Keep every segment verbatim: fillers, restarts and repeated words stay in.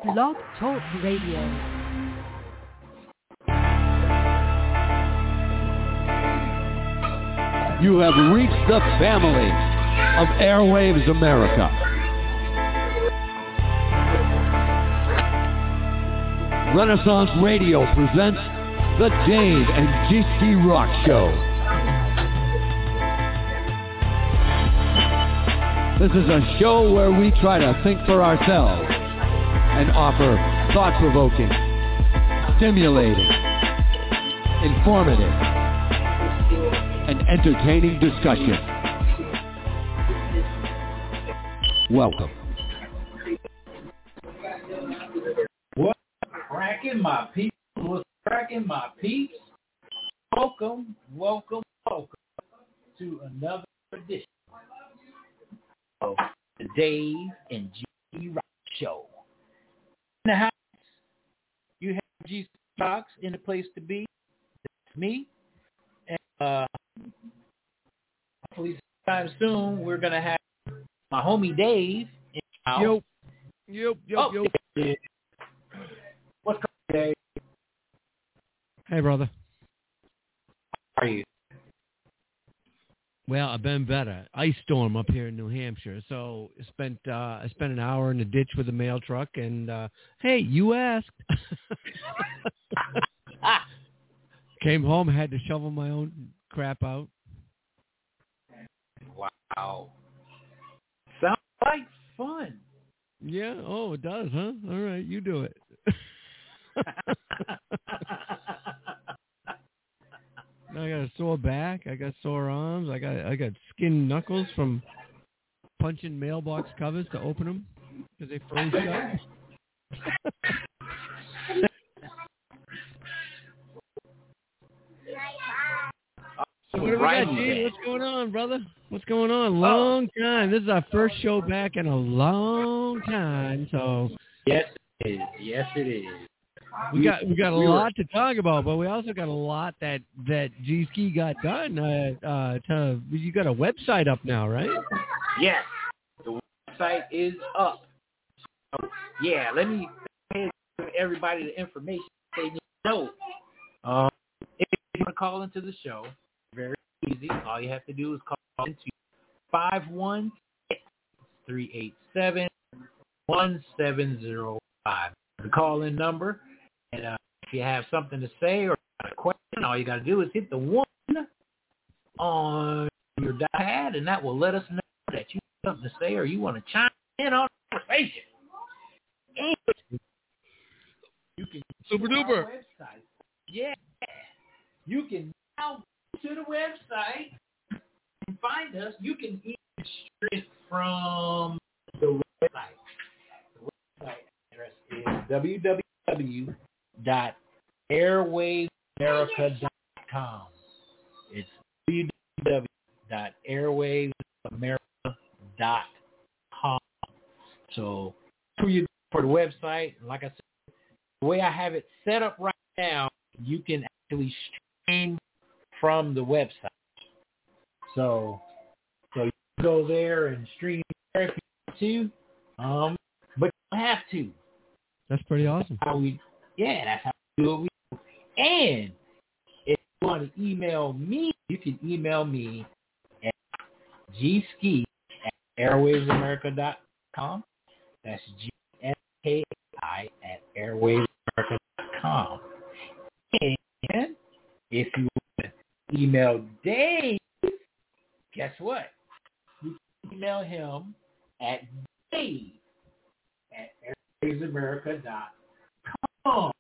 Blog Talk Radio. You have reached the family of Airwaves America. Renaissance Radio presents the Dave and G-Ski Rock Show. This is a show where we try to think for ourselves and offer thought-provoking, stimulating, informative, and entertaining discussion. Welcome. What's cracking, my peeps? What's cracking, my peeps? Welcome, welcome, welcome to another edition of the Dave and G Rock Show. In the house, you have G Rocks in the place to be. That's me. And uh, hopefully sometime soon we're going to have my homie Dave in the house. Yo. Yo, yo, oh, yo. Yeah. What's going on, Dave? Hey, brother. How are you? Well, I've been better. Ice storm up here in New Hampshire. So I spent uh, I spent an hour in the ditch with a mail truck, and uh, hey, you asked. Came home, had to shovel my own crap out. Wow. Sounds like fun. Yeah. Oh, it does, huh? All right, you do it. I got a sore back. I got sore arms. I got I got skinned knuckles from punching mailbox covers to open them because they froze shut. So what do we got, G? What's going on, brother? What's going on? Long time. This is our first show back in a long time. So yes, it is. Yes, it is. We got we got a we lot were, to talk about, but we also got a lot that that G-Ski got done. Uh, uh, to you got a website up now, right? Yes, the website is up. So, yeah, let me give everybody the information they need to know. Um, if you want to call into the show, very easy. All you have to do is call into five one six, three eight seven, one seven zero five. The call-in number. And uh, if you have something to say or a question, all you got to do is hit the one on your pad, and that will let us know that you have something to say or you want to chime in on the conversation. And you can super duper. Website. Yeah, you can now go to the website and find us. You can even stream from the website. The website address is w w w dot airwaves america dot com. It's w w w dot airwaves america dot com. So who you for the website, like I said, the way I have it set up right now, you can actually stream from the website. So so you can go there and stream there if you want to. Um but you don't have to. That's pretty awesome. How we Yeah, that's how we do it. And if you want to email me, you can email me at gski at airwaves america dot com. That's G S K I at airwaves america dot com. And if you want to email Dave, guess what? You can email him at Dave at airwaves america dot com.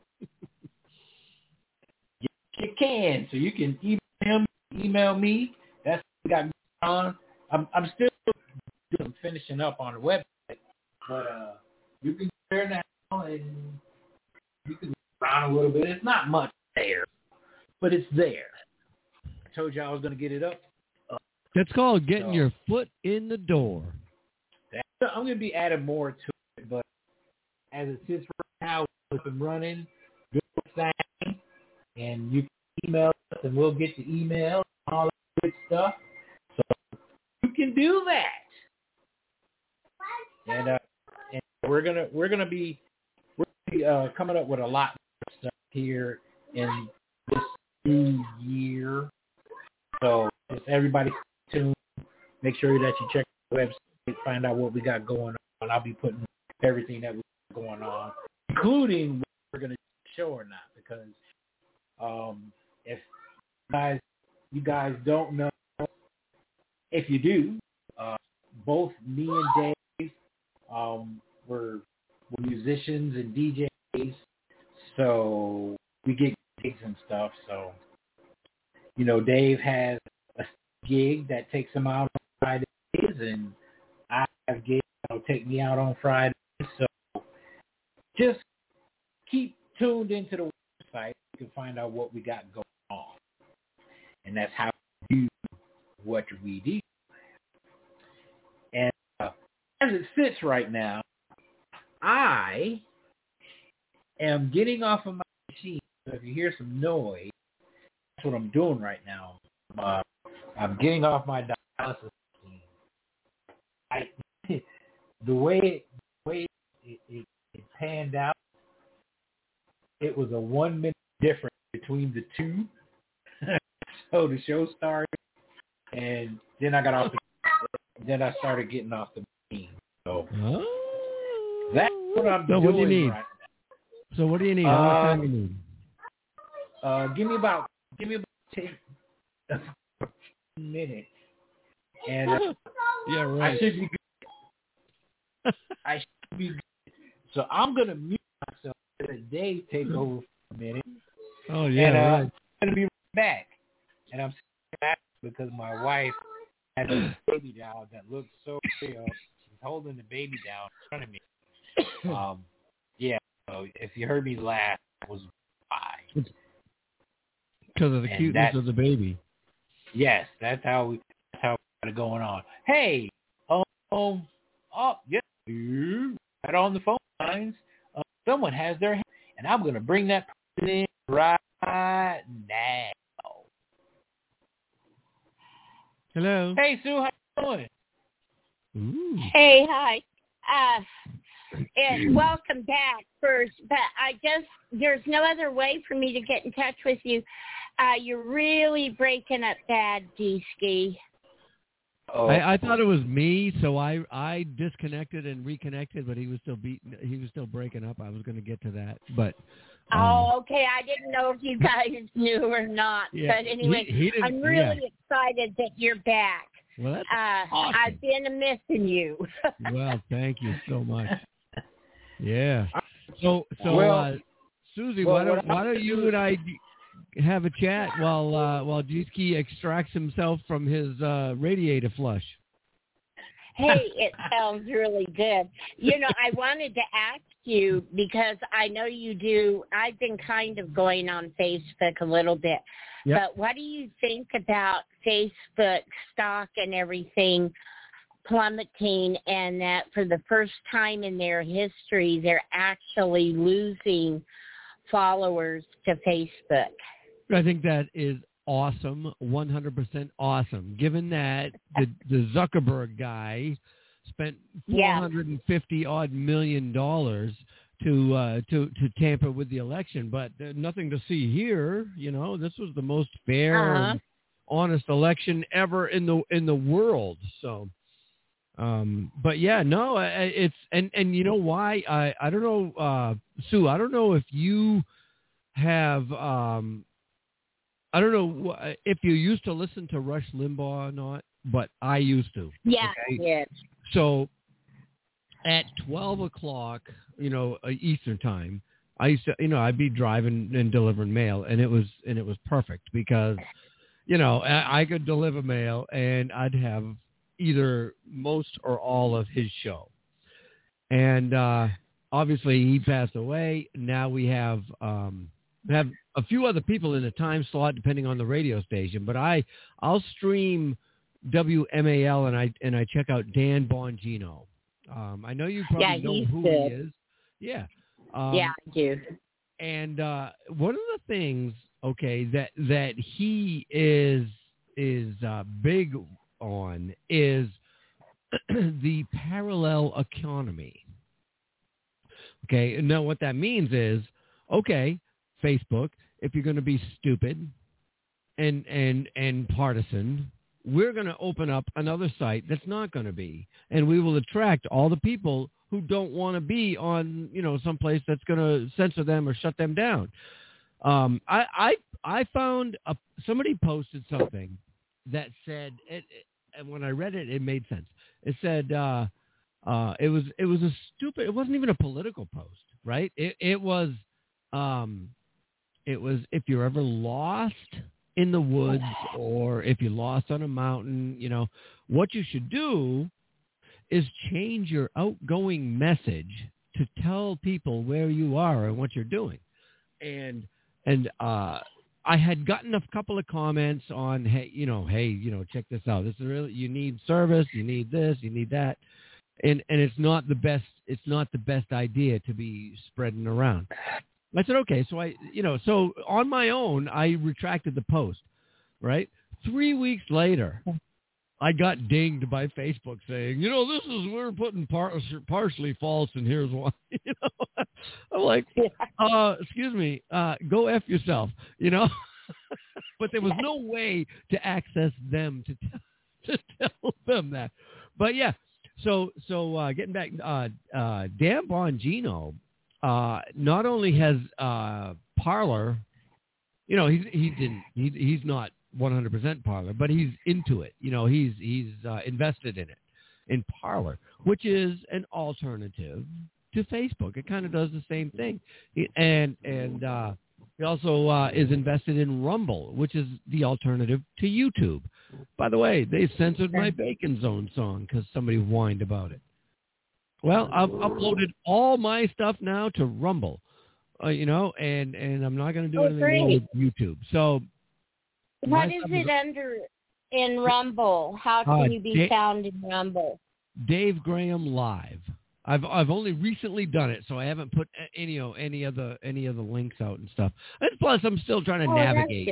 Yes, you can. So you can email him, email me. That's what we got going on. I'm, I'm still doing, finishing up on the website, but uh, you can go there now and you can look around a little bit. It's not much there, but it's there. I told you I was going to get it up. Uh, That's called getting so, your foot in the door. that, I'm going to be adding more to it, but as it sits right now, it's been running. Good thing. And you can email us, and we'll get the email and all that good stuff. So you can do that. And, uh, and we're gonna we're gonna be be uh, coming up with a lot of stuff here in this new year. So just everybody stay tuned. Make sure that you check the website, find out what we got going on. I'll be putting everything that we got going on, including what we're going to show or not, because um, if you guys, you guys don't know, if you do, uh, both me and Dave um, were, were musicians and D Js, so we get gigs and stuff. So, you know, Dave has a gig that takes him out on Fridays, and I have gigs that will take me out on Fridays. So just keep tuned into the website. You can find out what we got going on. And that's how we do what we do. And uh, as it sits right now, I am getting off of my machine. So if you hear some noise, that's what I'm doing right now. Uh, I'm getting off my dialysis machine. I, the way, the way it, it, it panned out, it was a one minute difference between the two. So the show started, and then I got off the, then I started getting off the machine. So Oh. that's what I'm So doing what do you need? right now. So what do you need? How Uh, much time do you need? Uh, give me about, give me about ten minutes, and uh, Yeah, right. I should be good. I should be good. So I'm gonna mute myself and let Dave take over for a minute. Oh, yeah, and, uh, right. I'm gonna be right back. And I'm back because my wife had a baby doll that looked so real. She's holding the baby doll in front of me. Um, yeah. So if you heard me laugh, that was why. Because of the And cuteness that- of the baby. Yes, that's how we. That's how we got it going on. Hey, um, um oh, yeah, right on the phone lines. Uh, someone has their hand, and I'm gonna bring that person in right now. Hello. Hey, Sue, how you doing? Ooh. Hey, hi. Uh, and welcome back first, but I just, there's no other way for me to get in touch with you. Uh, you're really breaking up bad, D-Ski. Oh, I, I thought it was me, so I I disconnected and reconnected, but he was still beating. He was still breaking up. I was going to get to that, but um, Oh, okay. I didn't know if you guys knew or not. Yeah, But anyway, he- he didn't- I'm really yeah. excited that you're back. well, that's Uh, awesome. I've been missing you. well. Thank you so much. Yeah. So so Well- uh, Susie, well, why don't what why I'm don't gonna you do and I have a chat while uh, while G-Ski extracts himself from his uh, radiator flush? Hey, it sounds really good. You know, I wanted to ask you because I know you do. I've been kind of going on Facebook a little bit. Yep. But what do you think about Facebook stock and everything plummeting, and that for the first time in their history, they're actually losing followers to Facebook? I think that is awesome, one hundred percent awesome, given that the, the Zuckerberg guy spent four hundred fifty odd million dollars to uh, to to tamper with the election, but uh, nothing to see here. You know, this was the most fair Uh-huh. and honest election ever in the in the world. So, um, but yeah, no, I- I- it's and and you know why? I I don't know, uh, Sue. I don't know if you have. Um, I don't know wh- if you used to listen to Rush Limbaugh or not, but I used to. Yeah, Okay? yes. So at twelve o'clock, you know, uh, Eastern time, I used to, you know, I'd be driving and delivering mail, and it was and it was perfect because, you know, I, I could deliver mail and I'd have either most or all of his show. And uh, obviously he passed away. Now we have um, have a few other people in the time slot depending on the radio station, but I I'll stream W M A L and I and I check out Dan Bongino. Um, I know you probably Yeah, know he's who good. he is. Yeah. Um, yeah, I do. And uh, one of the things, okay, that that he is is uh, big on is the parallel economy, Okay, and now what that means is, okay, Facebook, if you're going to be stupid and and and partisan, we're going to open up another site that's not going to be, and we will attract all the people who don't want to be on, you know, someplace that's going to censor them or shut them down. Um, I, I I found a, somebody posted something that said, it, it, and when I read it, it made sense. It said uh, uh, it was it was a stupid. It wasn't even a political post, right? It, it was um, it was if you're ever lost in the woods or if you're lost on a mountain, you know, what you should do is change your outgoing message to tell people where you are and what you're doing. And and uh, I had gotten a couple of comments on, hey, you know, hey, you know, check this out. This is really, you need service, you need this, you need that, and and it's not the best. It's not the best idea to be spreading around. I said, okay, so I, you know, so on my own, I retracted the post. Right, three weeks later, I got dinged by Facebook saying, you know, this is, we're putting par- partially false and here's why. You know, I'm like, uh, excuse me, uh, go F yourself, you know. But there was no way to access them to, t- to tell them that. But yeah, so so uh, getting back, uh, uh, Dan Bongino uh, not only has uh, Parler, you know, he's he didn't he, he's not one hundred percent Parler, but he's into it. You know, he's he's uh, invested in it, in Parler, which is an alternative to Facebook. It kind of does the same thing, and and uh, he also uh, is invested in Rumble, which is the alternative to YouTube. By the way, they censored my Bacon Zone song because somebody whined about it. Well, I've uploaded all my stuff now to Rumble, uh, you know, and, and I'm not going to do oh, anything more with YouTube. So, what is it is, under in Rumble? How can uh, you be Dave, found in Rumble? Dave Graham Live. I've I've only recently done it, so I haven't put any you know, any of the any of the links out and stuff. And plus, I'm still trying to oh, navigate.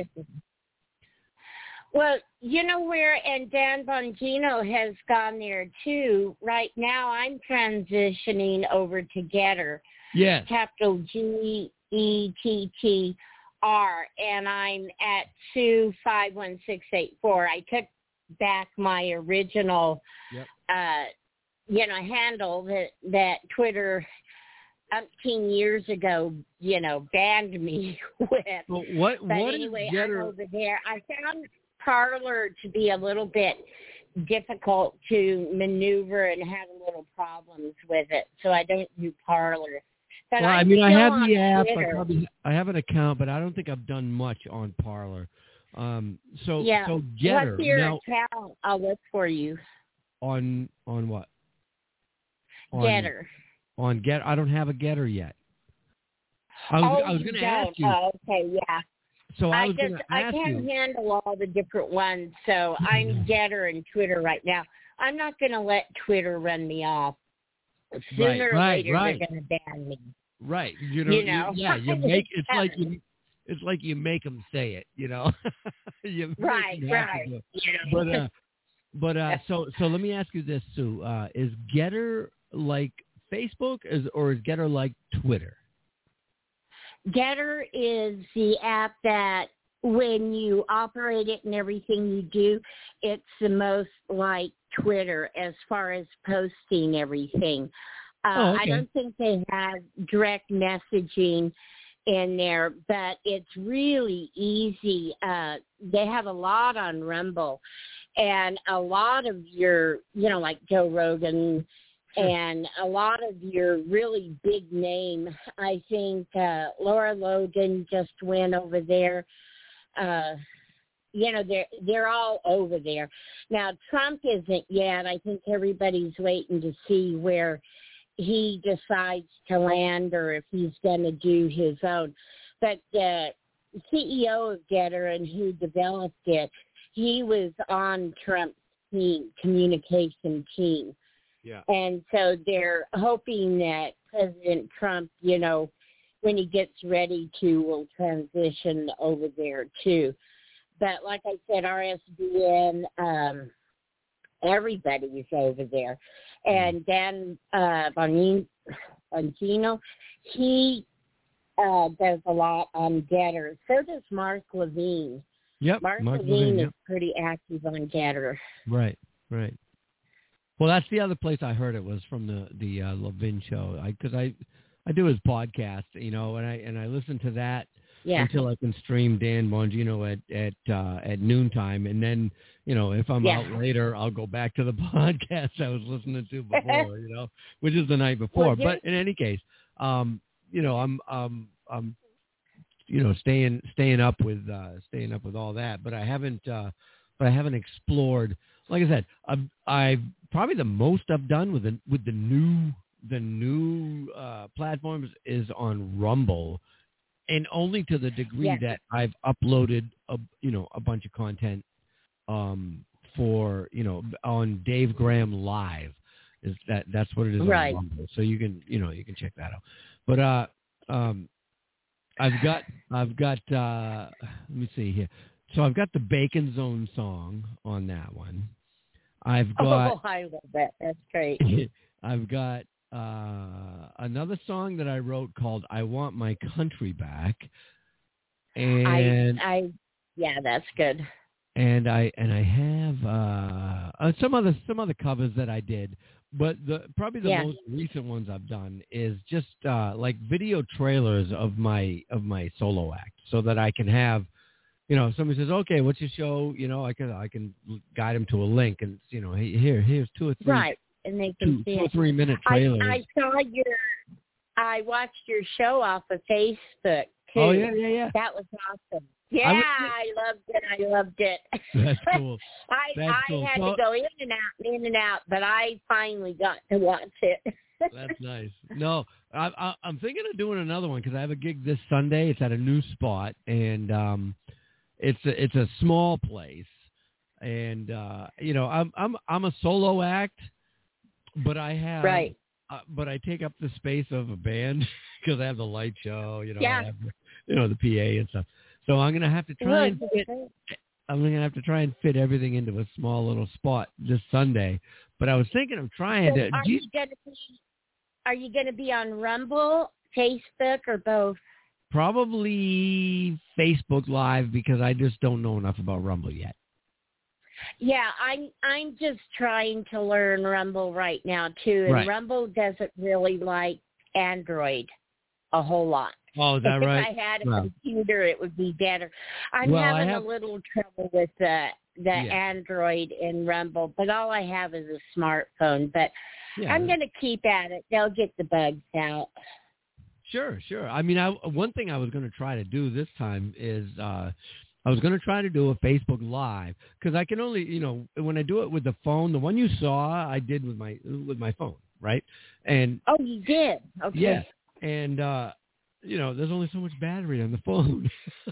Well, you know where, and Dan Bongino has gone there too. Right now, I'm transitioning over to Getter. Yes. Capital G E T T R, and I'm at two five one six eight four. I took back my original, yep. uh, you know, handle that that Twitter umpteen years ago, you know, banned me with. Well, what but what anyway, is Getter? I'm over there. I found Parler to be a little bit difficult to maneuver and had a little problems with it, so I don't do Parler. But well, I'm I mean, I have the app. Twitter. I, probably, I have an account, but I don't think I've done much on Parler. Um, so, yeah. so Getter. What's your now, account? I'll look for you. On on what? On, Getter. On Getter. I don't have a Getter yet. I was, oh, I was going to ask you. Oh, okay, yeah. So I, I was just going to I ask can't you. handle all the different ones, so I'm Getter and Twitter right now. I'm not going to let Twitter run me off. Sooner right, or right, later, right. they're going to ban me. Right. You know. You know? You, yeah. You make it's like you. It's like you make them say it. You know. you right. Right. You know? But uh, but uh, so so let me ask you this, Sue. Uh, is Getter like Facebook, is or is Getter like Twitter? Getter is the app that when you operate it and everything you do, it's the most like Twitter as far as posting everything. Uh, oh, okay. I don't think they have direct messaging in there, but it's really easy. Uh, they have a lot on Rumble, and a lot of your, you know, like Joe Rogan, sure. and a lot of your really big name. I think uh, Laura Logan just went over there. Uh, you know, they're they're all over there. Now, Trump isn't yet. I think everybody's waiting to see where he decides to land or if he's going to do his own. But the C E O of Getter and who developed it, he was on Trump's team, communication team. Yeah. And so they're hoping that President Trump, you know, when he gets ready to, will transition over there too. But like I said, R S B N, um, everybody's over there. And Dan uh, Bonin, Bongino. He uh, does a lot on Getter. So does Mark Levine. Yep. Mark, Mark Levine, Levine is yep. pretty active on Getter. Right, right. Well, that's the other place I heard it was from the the uh, Levine show. Because I, I, I do his podcast, you know, and I and I listen to that yeah. until I can stream Dan Bongino at at uh, at noontime, and then you know if I'm yeah. out later, I'll go back to the podcast I was listening to before, you know, which is the night before. Well, but in any case, um, you know, I'm um I'm you know staying staying up with uh, staying up with all that, but I haven't uh, but I haven't explored. Like I said, I've, I've probably the most I've done with the with the new the new uh, platforms is on Rumble, and only to the degree yeah. that I've uploaded a you know a bunch of content um, for you know on Dave Graham Live. Is that that's what it is right. on Rumble? So you can you know you can check that out. But uh, um, I've got I've got uh, let me see here. So I've got the Bacon Zone song on that one. I've got. Oh, I love that. That's great. I've got uh, another song that I wrote called "I Want My Country Back," and I, I, yeah, that's good. And I and I have uh, uh, some other some other covers that I did, but the probably the yeah. most recent ones I've done is just uh, like video trailers of my of my solo act, so that I can have. You know, somebody says, "Okay, what's your show?" You know, I can I can guide them to a link, and you know, hey, here here's two or three, right, and they can two, see two or it. three minute trailers. I, I saw your, I watched your show off of Facebook too. Oh yeah, yeah, yeah. That was awesome. Yeah, I, was, I loved it. I loved it. That's cool. I That's I cool. had so, to go in and out, in and out, but I finally got to watch it. That's nice. No, I, I, I'm thinking of doing another one because I have a gig this Sunday. It's at a new spot, and um. It's a, it's a small place, and uh, you know I'm I'm I'm a solo act, but I have right. Uh, but I take up the space of a band because I have the light show, you know, yeah. I have the, you know the P A and stuff. So I'm gonna have to try and fit. I'm gonna have to try and fit everything into a small little spot this Sunday. But I was thinking of trying so to. Are you gonna be? Are you gonna be on Rumble, Facebook, or both? Probably Facebook Live because I just don't know enough about Rumble yet. Yeah, I'm I'm just trying to learn Rumble right now too, and right. Rumble doesn't really like Android a whole lot. Oh, is that if right? If I had a well, computer, it would be better. I'm well, having have, a little trouble with the the yeah. Android in Rumble, but all I have is a smartphone. But yeah. I'm going to keep at it. They'll get the bugs out. Sure, sure. I mean, I, one thing I was going to try to do this time is uh, I was going to try to do a Facebook Live because I can only, you know, when I do it with the phone, the one you saw, I did with my with my phone, right? And oh, you did? Okay. Yeah, and uh, you know, there's only so much battery on the phone.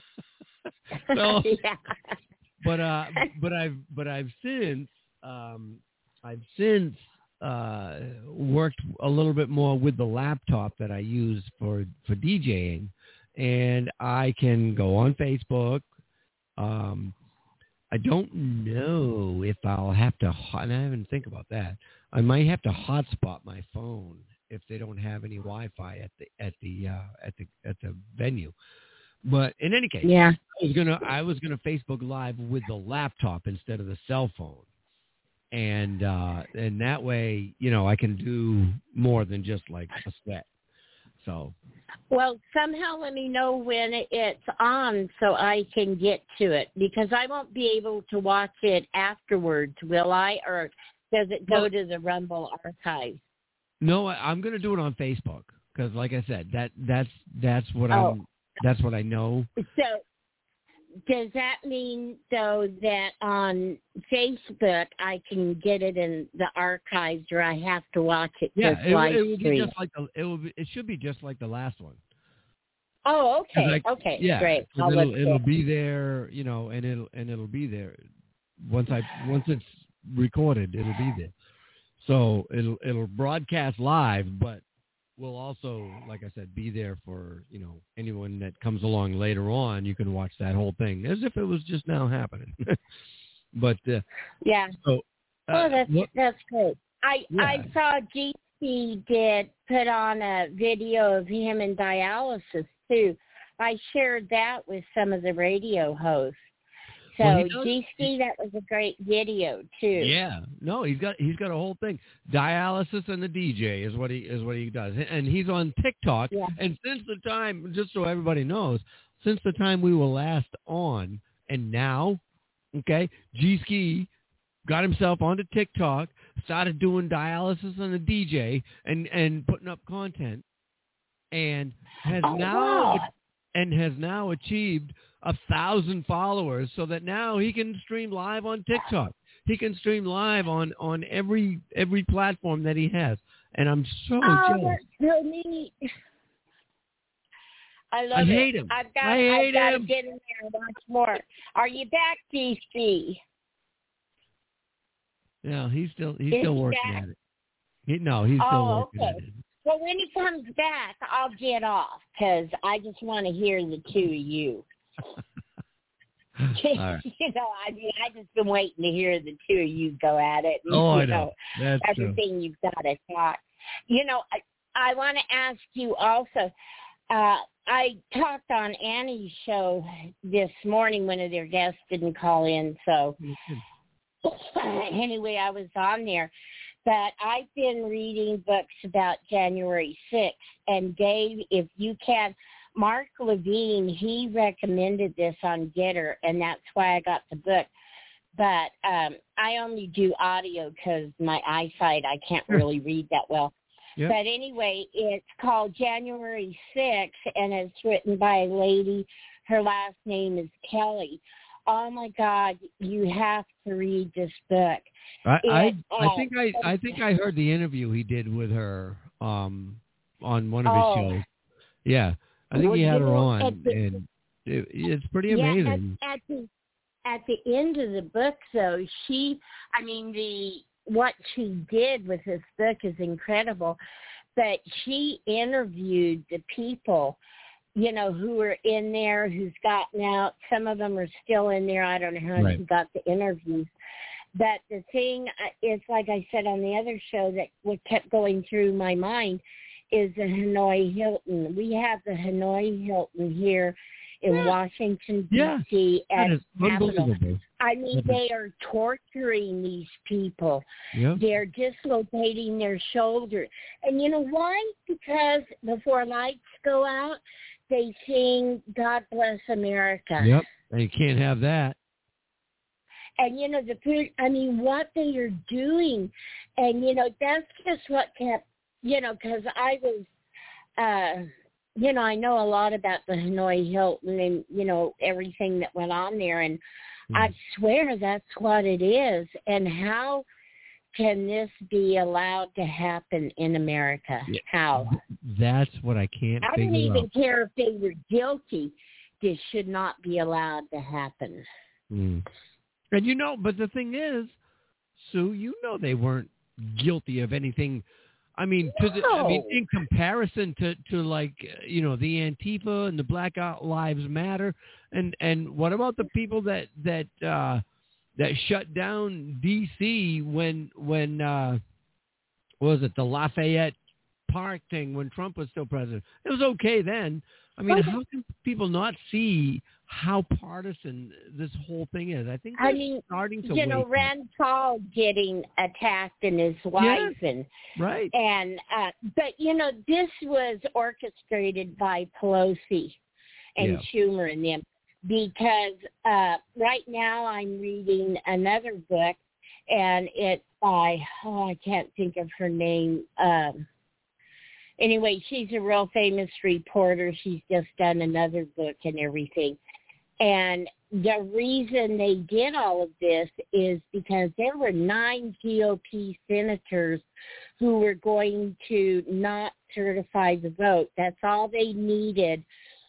so, yeah. But uh, but I've but I've since um, I've since. Uh, worked a little bit more with the laptop that I use for, for DJing, and I can go on Facebook. Um, I don't know if I'll have to, and I haven't think about that. I might have to hotspot my phone if they don't have any Wi-Fi at the at the uh, at the at the venue. But in any case, yeah, I was gonna I was gonna Facebook Live with the laptop instead of the cell phone. And uh, and that way, you know, I can do more than just like a set. So, well, somehow let me know when it's on so I can get to it because I won't be able to watch it afterwards, will I? Or does it go well, to the Rumble archive? No, I, I'm going to do it on Facebook because, like I said, that that's that's what oh. I'm that's what I know. So. Does that mean, though, that on Facebook I can get it in the archives, or I have to watch it yeah, just it, live it will stream? be just like the, it will be. It should be just like the last one. Oh, okay, I, okay, yeah, great. I'll it'll look it'll it. be there, you know, and it'll and it'll be there once I once it's recorded. It'll be there, so it'll it'll broadcast live, but will also, like I said, be there for, you know, anyone that comes along later on. You can watch that whole thing as if it was just now happening. but uh, yeah, so uh, oh, that's what, that's great. I yeah. I saw G G-Ski did put on a video of him in dialysis, too. I shared that with some of the radio hosts. So, well, G-Ski, that was a great video, too. Yeah. No, he's got he's got a whole thing. Dialysis and the D J is what he is what he does. And he's on TikTok. Yeah. And since the time, just so everybody knows, since the time we were last on, and now, okay, G-Ski got himself onto TikTok, started doing dialysis on the D J and, and putting up content, and has oh, now wow. and has now achieved a thousand followers, so that now he can stream live on TikTok. He can stream live on, on every every platform that he has, and I'm so oh, jealous. That's so neat. I love I it. hate him. I've got, I hate I've got him. to get in there and watch more. Are you back, D C? Yeah, he's still he's Is still he working back? at it. He, no, he's still Oh, working okay. at it. Well, when he comes back, I'll get off because I just want to hear the two of you. All right. You know, I mean, I just been waiting to hear the two of you go at it. And, Oh, you I know. That's everything true. you've got to talk. You know, I, I want to ask you also. Uh, I talked on Annie's show this morning. One of their guests didn't call in, so anyway, I was on there. But I've been reading books about January sixth, and Dave, if you can, Mark Levine, he recommended this on Getter, and that's why I got the book. But um, I only do audio because my eyesight, I can't really read that well. Yep. But anyway, it's called January sixth, and it's written by a lady. Her last name is Kelly. Oh, my God, you have to read this book. I I, It, I uh, think I I think I heard the interview he did with her um on one of his Oh. shows. Yeah, I think Well, he had you her know, on, at the- and it, it's pretty Yeah, amazing. at, at the at the end of the book, though, she, I mean, the what she did with this book is incredible. But she interviewed the people, you know, who were in there, who's gotten out. Some of them are still in there. I don't know how Right. she got the interviews. But the thing is, like I said on the other show, that what kept going through my mind is the Hanoi Hilton. We have the Hanoi Hilton here in Yeah. Washington, Yeah. D C That at is Capitol. unbelievable. I mean, That is- they are torturing these people. Yep. They're dislocating their shoulder. And you know why? Because before lights go out, they sing God Bless America. Yep. And you can't have that. And, you know, the food, I mean, what they are doing. And, you know, that's just what kept, you know, because I was, uh, you know, I know a lot about the Hanoi Hilton and, you know, everything that went on there. And Mm. I swear that's what it is. And how can this be allowed to happen in America? Yeah. How? That's what I can't I figure don't even out. care if they were guilty. This should not be allowed to happen. Mm. And you know, but the thing is, Sue, you know they weren't guilty of anything. I mean, to the, I mean, No. in comparison to, to like, you know, the Antifa and the Black Lives Matter, and, and what about the people that that uh, that shut down D C when when uh, what was it the Lafayette Park thing when Trump was still president? It was okay then. I mean, how can people not see how partisan this whole thing is? I think they're I mean, starting to you wake know, up. Rand Paul getting attacked and his wife, and Right. and uh, but you know, this was orchestrated by Pelosi and Yeah. Schumer and them, because uh, right now I'm reading another book, and it's by oh, I can't think of her name. Um, Anyway, she's a real famous reporter. She's just done another book and everything. And the reason they did all of this is because there were nine G O P senators who were going to not certify the vote. That's all they needed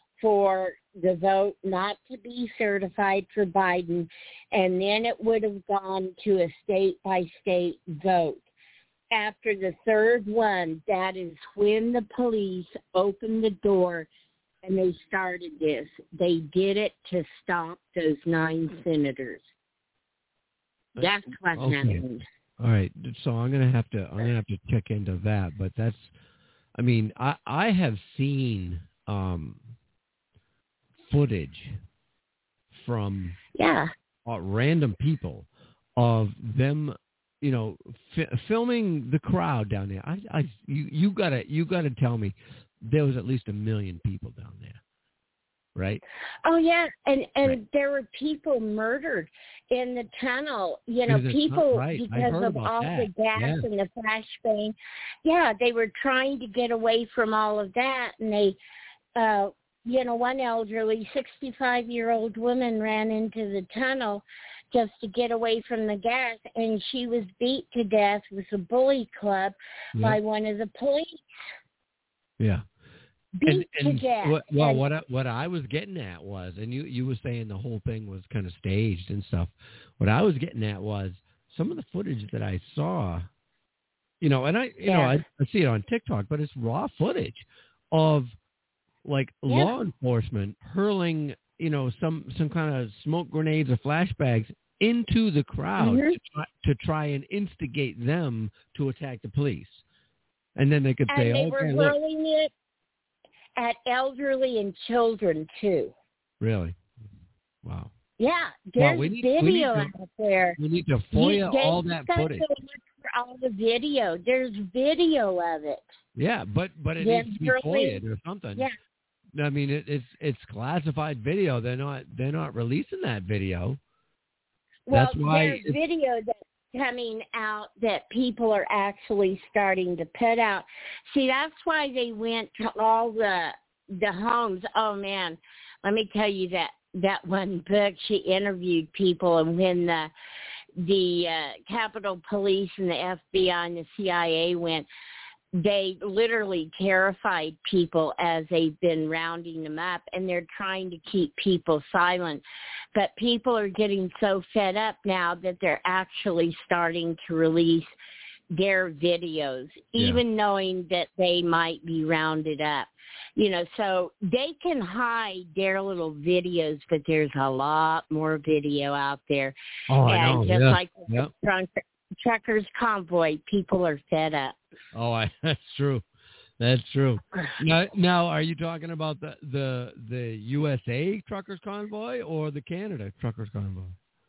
for the vote not to be certified for Biden. And then it would have gone to a state-by-state vote. After the third one, that is when the police opened the door and they started this. They did it to stop those nine senators. That's what Okay. happened. All right, so I'm gonna have to I'm gonna have to check into that. But that's, I mean, I I have seen um, footage from Yeah. uh, random people of them, you know, fi- filming the crowd down there. I, I, you, you gotta, you gotta tell me there was at least a million people down there, right? Oh yeah, and and Right. there were people murdered in the tunnel. You know, Is it not people right? I because heard of about all that. the gas Yeah. and the flashbang. Yeah, they were trying to get away from all of that, and they, uh, you know, one elderly sixty-five-year-old woman ran into the tunnel just to get away from the gas, and she was beat to death with a bully club Yep. by one of the police. Yeah. Beat and, and to death. What, well, and, what I, what I was getting at was, and you you were saying the whole thing was kind of staged and stuff. What I was getting at was some of the footage that I saw, you know, and I you know Yeah. I, I see it on TikTok, but it's raw footage of like Yeah. law enforcement hurling, you know, some some kind of smoke grenades or flashbangs into the crowd Mhm. to, try, to try and instigate them to attack the police, and then they could and say, they "Okay, were look, hurling it at elderly and children too. really, wow." Yeah, Well, there's we need- we need video to- out there. We need to You, FOIA they all that gotta footage. go look for all the video. There's video of it. Yeah, but but it Them needs to be hurling- FOIA'd or something. Yeah. I mean, it, it's it's classified video. They're not they're not releasing that video. Well, That's why there's it's- video that's coming out that people are actually starting to put out. See, that's why they went to all the the homes. Oh man, let me tell you that that one book. She interviewed people, and when the the uh, Capitol Police and the F B I and the C I A went, they literally terrified people as they've been rounding them up, and they're trying to keep people silent. But people are getting so fed up now that they're actually starting to release their videos, Yeah. even knowing that they might be rounded up. You know, so they can hide their little videos, but there's a lot more video out there. Oh, I and know. just yeah. like the Yep. trunk, truckers convoy, people are fed up. Oh, I, that's true. That's true. Now, now, are you talking about the, the the U S A truckers convoy or the Canada truckers convoy?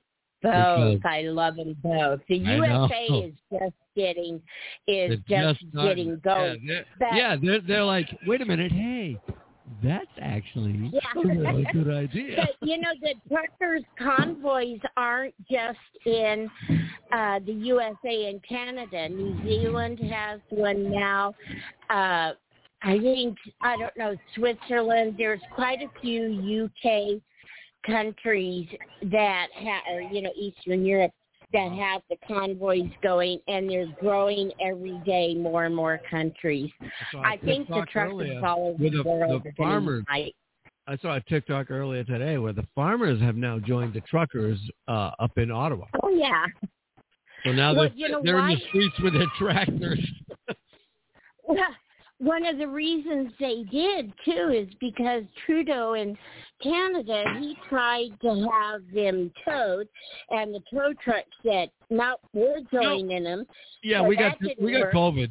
Both. Because- I love them both. The I U S A know. is just getting is They're just, not- getting going. Yeah, they're, But- yeah, they're they're like, wait a minute, hey, that's actually Yeah. a really good idea. But, you know, the truckers convoys aren't just in uh, the U S A and Canada. New Zealand has one now. Uh, I think, I don't know, Switzerland. There's quite a few U K countries that have, or, you know, Eastern Europe that have the convoys going, and they're growing every day, more and more countries. saw a I think the TikTok truckers earlier all over with the the- world the are going farmers. to unite. I saw a TikTok earlier today where the farmers have now joined the truckers uh, up in Ottawa. Oh, yeah. So now Well, they're, you know they're in why? the streets with their tractors. Well, one of the reasons they did, too, is because Trudeau in Canada, he tried to have them towed, and the tow truck said, no, we're joining them. Yeah, So we got that didn't we got work. COVID.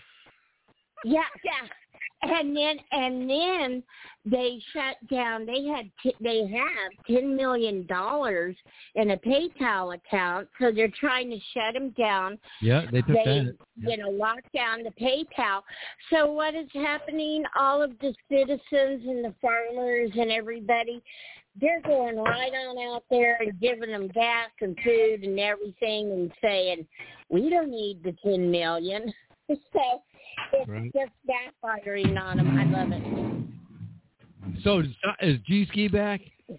Yeah, yeah. And then and then they shut down. They had t- they have ten million dollars in a PayPal account, so they're trying to shut them down. Yeah, they took They that. you know lock down the PayPal. So what is happening? All of the citizens and the farmers and everybody, they're going right on out there and giving them gas and food and everything, and saying, we don't need the ten million. So it's Right. just backfiring on them. I love it. So is, is G Ski back?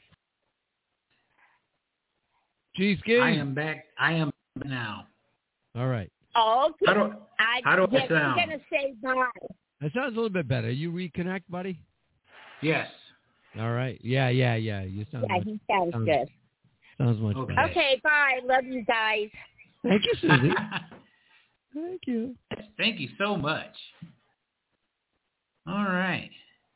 G Ski. I am back. I am now. All right. Oh, okay. How do I, how do I just sound? going to say bye. That sounds a little bit better. You reconnect, buddy? yes. All right. Yeah, yeah, yeah. You sound Yeah, much, he sounds sounds, good. sounds much Okay. better. Okay, bye. Love you guys. Thank you, Susie. Thank you. Thank you so much. All right.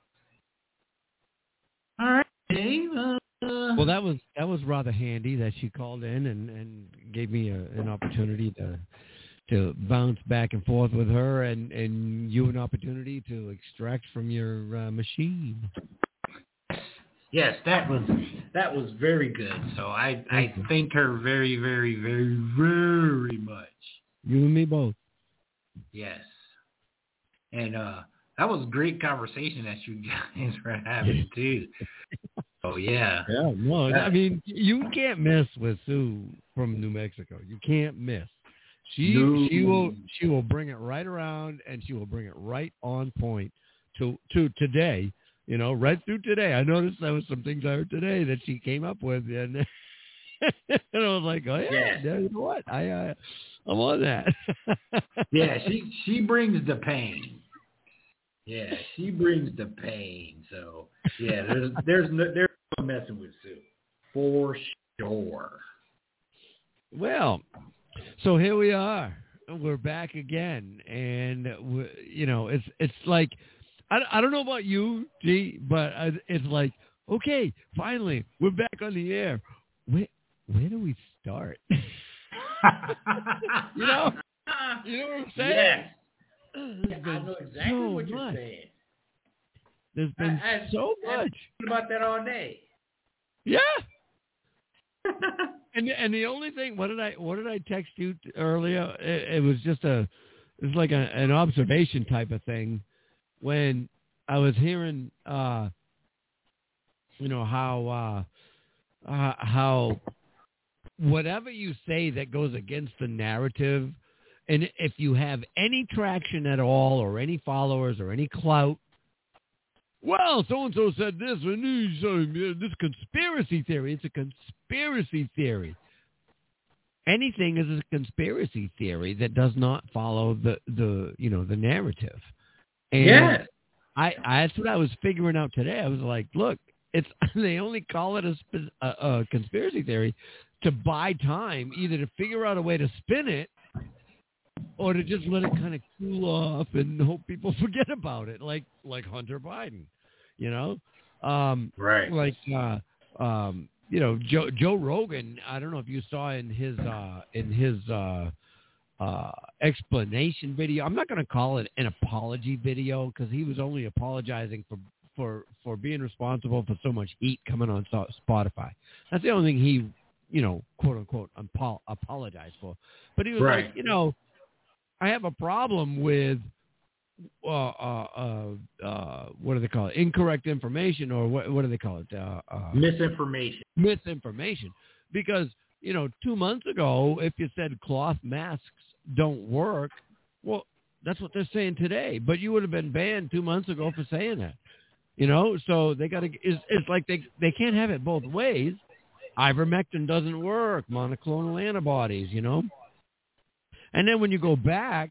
All right, Dave. Uh, Well, that was that was rather handy that she called in and, and gave me a, an opportunity to to bounce back and forth with her, and, and you an opportunity to extract from your uh, machine. Yes, that was that was very good. So I I thank her very, very, very, very much. You and me both. Yes. And uh, that was a great conversation that you guys were having too. Oh yeah. Yeah, no, I mean you can't miss with Sue from New Mexico. You can't miss. She no. she will she will bring it right around, and she will bring it right on point to to today. You know, right through today. I noticed there was some things I heard today that she came up with, and, and I was like, oh yeah, yeah. You know what? I uh, I'm on that. Yeah, she she brings the pain. Yeah, she brings the pain. So yeah, there's there's no, there's no messing with Sue for sure. Well, so here we are. We're back again, and we, you know, it's it's like. I, I don't know about you, G, but I, it's like, okay, finally, we're back on the air. Where, where do we start? you know? You know what I'm saying? Yes. Yeah, I know exactly so what you're much. saying. There's been I, I, so I've much. been about that all day. Yeah. and and the only thing, what did I what did I text you earlier? It, it was just a, it was like a, an observation type of thing. When I was hearing, uh, you know, how uh, uh, how whatever you say that goes against the narrative, and if you have any traction at all or any followers or any clout, well, so-and-so said this, and this conspiracy theory. It's a conspiracy theory. Anything is a conspiracy theory that does not follow the, the you know, the narrative. And yes. I, I, that's what I was figuring out today. I was like, look, it's they only call it a, a, a conspiracy theory to buy time, either to figure out a way to spin it or to just let it kind of cool off and hope people forget about it, like like Hunter Biden, you know? Um, right. Like, uh, um, you know, Joe, Joe Rogan, I don't know if you saw in his uh, in his uh, Uh, explanation video. I'm not going to call it an apology video because he was only apologizing for, for, for being responsible for so much heat coming on Spotify. That's the only thing he, you know, quote unquote, apo- apologized for. But he was right. like, you know, I have a problem with uh, uh, uh, uh, what do they call it? Incorrect information, or what? What do they call it? Uh, uh, misinformation. Misinformation, because you know, two months ago, if you said cloth masks don't work, well, that's what they're saying today. But you would have been banned two months ago for saying that. You know, so they got to. It's, it's like they they can't have it both ways. Ivermectin doesn't work. Monoclonal antibodies, you know. And then when you go back,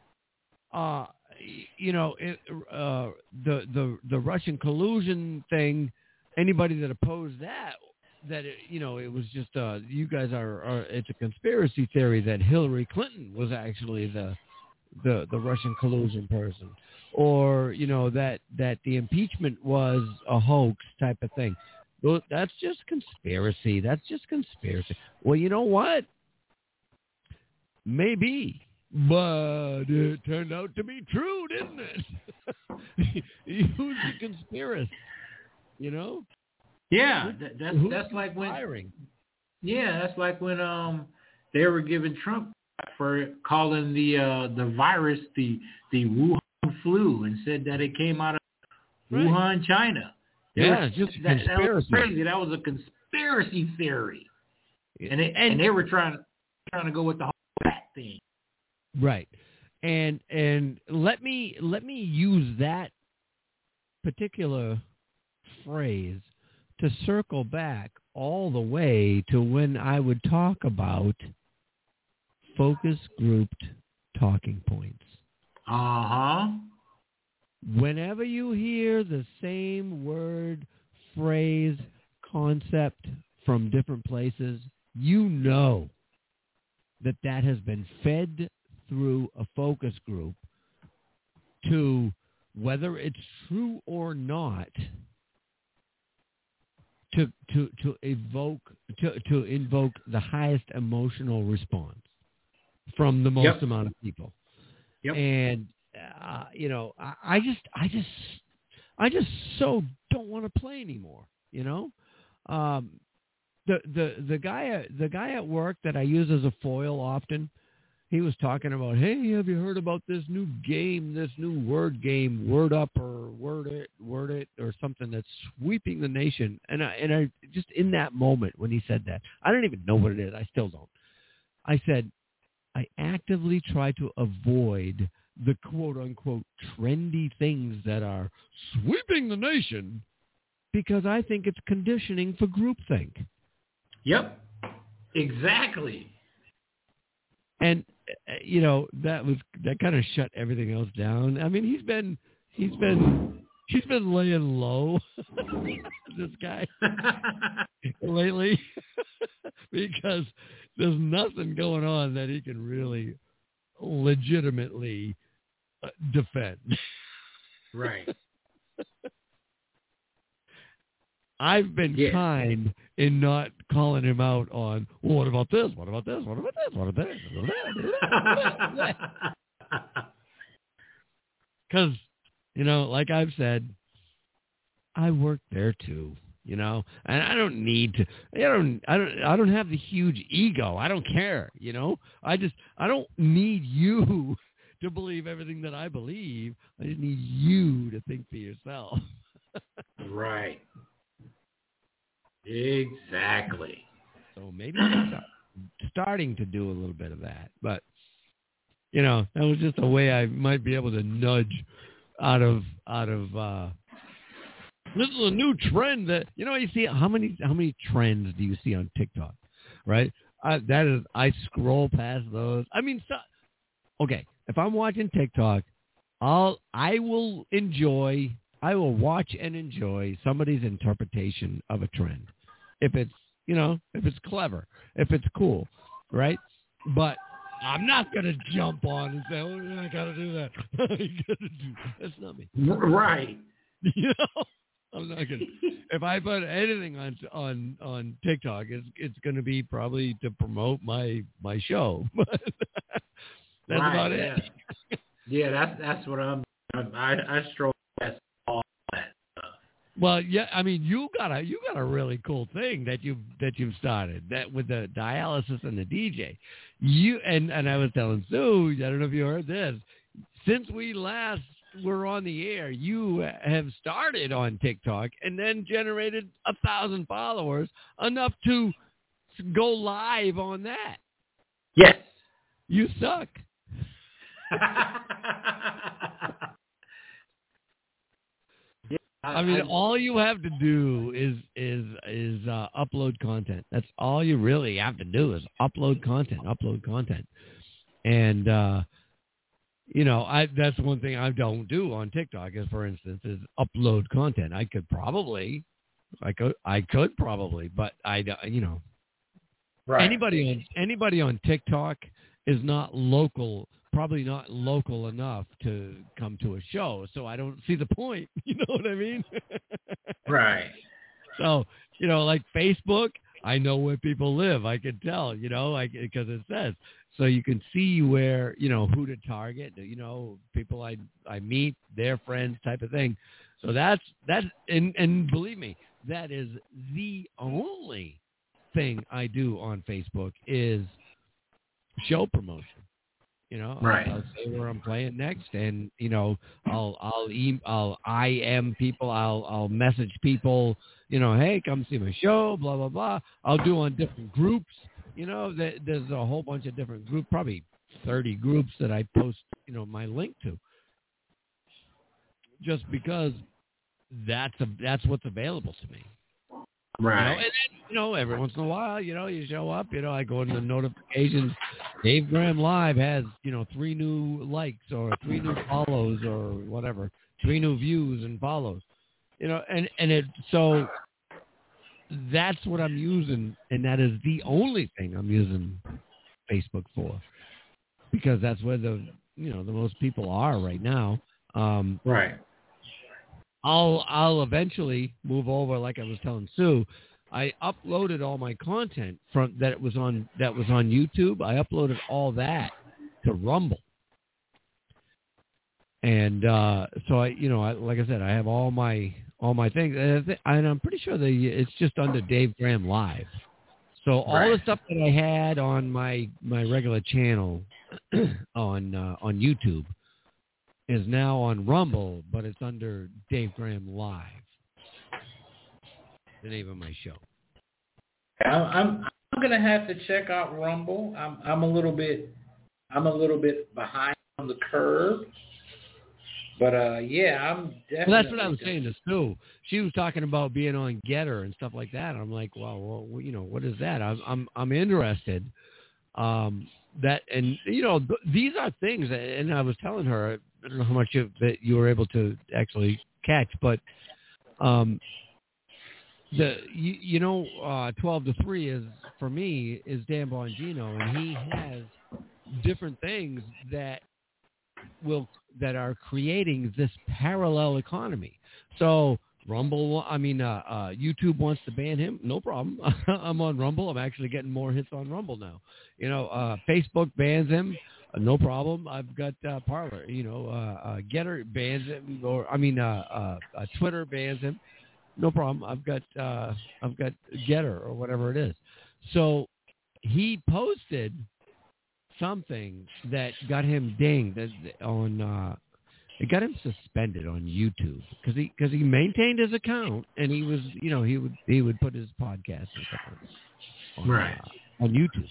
uh, you know, it, uh, the the the Russian collusion thing. Anybody that opposed that. That it, you know, it was just uh, you guys are, are. It's a conspiracy theory that Hillary Clinton was actually the, the the Russian collusion person, or you know that that the impeachment was a hoax type of thing. Well, that's just conspiracy. That's just conspiracy. Well, you know what? Maybe, but it turned out to be true, didn't it? Who's the conspiracy? You know. Yeah, that, that's that's like when. Firing? Yeah, that's like when um they were giving Trump for calling the uh, the virus the the Wuhan flu and said that it came out of right. Wuhan, China. They yeah, were, it's just that, conspiracy. That was crazy. That was a conspiracy theory, and it, and, and they were trying trying to go with the whole bat thing. Right, and and let me let me use that particular phrase to circle back all the way to when I would talk about focus grouped talking points. Uh-huh. Whenever you hear the same word, phrase, concept from different places, you know that that has been fed through a focus group to, whether it's true or not, to to to evoke to to invoke the highest emotional response from the most Yep. amount of people. Yep. And uh, you know, I, I just, I just, I just so don't want to play anymore. You know, um, the the the guy at, the guy at work that I use as a foil often, he was talking about, hey, have you heard about this new game, this new word game, Word Up or Word It, Word It, or something that's sweeping the nation? And I and I just in that moment when he said that, I don't even know what it is. I still don't. I said, I actively try to avoid the quote-unquote trendy things that are sweeping the nation because I think it's conditioning for groupthink. Yep, exactly. And, uh, you know, that was that kind of shut everything else down. I mean, he's been he's been he's been laying low, this guy, lately, because there's nothing going on that he can really legitimately uh, defend. Right. I've been Yeah. kind in not calling him out on, well, what about this? What about this? What about this? What about this? Because, you know, like I've said, I work there too, you know, and I don't need to, I don't, I don't, I don't have the huge ego. I don't care, you know, I just, I don't need you to believe everything that I believe. I just need you to think for yourself. Right. Exactly. So maybe I'm start, starting to do a little bit of that. But, you know, that was just a way I might be able to nudge out of, out of, uh, this is a new trend that, you know, you see how many, how many trends do you see on TikTok, right? I, that is, I scroll past those. I mean, so, okay, if I'm watching TikTok, I'll, I will enjoy, I will watch and enjoy somebody's interpretation of a trend. If it's, you know, if it's clever, if it's cool, right? But I'm not going to jump on and say, oh, I got to do that. I gotta do that. That's not me. Right. You know, I'm not going to. If I put anything on on on TikTok, it's it's going to be probably to promote my my show. That's right, about yeah. it. Yeah, that's that's what I'm. I I stroll past all that stuff. Well, yeah, I mean, you got a you got a really cool thing that you that you've started that with the dialysis and the D J. You and and I was telling Sue, I don't know if you heard this. Since we last were on the air, you have started on TikTok and then generated a thousand followers, enough to go live on that. Yes. You suck. yeah, I, I mean, I, all you have to do is is is uh, upload content. That's all you really have to do is upload content, upload content. And uh, you know, I that's one thing I don't do on TikTok is, for instance, is upload content. I could probably, I could, I could probably, but I, you know, right. anybody on anybody on TikTok is not local. Probably not local enough to come to a show, so I don't see the point. You know what I mean? Right. So, you know, like Facebook, I know where people live. I can tell, you know, like because it says. So you can see where, you know, who to target, you know, people I I meet, their friends type of thing. So that's, that's and, and believe me, that is the only thing I do on Facebook is show promotion. You know, right. I'll, I'll say where I'm playing next, and you know, I'll I'll e- I'll I M people, I'll I'll message people, you know, hey, come see my show, blah blah blah. I'll do on different groups. You know, there's a whole bunch of different groups, probably thirty groups that I post, you know, my link to, just because that's a, that's what's available to me. Right. You know, and then, you know, every once in a while, you know, you show up, you know, I go into the notifications. Dave Graham Live has, you know, three new likes or three new follows or whatever, three new views and follows, you know, and, and it, so that's what I'm using. And that is the only thing I'm using Facebook for, because that's where the, you know, the most people are right now. Um, right. I'll I'll eventually move over, like I was telling Sue. I uploaded all my content from that was on that was on YouTube. I uploaded all that to Rumble. And uh, so I, you know, I, like I said, I have all my all my things, and I'm pretty sure that it's just under Dave Graham Live. So all Right. the stuff that I had on my my regular channel on uh, on YouTube is now on Rumble, but it's under Dave Graham Live, the name of my show. I'm I'm, I'm gonna have to check out Rumble. I'm I'm a little bit I'm a little bit behind on the curve. But, uh, yeah, I'm definitely... Well, that's what I was saying to Sue. She was talking about being on Getter and stuff like that. I'm like, well, well you know, what is that? I'm I'm, I'm interested. Um, that and, you know, th- these are things, and I was telling her, I don't know how much of that you were able to actually catch, but um, the you, you know, uh, twelve to three is, for me, is Dan Bongino, and he has different things that will that are creating this parallel economy. So Rumble, I mean, uh, uh, YouTube wants to ban him. No problem. I'm on Rumble. I'm actually getting more hits on Rumble now. You know, uh, Facebook bans him. Uh, no problem. I've got uh, Parler. You know, uh, uh, Getter bans him, or I mean, uh, uh, uh, Twitter bans him. No problem. I've got uh, I've got Getter or whatever it is. So he posted something that got him dinged on. Uh, it got him suspended on YouTube because he because he maintained his account and he was you know he would he would put his podcast and stuff on, on, Right. uh, on YouTube.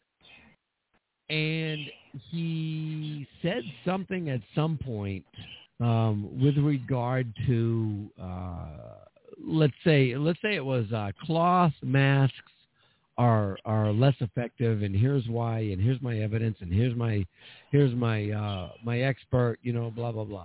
And he said something at some point um, with regard to uh, let's say let's say it was uh, cloth masks are are less effective, and here's why, and here's my evidence, and here's my here's my uh, my expert, you know, blah blah blah.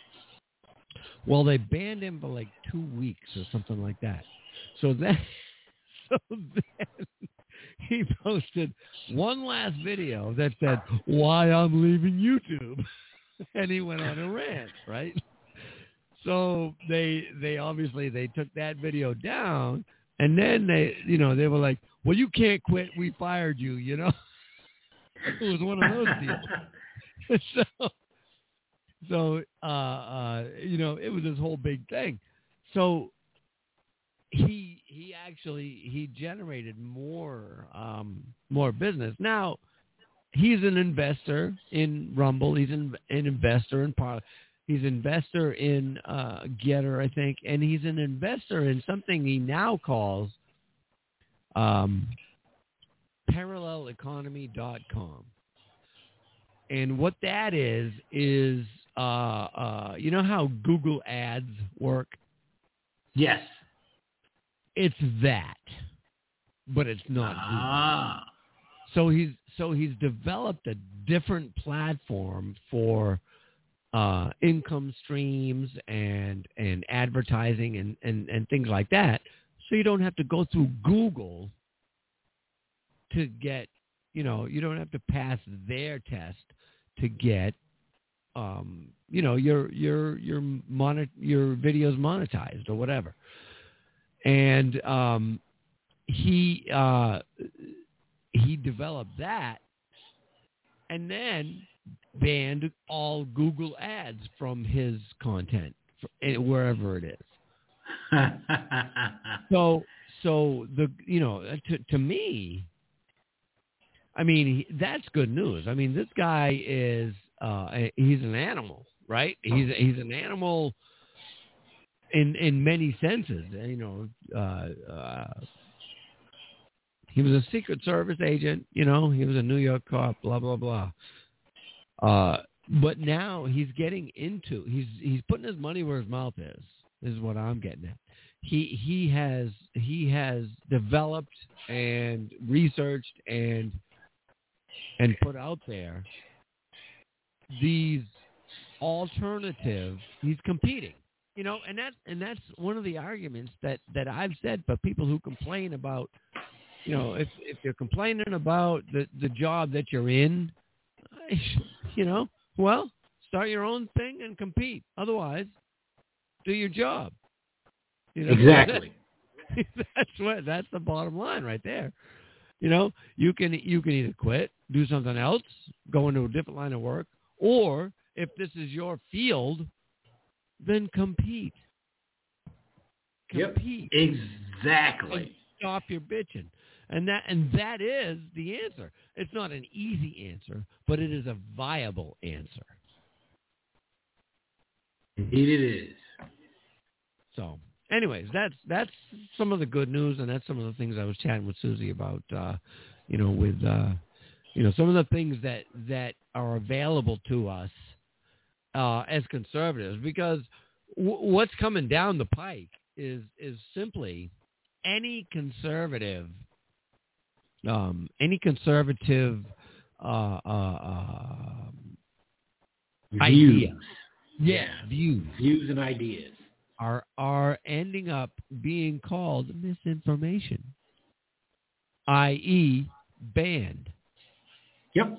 Well, they banned him for like two weeks or something like that. So then, so then he posted one last video that said why I'm leaving YouTube, and he went on a rant, right? So they they obviously they took that video down. And then they, you know, they were like, well, you can't quit. We fired you, you know. It was one of those deals. so, so uh, uh, you know, it was this whole big thing. So he he actually, he generated more, um, more business. Now, he's an investor in Rumble. He's an, an investor in Parler. He's an investor in uh, Getter, I think, and he's an investor in something he now calls um, parallel economy dot com. And what that is, is, uh, uh, you know how Google Ads work? Yes. It's that, but it's not Ah. Google. So he's, so he's developed a different platform for Uh, income streams and and advertising and, and, and things like that, so you don't have to go through Google to get, you know, you don't have to pass their test to get, um, you know, your your your monet your videos monetized or whatever. And um, he uh, he developed that, and then banned all Google ads from his content, wherever it is. so, so the you know, to to me, I mean, he, that's good news. I mean, this guy is uh, he's an animal, right? He's he's an animal in in many senses. You know, uh, uh, he was a Secret Service agent. You know, he was a New York cop. Blah blah blah. Uh, but now he's getting into he's he's putting his money where his mouth is. Is what I'm getting at. He he has he has developed and researched and and put out there these alternative. He's competing, you know, and that and that's one of the arguments that, that I've said for people who complain about, you know, if if you're complaining about the the job that you're in. You know, well, start your own thing and compete. Otherwise, do your job. You know? Exactly. That's what. That's the bottom line right there. You know, you can you can either quit, do something else, go into a different line of work, or if this is your field, then compete. Compete. Yep, exactly. And stop your bitching. And that and that is the answer. It's not an easy answer, but it is a viable answer. Indeed it is. So, anyways, that's that's some of the good news, and that's some of the things I was chatting with Susie about. Uh, you know, with uh, you know some of the things that that are available to us uh, as conservatives, because w- what's coming down the pike is is simply any conservative, um, any conservative uh, uh, uh, Views. idea, yeah, views, views and ideas. are are ending up being called misinformation, that is banned. Yep.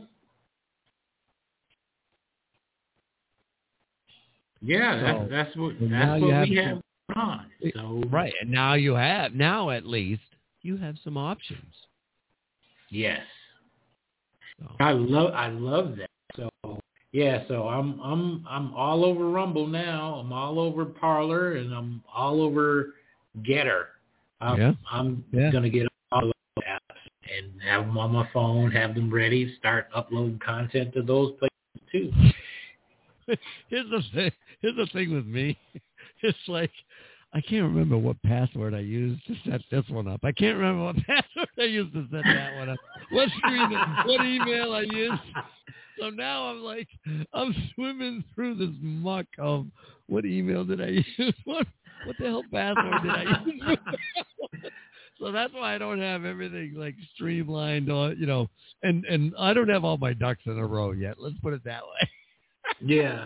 Yeah, So, that's that's what so now that's you what have we some- have going on. So Right, and now you have now at least you have some options. yes, So, I love I love that. So yeah, so I'm I'm I'm all over Rumble now. I'm all over Parler, and I'm all over Getter. I'm, Yeah. I'm Yeah. gonna get all of those apps and have them on my phone, have them ready, start uploading content to those places too. here's the thing. Here's the thing with me. It's like I can't remember what password I used to set this one up. I can't remember what password I used to set that one up. What screen? What email I used? So now I'm like, I'm swimming through this muck of what email did I use? What what the hell password did I use? So that's why I don't have everything like streamlined on, you know, and and I don't have all my ducks in a row yet. Let's put it that way. Yeah.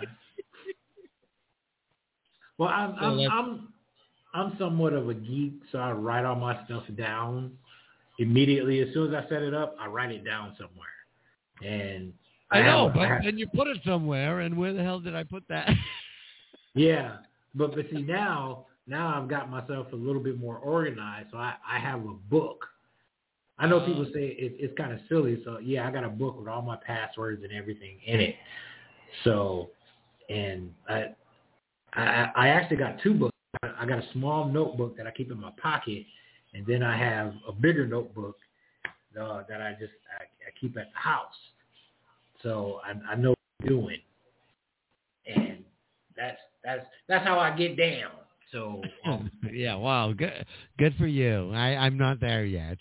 Well, I'm So I'm, let's- I'm I'm somewhat of a geek, so I write all my stuff down immediately. As soon as I set it up, I write it down somewhere. And I know, have- but I have- then you put it somewhere, and where the hell did I put that? yeah, but but see now now I've got myself a little bit more organized. So I, I have a book. I know people say it, it's kind of silly. So yeah, I got a book with all my passwords and everything in it. So, and I I, I actually got two books. I got a small notebook that I keep in my pocket, and then I have a bigger notebook uh, that I just I, I keep at the house. So I, I know what I'm doing, and that's that's that's how I get down. So um, Yeah, wow, good, good for you. I, I'm not there yet.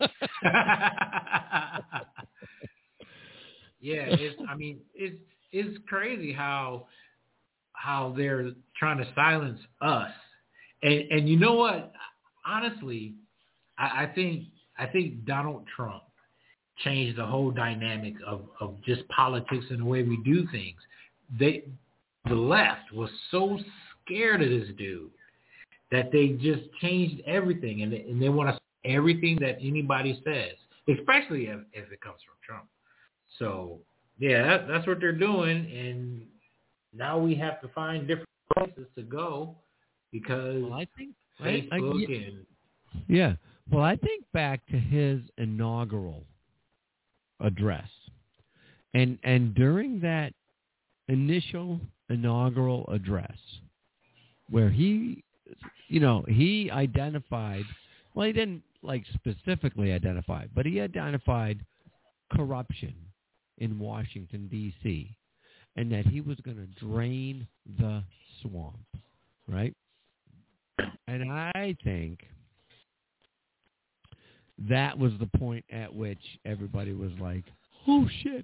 yeah, it's I mean it's it's crazy how how they're trying to silence us. And and you know what? Honestly, I, I think I think Donald Trump changed the whole dynamic of, of just politics and the way we do things. They the left was so scared of this dude that they just changed everything, and they, and they want to say everything that anybody says, especially if, if it comes from Trump. So yeah, that, that's what they're doing, and now we have to find different places to go because Well, I think Facebook I, I, yeah, and yeah. Well, I think back to his inaugural address, and and during that initial inaugural address, where he, you know, he identified. Well, he didn't like specifically identify, but he identified corruption in Washington, D C, and that he was going to drain the swamp, right? And I think that was the point at which everybody was like, oh, shit.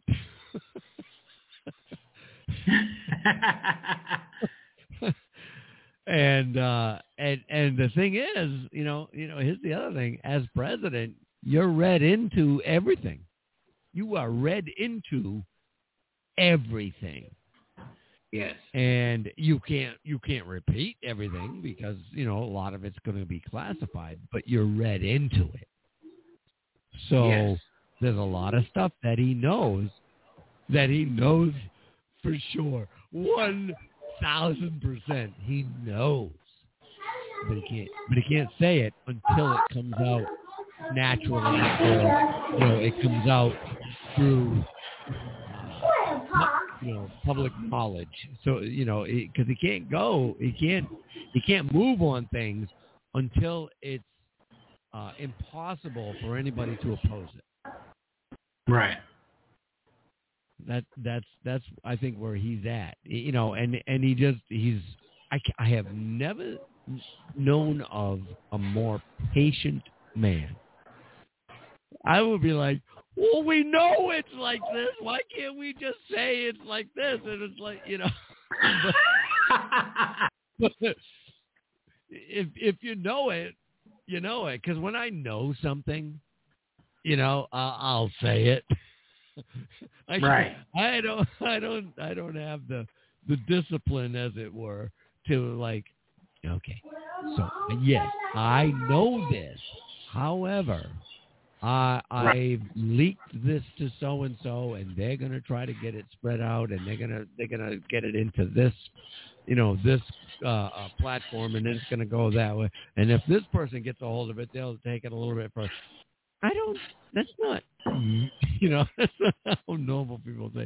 and uh, and and the thing is, you know, you know, here's the other thing. As president, you're read into everything. You are read into everything. yes, And you can't you can't repeat everything because, you know, a lot of it's going to be classified, but you're read into it. So Yes. there's a lot of stuff that he knows that he knows for sure. One thousand percent he knows. But he can't but he can't say it until it comes out naturally, or, you know, it comes out through, uh, you know, public knowledge. So, you know, because he can't go, he can't, he can't move on things until it's uh, impossible for anybody to oppose it. Right. That that's that's I think where he's at, you know, and and he just he's I, I have never known of a more patient man. I would be like, well, we know it's like this. Why can't we just say it's like this? And it's like, you know, but, but if if you know it, you know it. Because when I know something, you know, uh, I'll say it. I, right. I don't. I don't. I don't have the the discipline, as it were, to like. Okay. So yes, I know this. However, I I've leaked this to so and so, and they're gonna try to get it spread out, and they're gonna they're gonna get it into this, you know, this uh, uh, platform, and then it's gonna go that way. And if this person gets a hold of it, they'll take it a little bit further. I don't. That's not, you know, that's not how normal people think.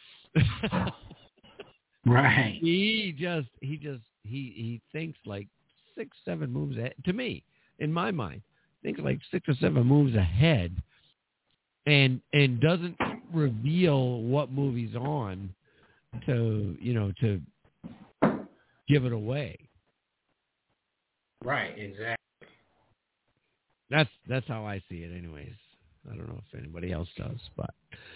Right. He just, he just, he he thinks like six, seven moves ahead. To me, in my mind, thinks like six or seven moves ahead, and and doesn't reveal what move he's on to, you know, to give it away. Right. Exactly. That's that's how I see it, anyways. I don't know if anybody else does, but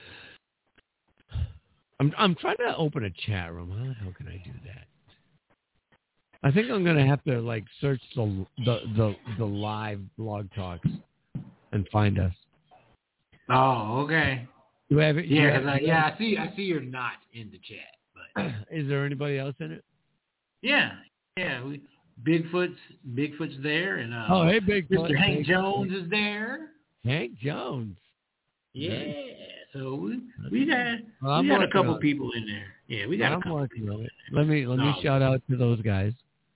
I'm I'm trying to open a chat room. How, how can I do that? I think I'm gonna have to like search the the the, the live blog talks and find us. Oh, okay. Do I have it? Yeah, have, I, yeah. I see. I see you're not in the chat, but is there anybody else in it? Yeah, yeah. We, Bigfoot's Bigfoot's there, and uh, oh, hey, Bigfoot. Mister Hank Bigfoot. Jones is there. Hank Jones. Yeah, Nice. so we we got well, we got a couple on. people in there. Yeah, we got well, a couple I'm people. on it. Let me let no. me shout out to those guys.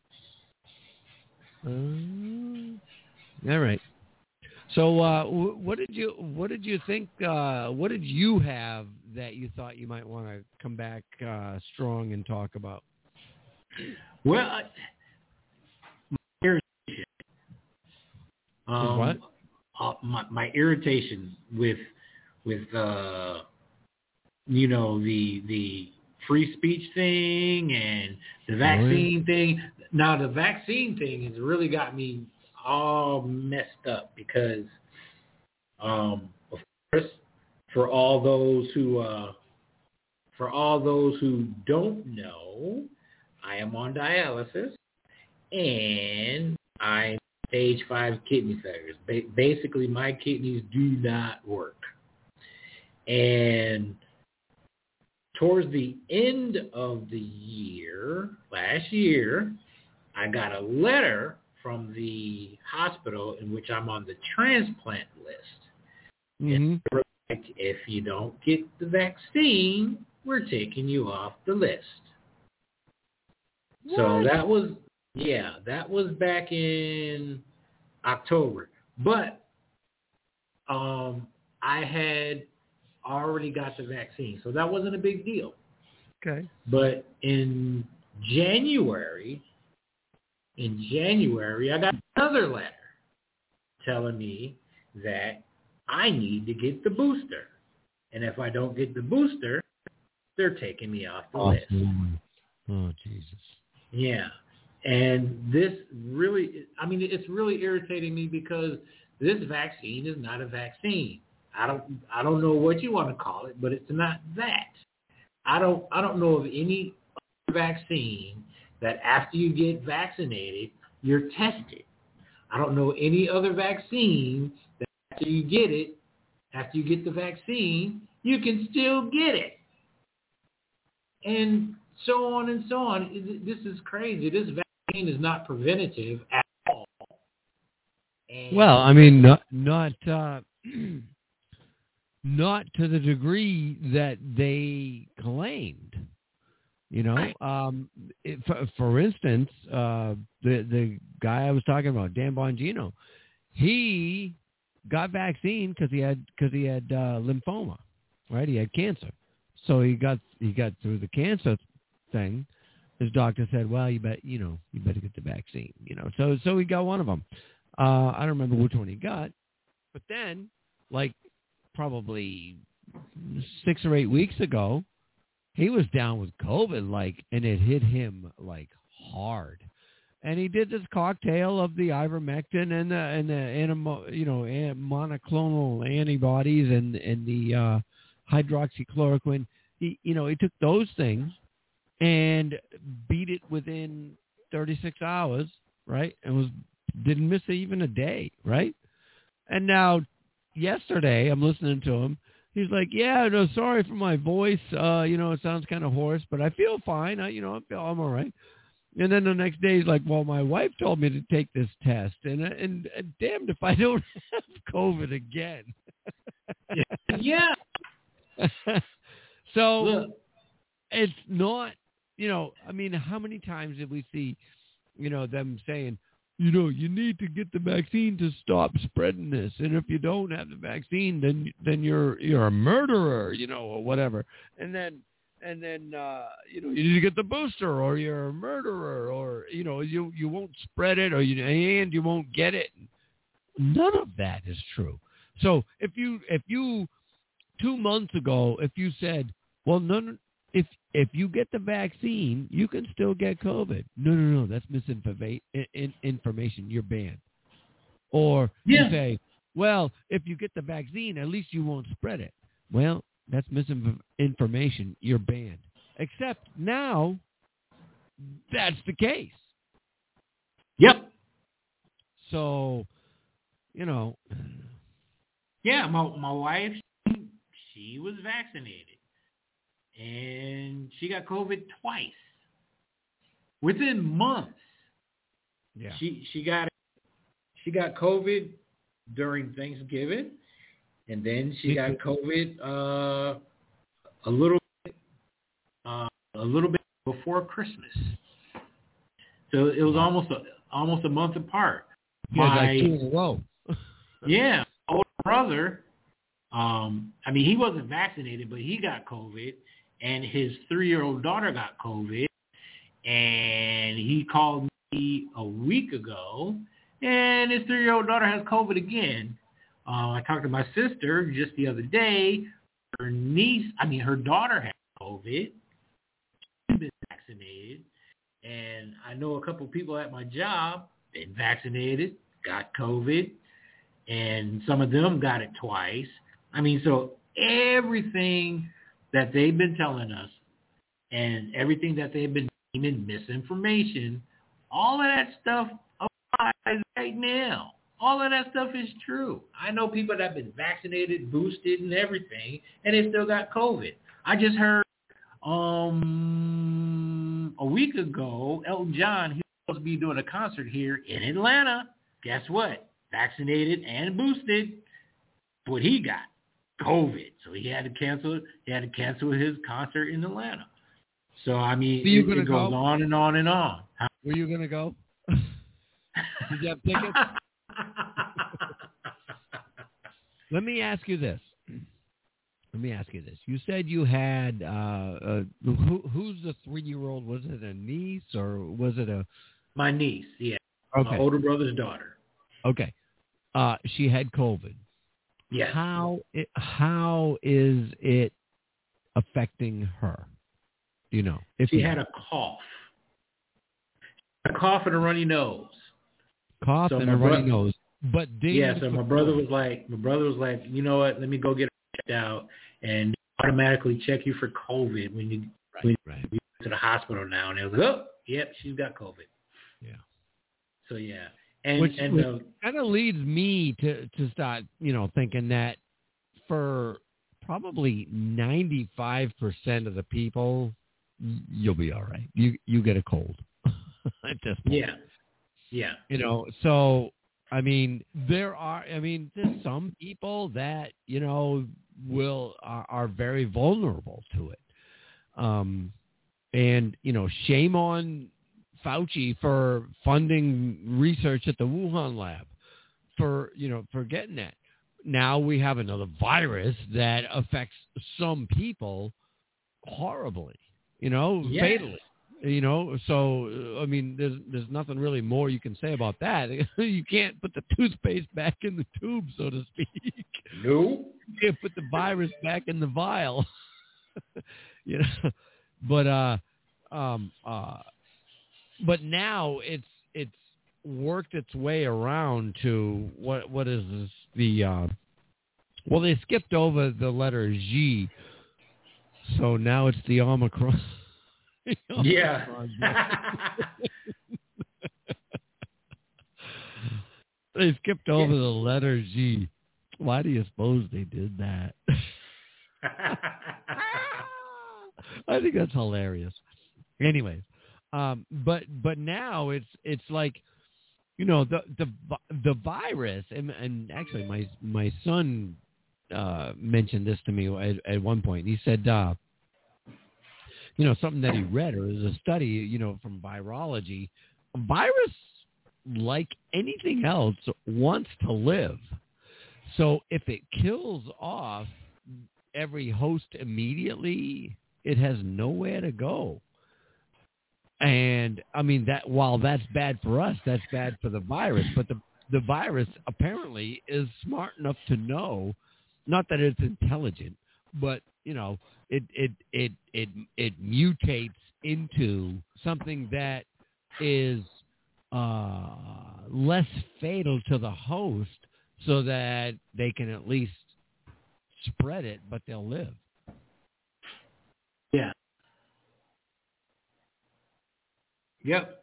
Um, all right. So, uh, what did you what did you think? Uh, what did you have that you thought you might want to come back uh, strong and talk about? Well, I, my irritation. Um, what? Uh, my my irritation with with uh, you know the the free speech thing and the vaccine oh, yeah. thing. Now the vaccine thing has really got me all messed up because, um, of course, for all those who uh, for all those who don't know, I am on dialysis and I'm stage five kidney failure. Ba- basically, my kidneys do not work. And towards the end of the year, last year, I got a letter from the hospital in which I'm on the transplant list. Mm-hmm. And they were like, if you don't get the vaccine, we're taking you off the list. What? So that was, yeah, that was back in October. But um, I had already got the vaccine, so that wasn't a big deal. Okay. But in January, in January, I got another letter telling me that I need to get the booster. And if I don't get the booster, they're taking me off the oh, list. Oh, Jesus. Yeah. And this really, I mean, it's really irritating me because this vaccine is not a vaccine. I don't, I don't know what you want to call it, but it's not that. I don't, I don't know of any other vaccine that after you get vaccinated, you're tested. I don't know any other vaccine that after you get it, after you get the vaccine, you can still get it. And so on and so on. This is crazy. This vaccine is not preventative at all. And well, I mean, not not uh, not to the degree that they claimed. You know, um, it, for, for instance, uh, the the guy I was talking about, Dan Bongino, he got vaccine because he had because he had uh, lymphoma, right? He had cancer, so he got he got through the cancer thing. His doctor said, "Well, you bet you know you better get the vaccine." You know, so so he got one of them. Uh, I don't remember which one he got, but then, like probably six or eight weeks ago, he was down with COVID, like, and it hit him like hard. And he did this cocktail of the ivermectin and the and the animo, you know monoclonal antibodies and and the uh, hydroxychloroquine. He you know he took those things and beat it within thirty-six hours, right? And was didn't miss even a day, right? And now yesterday, I'm listening to him. He's like, "Yeah, no, sorry for my voice. Uh, you know, it sounds kind of hoarse, but I feel fine. I, you know, I feel I'm all right." And then the next day, he's like, "Well, my wife told me to take this test, and and, and damned if I don't have COVID again." Yeah. So Look. It's not, you know, I mean, how many times did we see, you know, them saying, you know, you need to get the vaccine to stop spreading this, and if you don't have the vaccine, then then you're you're a murderer, you know, or whatever. And then and then uh, you know, you need to get the booster, or you're a murderer, or you know, you you won't spread it, or you and you won't get it. None of that is true. So if you if you two months ago, if you said, well, none. If if you get the vaccine, you can still get COVID. No, no, no, that's misinformation. You're banned. Or Yeah. you say, well, if you get the vaccine, at least you won't spread it. Well, that's misinformation. You're banned. Except now, that's the case. Yep. So, you know. Yeah, my my wife, she was vaccinated. And she got COVID twice within months. Yeah. She she got she got COVID during Thanksgiving, and then she got COVID uh, a little uh, a little bit before Christmas. So it was almost a, almost a month apart. Yeah, My, like two in a row. yeah, older brother. Um, I mean, he wasn't vaccinated, but he got COVID. And his three-year-old daughter got COVID, and he called me a week ago, and his three-year-old daughter has COVID again. Uh, I talked to my sister just the other day. Her niece, I mean, her daughter had COVID. She's been vaccinated, and I know a couple people at my job been vaccinated, got COVID, and some of them got it twice. I mean, so everything that they've been telling us and everything that they've been deeming misinformation, all of that stuff applies right now. All of that stuff is true. I know people that have been vaccinated, boosted, and everything, and they still got COVID. I just heard um, a week ago, Elton John, he was supposed to be doing a concert here in Atlanta. Guess what? Vaccinated and boosted. What he got. COVID, so he had to cancel. He had to cancel his concert in Atlanta. So I mean, it, it goes go? on and on and on. Were you gonna go? Did you have tickets? Let me ask you this. Let me ask you this. You said you had uh, uh, who, who's the three-year-old? Was it a niece or was it a? My niece, yeah. Okay. My older brother's daughter. Okay. Uh, she had COVID. Yes. How it, how is it affecting her? Do you know? If she you had know. a cough, a cough and a runny nose. Cough so and a bro- runny nose. But yeah, so my brother was like, my brother was like, you know what? Let me go get her checked out and automatically check you for COVID when you right, when right. you go to the hospital now. And they was like, oh, yep, she's got COVID. Yeah. So yeah. And, which, and which uh, kind of leads me to, to start, you know, thinking that for probably ninety-five percent of the people, you'll be all right. You you get a cold at this point. Yeah. Yeah. You know, so, I mean, there are, I mean, there's some people that, you know, will, are, are very vulnerable to it. Um, and, you know, shame on Fauci for funding research at the Wuhan lab, for, you know, for getting that. now we have another virus that affects some people horribly, you know, Yes. fatally. You know, so, I mean, there's there's nothing really more you can say about that. You can't put the toothpaste back in the tube, so to speak. No. You can't put the virus back in the vial. You know, but uh, um, uh, but now it's it's worked its way around to what what is this, the uh, well, they skipped over the letter G, so now it's the Omicron. Yeah. They skipped over the letter G. Why do you suppose they did that? I think that's hilarious. Anyways, um, but but now it's it's like, you know, the the the virus, and, and actually my my son uh, mentioned this to me at, at one point. He said, uh, you know, something that he read, or is a study, you know, from virology. A virus, like anything else, wants to live. So if it kills off every host immediately, it has nowhere to go. And I mean, that while that's bad for us, that's bad for the virus. But the the virus apparently is smart enough to know, not that it's intelligent, but you know, it it it it it mutates into something that is uh, less fatal to the host, so that they can at least spread it, but they'll live. Yeah. Yep.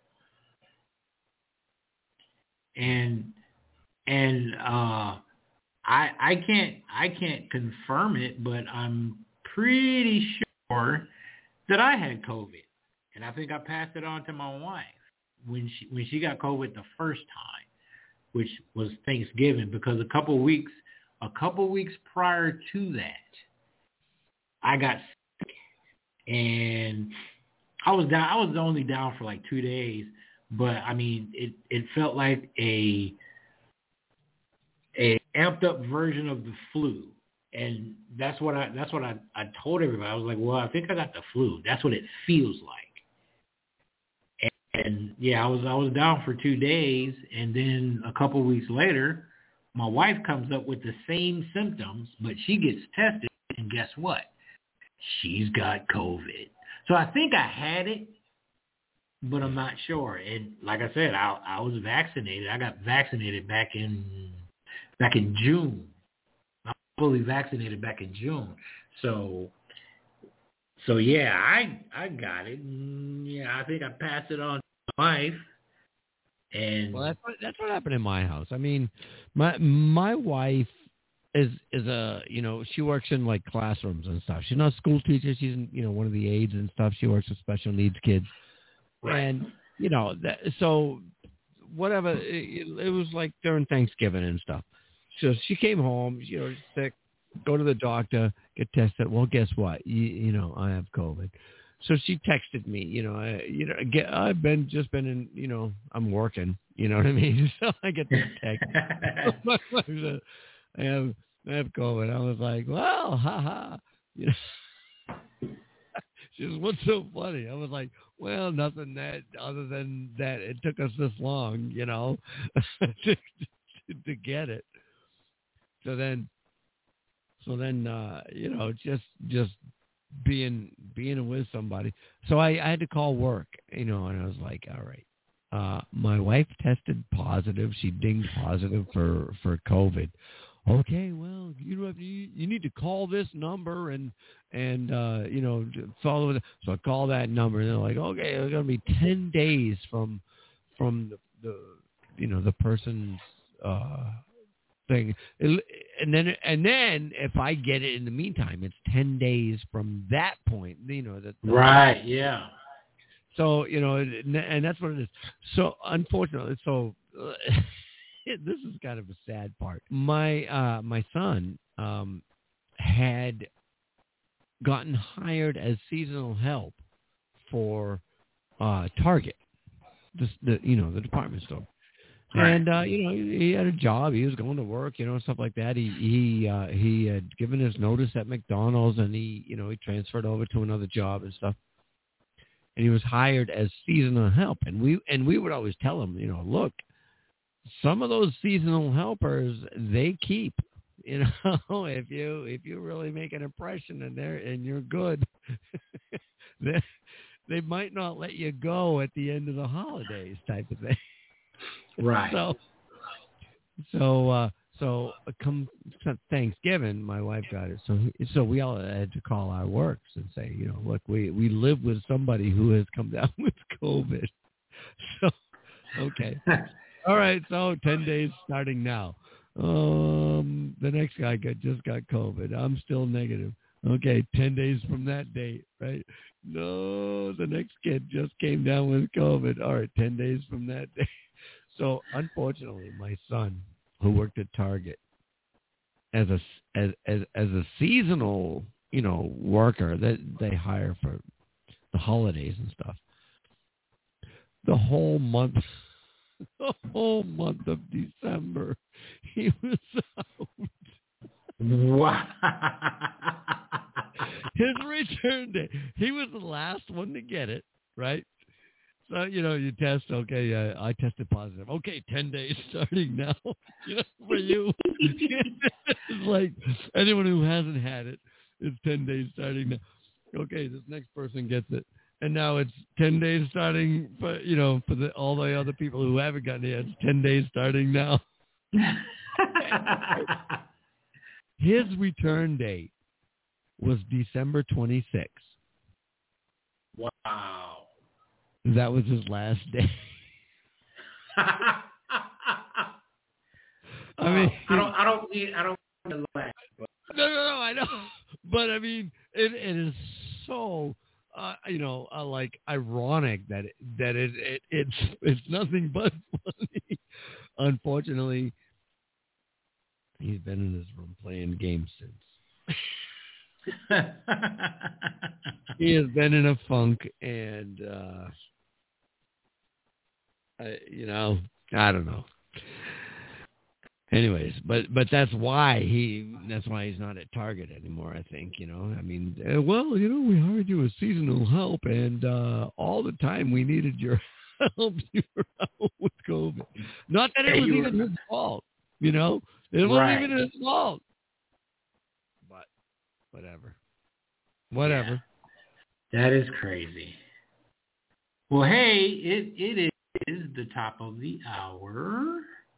And and uh, I I can't I can't confirm it, but I'm pretty sure that I had COVID, and I think I passed it on to my wife when she when she got COVID the first time, which was Thanksgiving, because a couple weeks a couple weeks prior to that, I got sick, and I was down. I was only down for like two days, but I mean, it, it felt like a a amped up version of the flu, and that's what I that's what I, I told everybody. I was like, well, I think I got the flu. That's what it feels like. And, and yeah, I was I was down for two days, and then a couple of weeks later, my wife comes up with the same symptoms, but she gets tested, and guess what? She's got COVID. So I think I had it, but I'm not sure. And like I said, I, I was vaccinated. I got vaccinated back in back in June. I was fully vaccinated back in June. So, so yeah, I I got it. And yeah, I think I passed it on to my wife. And well, that's what, that's what happened in my house. I mean, my my wife is is a you know she works in like classrooms and stuff. She's not a school teacher. She's in, you know one of the aides and stuff. She works with special needs kids, right. And you know that, so whatever. It, it was like during Thanksgiving and stuff. So she came home, you know, sick. Go to the doctor, get tested. Well, guess what? You, you know, I have COVID. So she texted me, you know, I, you know, get, I've been just been in, you know, I'm working, you know what I mean? So I get this text. I have, I have COVID. I was like, well, haha. You know, she was, what's so funny? I was like, well, nothing that other than that it took us this long, you know, to, to get it. So then, so then, uh, you know, just, just being, being with somebody. So I, I had to call work, you know, and I was like, all right. Uh, my wife tested positive. She dinged positive for, for COVID. Okay, well, you have, you, you need to call this number and, and, uh, you know, follow it. So I call that number and they're like, okay, it's going to be ten days from, from the, the, you know, the person's, uh, thing. And then, and then if I get it in the meantime, it's ten days from that point, you know, that. Right. Yeah. So, you know, and that's what it is. So unfortunately, so uh, this is kind of a sad part. My uh, my son um, had gotten hired as seasonal help for uh, Target, the, the you know the department store. Right. And uh, you know, he, he had a job. He was going to work, you know, stuff like that. He he uh, he had given his notice at McDonald's, and he you know he transferred over to another job and stuff. And he was hired as seasonal help. And we and we would always tell him, you know, look, some of those seasonal helpers, they keep. You know, if you if you really make an impression and they're and you're good, they, they might not let you go at the end of the holidays, type of thing. Right. So, so, uh, so come Thanksgiving, my wife got it. So, so we all had to call our works and say, you know, look, we, we live with somebody who has come down with COVID. So, okay. All right. So ten days starting now. Um, the next guy got, just got COVID. I'm still negative. Okay. ten days from that date, right? No, the next kid just came down with COVID. All right. ten days from that day. So, unfortunately, my son, who worked at Target as a as as, as a seasonal, you know, worker that they hire for the holidays and stuff, the whole month, the whole month of December, he was out. Wow. His return day, he was the last one to get it, right? So, you know, you test, okay, uh, I tested positive. Okay, ten days starting now, you know, for you. It's like anyone who hasn't had it, it's ten days starting now. Okay, this next person gets it. And now it's ten days starting for, you know, for the all the other people who haven't gotten it, it's ten days starting now. His return date was December twenty-sixth. Wow. That was his last day. I mean, I don't, I don't, I don't want to laugh. But. No, no, no, I know, but I mean, it, it is so, uh, you know, uh, like ironic that it, that it, it, it's, it's nothing but funny. Unfortunately, he's been in his room playing games since. He has been in a funk, and uh, I, you know, I don't know. Anyways, but but that's why he that's why he's not at Target anymore. I think, you know. I mean, uh, well, you know, we hired you as seasonal help, and uh, all the time we needed your help. You were out with COVID. Not that it was even his fault, you know. It wasn't Right. even his fault. But whatever. Whatever. Yeah. That is crazy. Well, hey, it it is the top of the hour.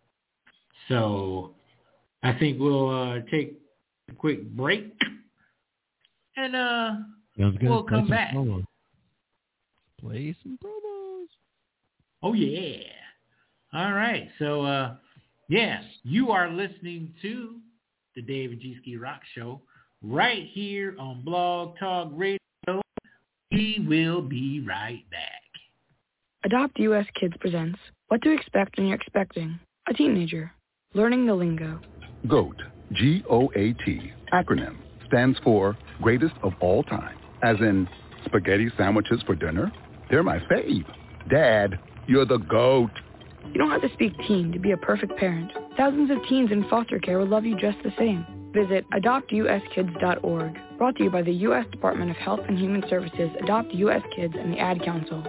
So I think we'll uh, take a quick break and uh, we'll come back. Promos. Play some promos. Oh, yeah. All right. So, uh, yeah, you are listening to the David G. Ski Rock Show right here on Blog Talk Radio. We will be right back. Adopt U S Kids presents What to Expect When You're Expecting a Teenager. Learning the lingo. GOAT, G O A T, acronym, stands for Greatest of All Time. As in, spaghetti sandwiches for dinner? They're my fave. Dad, you're the GOAT. You don't have to speak teen to be a perfect parent. Thousands of teens in foster care will love you just the same. Visit adopt u s kids dot org. Brought to you by the U S Department of Health and Human Services, Adopt U S Kids, and the Ad Council.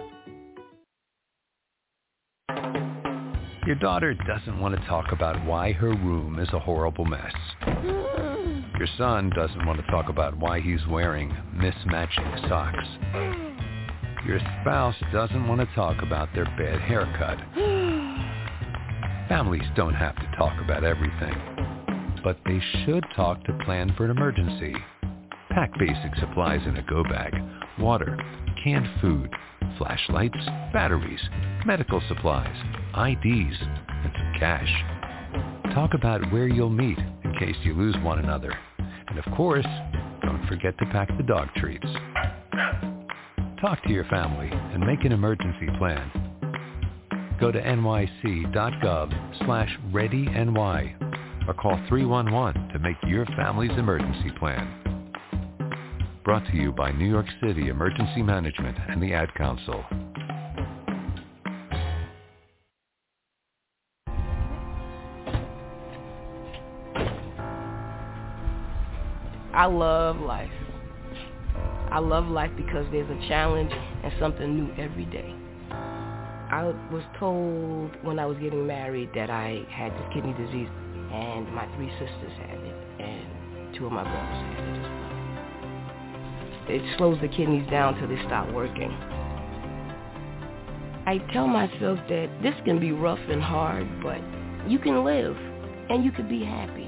Your daughter doesn't want to talk about why her room is a horrible mess. Your son doesn't want to talk about why he's wearing mismatching socks. Your spouse doesn't want to talk about their bad haircut. Families don't have to talk about everything, but they should talk to plan for an emergency. Pack basic supplies in a go bag: water, canned food, flashlights, batteries, medical supplies, I Ds, and some cash. Talk about where you'll meet in case you lose one another. And of course, don't forget to pack the dog treats. Talk to your family and make an emergency plan. Go to N Y C dot gov slash ready N Y or call three one one to make your family's emergency plan. Brought to you by New York City Emergency Management and the Ad Council. I love life. I love life because there's a challenge and something new every day. I was told when I was getting married that I had this kidney disease, and my three sisters had it, and two of my brothers had it as well. It slows the kidneys down till they stop working. I tell myself that this can be rough and hard, but you can live, and you can be happy.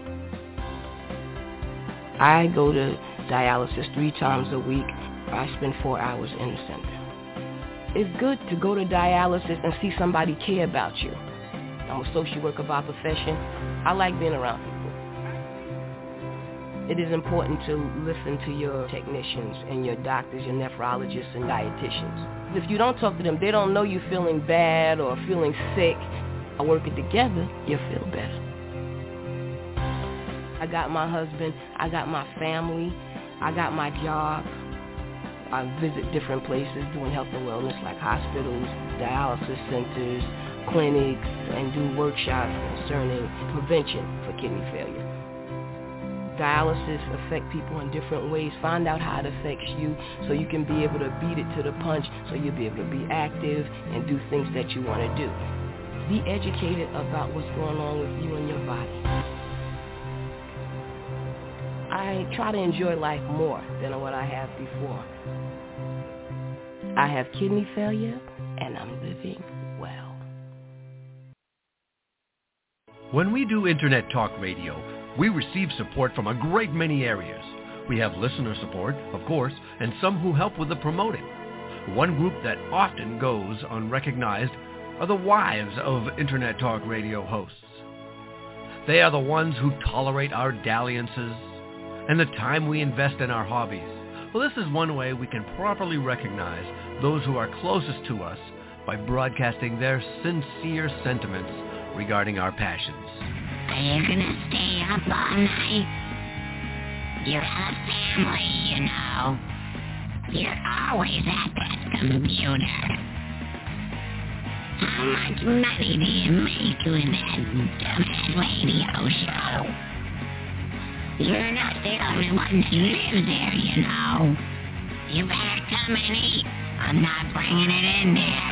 I go to dialysis three times a week. I spend four hours in the center. It's good to go to dialysis and see somebody care about you. I'm a social worker by profession. I like being around people. It is important to listen to your technicians and your doctors, your nephrologists and dietitians. If you don't talk to them, they don't know you're feeling bad or feeling sick. By working together, you'll feel better. I got my husband, I got my family, I got my job. I visit different places doing health and wellness like hospitals, dialysis centers, clinics, and do workshops concerning prevention for kidney failure. Dialysis affects people in different ways. Find out how it affects you so you can be able to beat it to the punch, so you'll be able to be active and do things that you want to do. Be educated about what's going on with you and your body. I try to enjoy life more than what I have before. I have kidney failure, and I'm living well. When we do Internet Talk Radio, we receive support from a great many areas. We have listener support, of course, and some who help with the promoting. One group that often goes unrecognized are the wives of Internet Talk Radio hosts. They are the ones who tolerate our dalliances and the time we invest in our hobbies. Well, this is one way we can properly recognize those who are closest to us by broadcasting their sincere sentiments regarding our passions. Are you gonna stay up all night? You're a family, you know. You're always at that computer. How much money do you make doing that dumb radio show? You're not the only one who lives there, you know. You better come and eat. I'm not bringing it in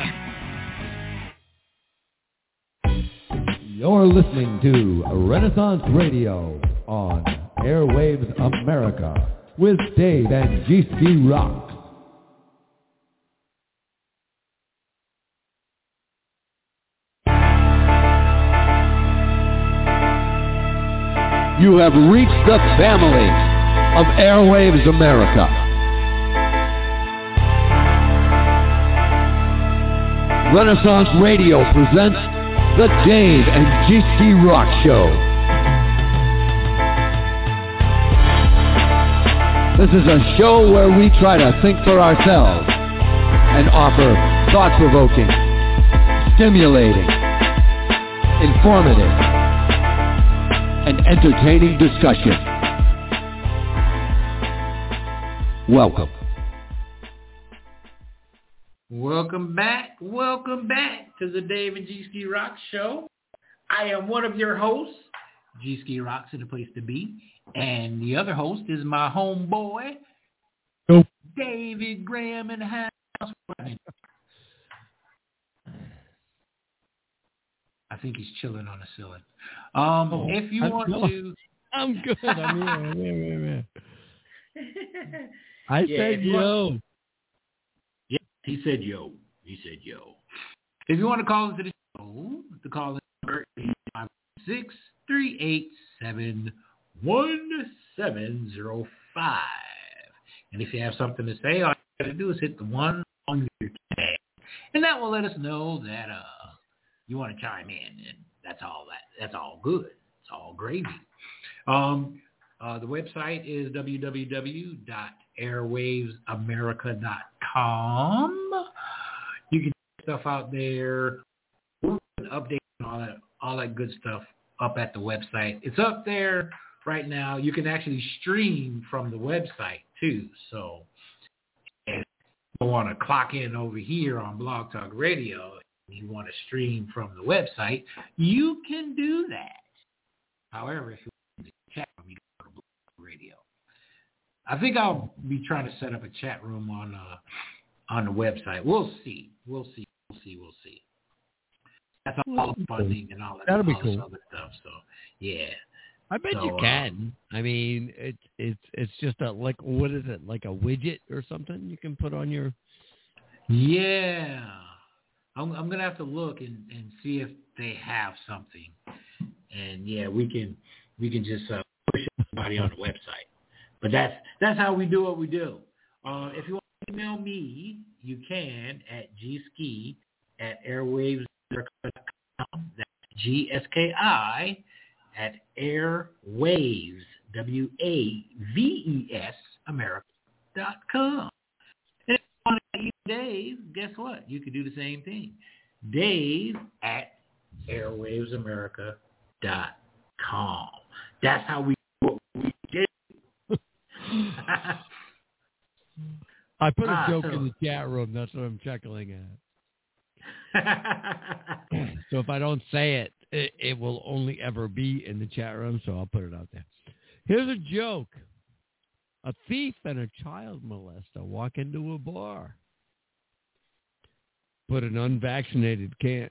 there. You're listening to Renaissance Radio on Airwaves America with Dave and G-Ski Rock. You have reached the family of Airwaves America. Renaissance Radio presents the Dave and G-Ski Rock Show. This is a show where we try to think for ourselves and offer thought-provoking, stimulating, informative, and entertaining discussion. Welcome. Welcome back. Welcome back to the Dave and G-Ski Rock Show. I am one of your hosts. G-Ski Rock's in the place to be. And the other host is my homeboy, Nope. David Graham in the house. I think he's chilling on the ceiling. Um, oh, if you I'm want chilling. to... I'm good. I'm here. I'm here, I'm here, I'm here. I Yeah, said yo. Want... Yeah, he said yo. He said yo. If you want to call into the show, the call number is five six, three eight seven, one seven zero five. And if you have something to say, all you got to do is hit the one on your tag. And that will let us know that uh, you want to chime in. And that's all that. That's all good. It's all gravy. Um, uh, the website is w w w dot airwaves america dot com. You can get stuff out there, update and all that, all that good stuff up at the website. It's up there right now. You can actually stream from the website too. So if you want to clock in over here on Blog Talk Radio, and you want to stream from the website, you can do that. However, if you want to chat, you go to Blog Talk Radio. I think I'll be trying to set up a chat room on uh, on the website. We'll see. We'll see. We'll see. We'll see. That's all funding and all that. That'll be all cool. This other stuff. So yeah. I bet so, you can. Uh, I mean, it's it's it's just a like what is it like a widget or something you can put on your. Yeah, I'm I'm gonna have to look and, and see if they have something, and yeah, we can we can just uh, push everybody on the website. But that's that's how we do what we do. Uh, if you want to email me, you can at gski at airwaves dot com. That's G S K I at airwaves, W A V E S, America dot com. And if you want to email Dave, guess what? You can do the same thing. Dave at airwaves america dot com. That's how we do what we do. I put a ah, joke so. in the chat room. That's what I'm chuckling at. So if I don't say it, it, it will only ever be in the chat room, so I'll put it out there. Here's a joke. A thief and a child molester walk into a bar. But an unvaccinated can't.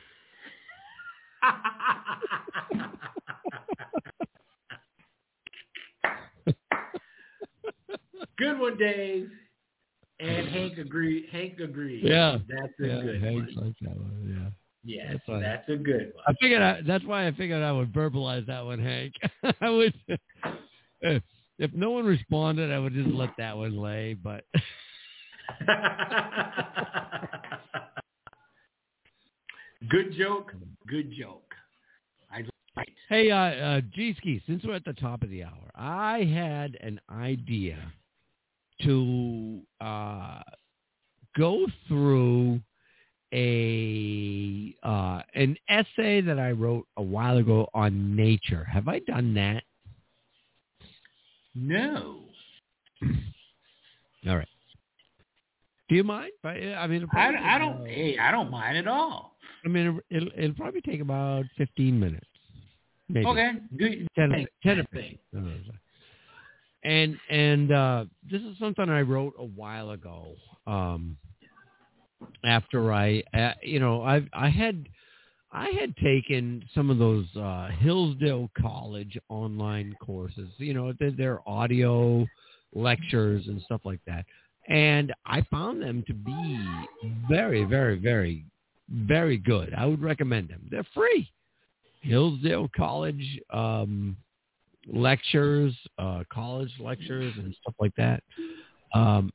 Good one, Dave. And Hank agreed. Hank agreed. Yeah, that's a yeah, good Hank's one. like that one. Yeah. Yes, that's, fine. That's a good one. I figured I, that's why I figured I would verbalize that one, Hank. I would, if, if no one responded, I would just let that one lay. But good joke, good joke. I like. Hey, uh, uh, G-Ski, since we're at the top of the hour, I had an idea to uh, go through a uh, an essay that I wrote a while ago on nature. Have I done that? No. All right. Do you mind? I, I mean, I, I don't. About, hey, I don't mind at all. I mean, it'll, it'll probably take about fifteen minutes. Maybe. Okay. Good. ten, Thanks. ten or fifteen. And and uh, this is something I wrote a while ago. Um, after I, uh, you know, I I had I had taken some of those uh, Hillsdale College online courses. You know, they're, they're audio lectures and stuff like that. And I found them to be very, very, very, very good. I would recommend them. They're free. Hillsdale College um, lectures, uh, college lectures, and stuff like that. Um,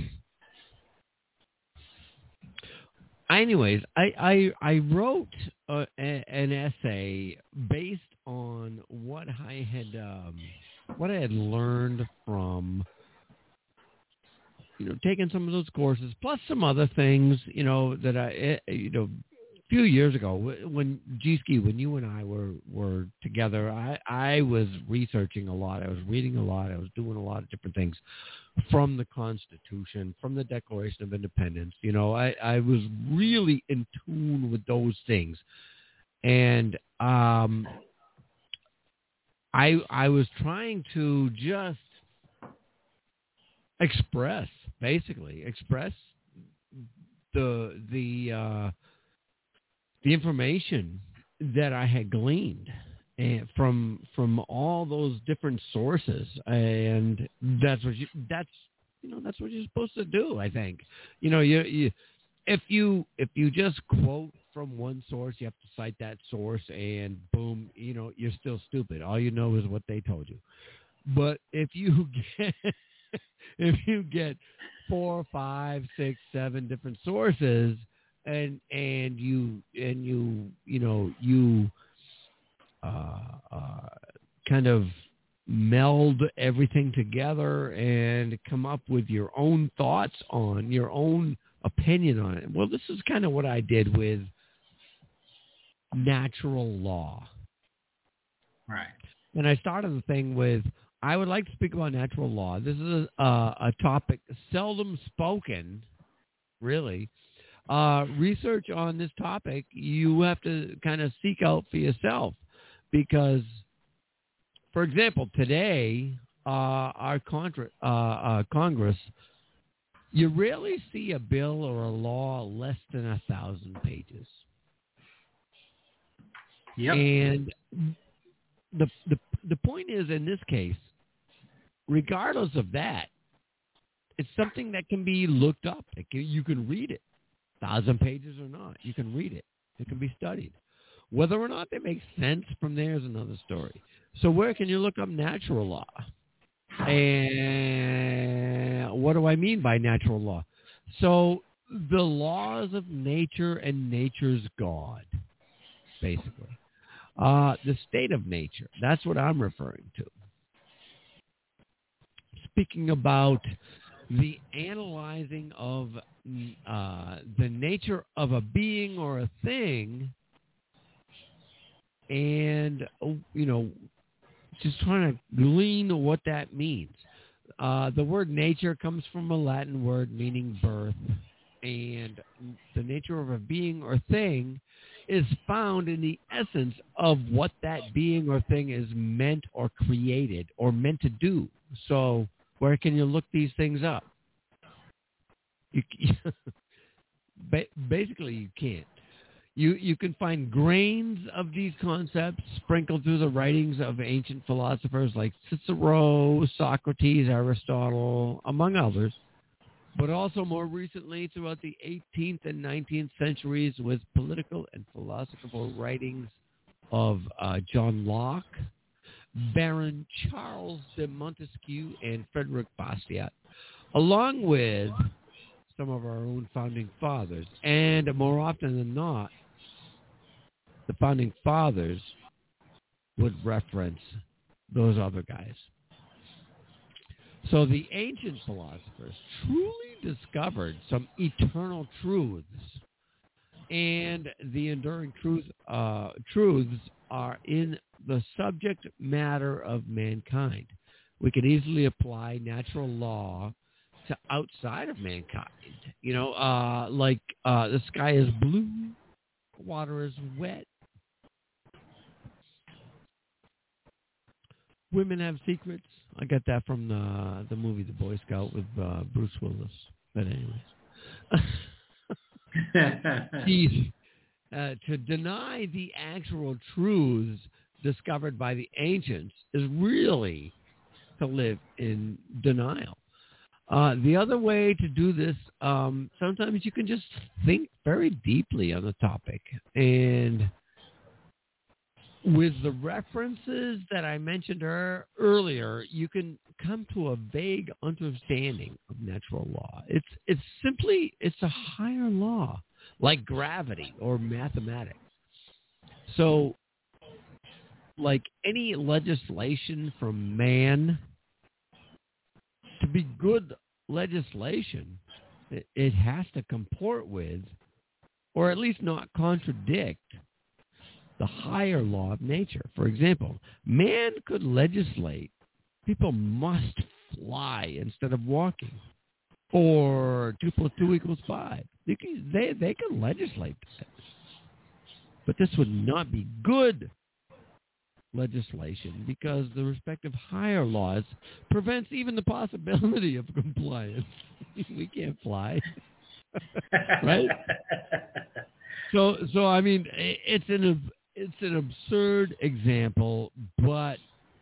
anyways, I I, I wrote uh, a, an essay based on what I had um, what I had learned from. You know, taking some of those courses, plus some other things, you know, that I, you know, a few years ago when G-Ski, when you and I were, were together, I, I was researching a lot. I was reading a lot. I was doing a lot of different things from the Constitution, from the Declaration of Independence. You know, I, I was really in tune with those things. And um, I, I was trying to just express, basically express the the uh, the information that I had gleaned and from from all those different sources, and that's what you that's you know that's what you're supposed to do. I think you know you, you if you if you just quote from one source, you have to cite that source, and boom, you know you're still stupid. All you know is what they told you. But if you get if you get four, five, six, seven different sources, and and you and you you know you uh, uh, kind of meld everything together and come up with your own thoughts on your own opinion on it. Well, this is kind of what I did with natural law. Right. And I started the thing with, I would like to speak about natural law. This is a, a topic seldom spoken, really. Uh, research on this topic, you have to kind of seek out for yourself. Because, for example, today, uh, our contra- uh, uh, Congress, you rarely see a bill or a law less than a thousand pages. Yep. And the the the point is, in this case, regardless of that, it's something that can be looked up. It can, you can read it, thousand pages or not. You can read it. It can be studied. Whether or not they make sense from there is another story. So where can you look up natural law? And what do I mean by natural law? So the laws of nature and nature's God, basically. Uh, the state of nature. That's what I'm referring to. Speaking about the analyzing of uh, the nature of a being or a thing, and, you know, just trying to glean what that means. Uh, the word nature comes from a Latin word meaning birth, and the nature of a being or thing is found in the essence of what that being or thing is meant or created or meant to do. So where can you look these things up? You, basically, you can't. You you can find grains of these concepts sprinkled through the writings of ancient philosophers like Cicero, Socrates, Aristotle, among others, but also more recently throughout the eighteenth and nineteenth centuries with political and philosophical writings of uh, John Locke, Baron Charles de Montesquieu, and Frederick Bastiat, along with some of our own founding fathers. And more often than not, the founding fathers would reference those other guys. So the ancient philosophers truly discovered some eternal truths, and the enduring truth, uh, truths are in the subject matter of mankind. We could easily apply natural law to outside of mankind. You know, uh, like uh, the sky is blue, water is wet, women have secrets. I got that from the the movie The Boy Scout with uh, Bruce Willis. But anyways, he, uh, to deny the actual truths discovered by the ancients is really to live in denial. Uh, the other way to do this, um, sometimes you can just think very deeply on the topic. And with the references that I mentioned er- earlier, you can come to a vague understanding of natural law. It's it's simply, it's a higher law, like gravity or mathematics. So, like any legislation from man, to be good legislation, it, it has to comport with, or at least not contradict, the higher law of nature. For example, man could legislate people must fly instead of walking, or two plus two equals five. They can, they, they can legislate that. But this would not be good legislation because the respective higher laws prevents even the possibility of compliance. We can't fly. Right? So, so I mean, it's an it's an absurd example, but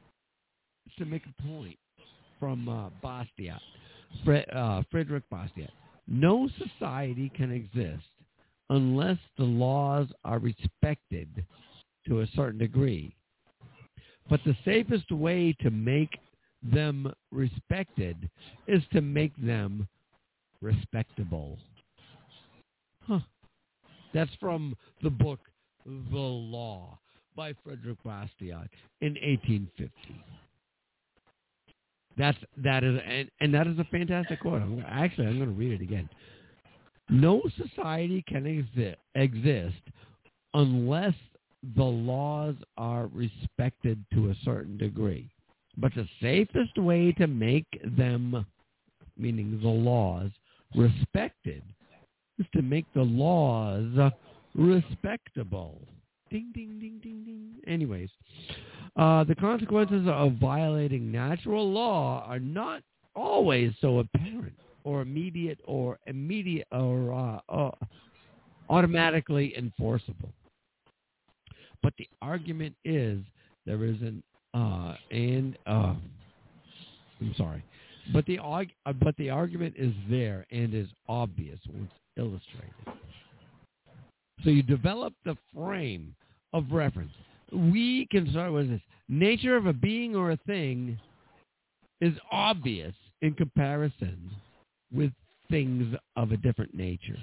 to make a point from uh, Bastiat, Fre- uh, Frederick Bastiat, no society can exist unless the laws are respected to a certain degree. But the safest way to make them respected is to make them respectable. Huh. That's from the book The Law by Frederick Bastiat in eighteen fifty. That's that is and, and that is a fantastic quote. I'm, actually, I'm going to read it again. No society can exi- exist unless the laws are respected to a certain degree. But the safest way to make them, meaning the laws, respected is to make the laws respectable. Ding, ding, ding, ding, ding. Anyways, Uh, the consequences of violating natural law are not always so apparent or immediate or immediate or uh, uh, automatically enforceable. But the argument is there is an uh, and uh, I'm sorry, but the arg- uh, but the argument is there and is obvious once illustrated. So you develop the frame of reference. We can start with this. Nature of a being or a thing is obvious in comparison with things of a different nature.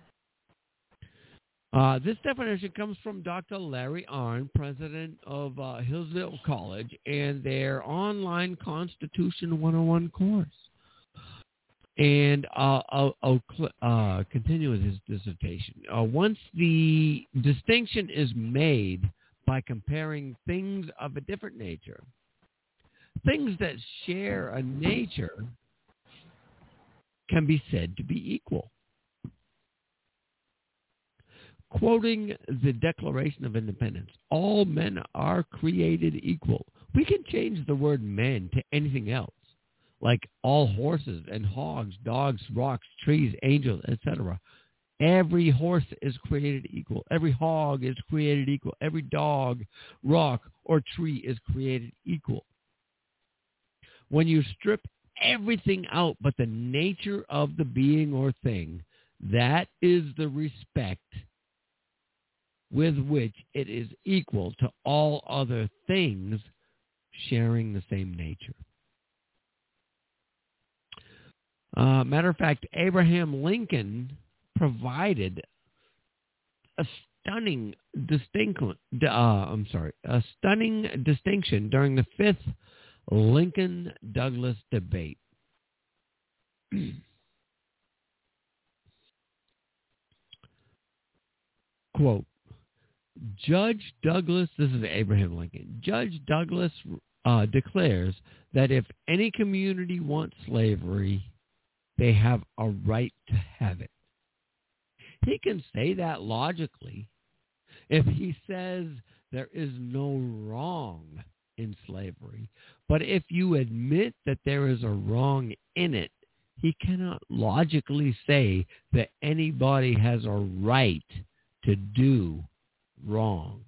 Uh, this definition comes from Doctor Larry Arnn, president of uh, Hillsdale College, and their online Constitution one oh one course. And uh, I'll, I'll cl- uh, continue with his dissertation. Uh, once the distinction is made by comparing things of a different nature, things that share a nature can be said to be equal. Quoting the Declaration of Independence, all men are created equal. We can change the word men to anything else, like all horses and hogs, dogs, rocks, trees, angels, et cetera. Every horse is created equal. Every hog is created equal. Every dog, rock, or tree is created equal. When you strip everything out but the nature of the being or thing, that is the respect with which it is equal to all other things sharing the same nature. Uh, matter of fact, Abraham Lincoln provided a stunning distinction. Uh, I'm sorry, a stunning distinction during the fifth Lincoln-Douglas debate. Quote, Judge Douglas, this is Abraham Lincoln, Judge Douglas uh, declares that if any community wants slavery, they have a right to have it. He can say that logically. If he says there is no wrong in slavery, but if you admit that there is a wrong in it, he cannot logically say that anybody has a right to do wrong.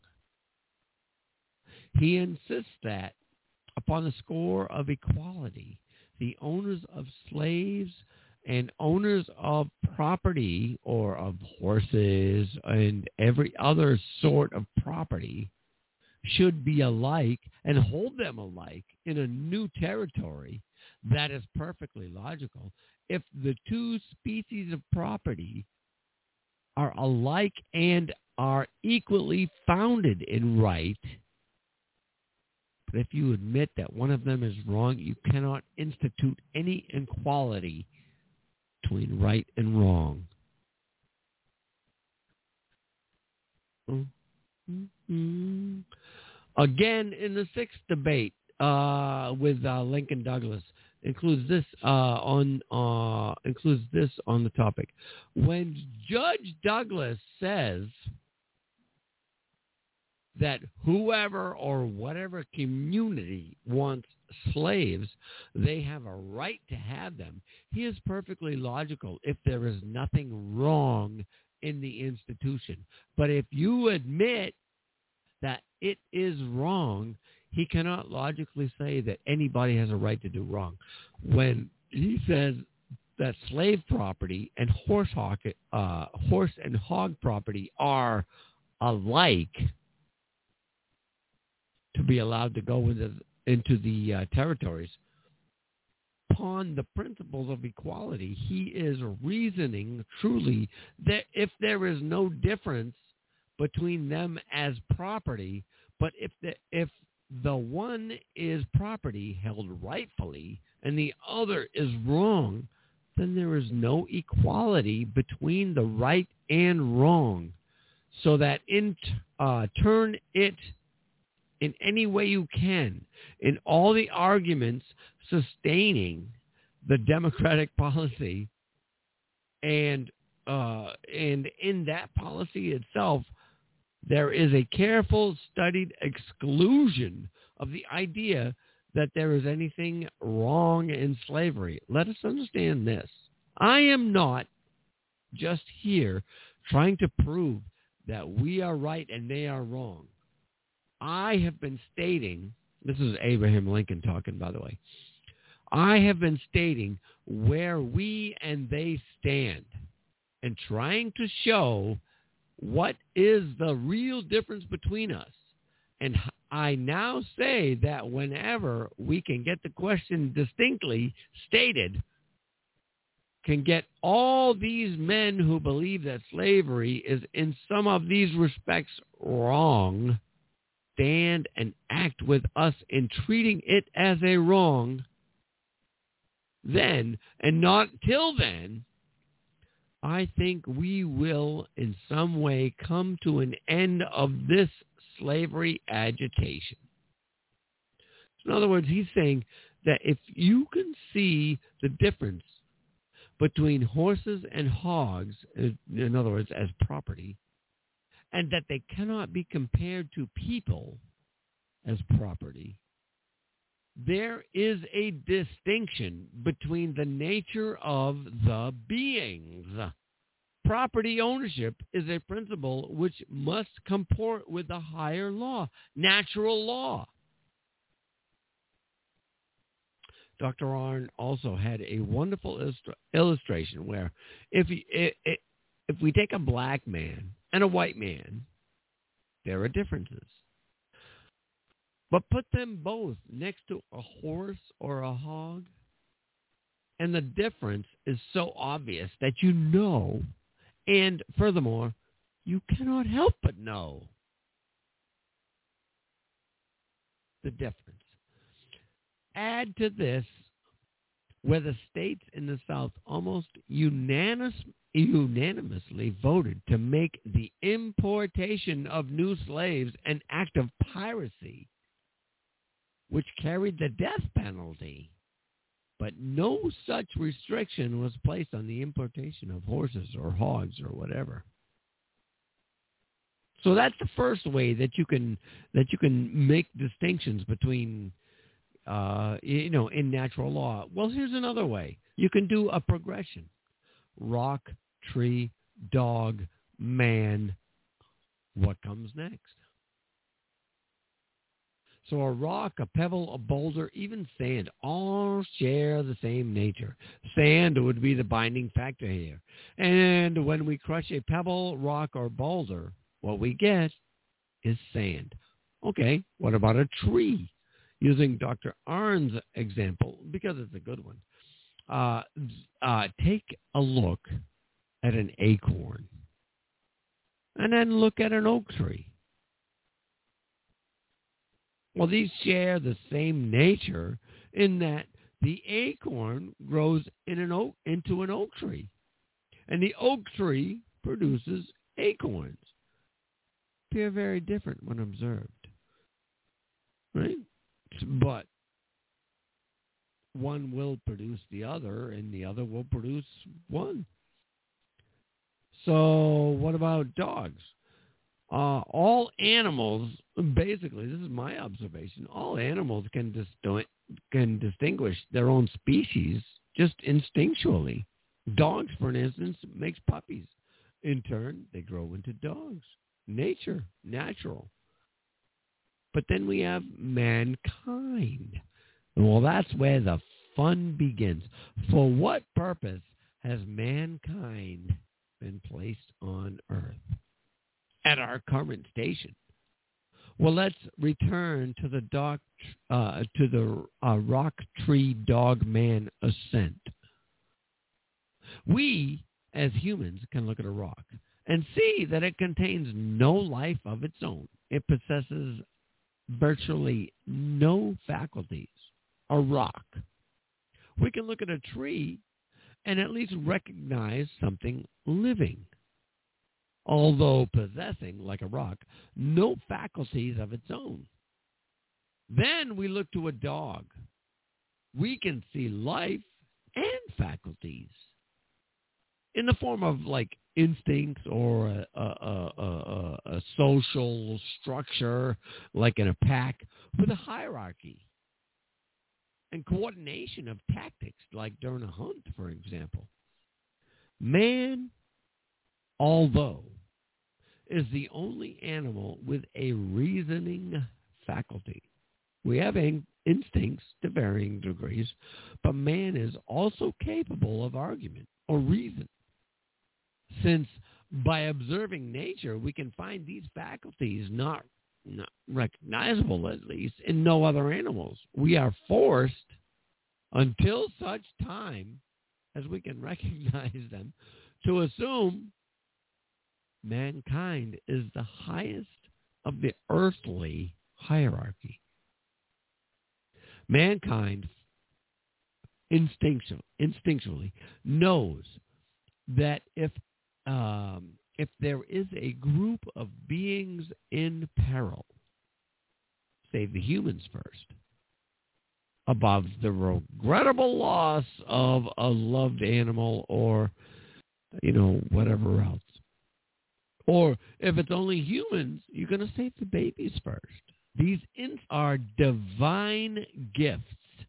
He insists that, upon the score of equality, the owners of slaves and owners of property or of horses and every other sort of property should be alike and hold them alike in a new territory. That is perfectly logical. If the two species of property are alike and are equally founded in right, but if you admit that one of them is wrong, you cannot institute any equality between right and wrong. Mm-hmm. Again, in the sixth debate uh, with uh, Lincoln Douglas, includes this uh, on uh, includes this on the topic. When Judge Douglas says that whoever or whatever community wants slaves, they have a right to have them, he is perfectly logical if there is nothing wrong in the institution. But if you admit that it is wrong, he cannot logically say that anybody has a right to do wrong. When he says that slave property and horse hog, uh, horse and hog property are alike to be allowed to go into, into the uh, territories, upon the principles of equality, he is reasoning truly that if there is no difference between them as property, but if the, if the one is property held rightfully and the other is wrong, then there is no equality between the right and wrong. So that in uh, turn it in any way you can, in all the arguments sustaining the democratic policy, and uh, and in that policy itself, there is a careful, studied exclusion of the idea that there is anything wrong in slavery. Let us understand this. I am not just here trying to prove that we are right and they are wrong. I have been stating, this is Abraham Lincoln talking, by the way, I have been stating where we and they stand and trying to show what is the real difference between us. And I now say that whenever we can get the question distinctly stated, can get all these men who believe that slavery is in some of these respects wrong, stand and act with us in treating it as a wrong, then, and not till then, I think we will in some way come to an end of this slavery agitation. In other words, he's saying that if you can see the difference between horses and hogs, in other words, as property, and that they cannot be compared to people as property, there is a distinction between the nature of the beings. Property ownership is a principle which must comport with the higher law, natural law. Doctor Arnn also had a wonderful illustra- illustration where if, he, if, if we take a black man and a white man, there are differences. But put them both next to a horse or a hog, and the difference is so obvious that you know, and furthermore, you cannot help but know the difference. Add to this where the states in the South almost unanimous, unanimously voted to make the importation of new slaves an act of piracy, which carried the death penalty. But no such restriction was placed on the importation of horses or hogs or whatever. So that's the first way that you can that you can make distinctions between, uh, you know, in natural law. Well, here's another way. You can do a progression: rock, tree, dog, man. What comes next? So a rock, a pebble, a boulder, even sand, all share the same nature. Sand would be the binding factor here. And when we crush a pebble, rock, or boulder, what we get is sand. Okay, what about a tree? Using Doctor Arnn's example, because it's a good one. Uh, uh, take a look at an acorn, and then look at an oak tree. Well, these share the same nature in that the acorn grows in an oak, into an oak tree, and the oak tree produces acorns. Appear very different when observed, right? But one will produce the other, and the other will produce one. So what about dogs? Uh, all animals, basically, this is my observation, all animals can, dis- can distinguish their own species just instinctually. Dogs, for instance, makes puppies. In turn, they grow into dogs. Nature, natural. But then we have mankind. Well, that's where the fun begins. For what purpose has mankind been placed on Earth at our current station? Well, let's return to the doc, uh, to the uh, rock tree dog man ascent. We, as humans, can look at a rock and see that it contains no life of its own. It possesses virtually no faculties. A rock. We can look at a tree and at least recognize something living, although possessing, like a rock, no faculties of its own. Then we look to a dog. We can see life and faculties in the form of, like, instincts or a, a, a, a, a social structure like in a pack with a hierarchy and coordination of tactics like during a hunt, for example. Man, although, is the only animal with a reasoning faculty. We have in- instincts to varying degrees, but man is also capable of argument or reason. Since by observing nature, we can find these faculties not, not recognizable, at least, in no other animals. We are forced, until such time as we can recognize them, to assume mankind is the highest of the earthly hierarchy. Mankind instinctual, instinctually knows that if um, if there is a group of beings in peril, say the humans first, above the regrettable loss of a loved animal or, you know, whatever else. Or if it's only humans, you're going to save the babies first. These instincts are divine gifts.